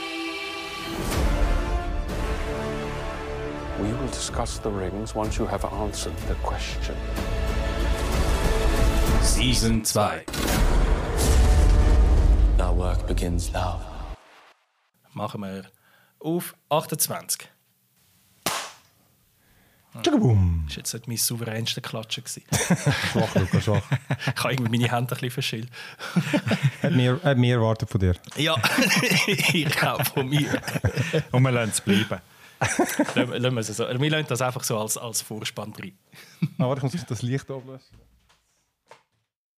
Speaker 2: We will discuss the rings once you have answered the question.
Speaker 1: Season zwei.
Speaker 5: Our work begins now.
Speaker 1: Machen wir auf achtundzwanzig.
Speaker 4: Tschakabum.
Speaker 1: Das war jetzt nicht mein souveränster Klatschen. gewesen.
Speaker 4: Schwach, Luca, schwach.
Speaker 1: Ich habe irgendwie meine Hände ein bisschen verschillt.
Speaker 4: Hat mehr, hat mehr erwartet von dir.
Speaker 1: Ja, ich auch von mir.
Speaker 3: Und wir lassen es bleiben.
Speaker 1: Lassen wir es so. Wir lassen das einfach so als, als Vorspann rein.
Speaker 4: Aber ich muss das Licht ablösen.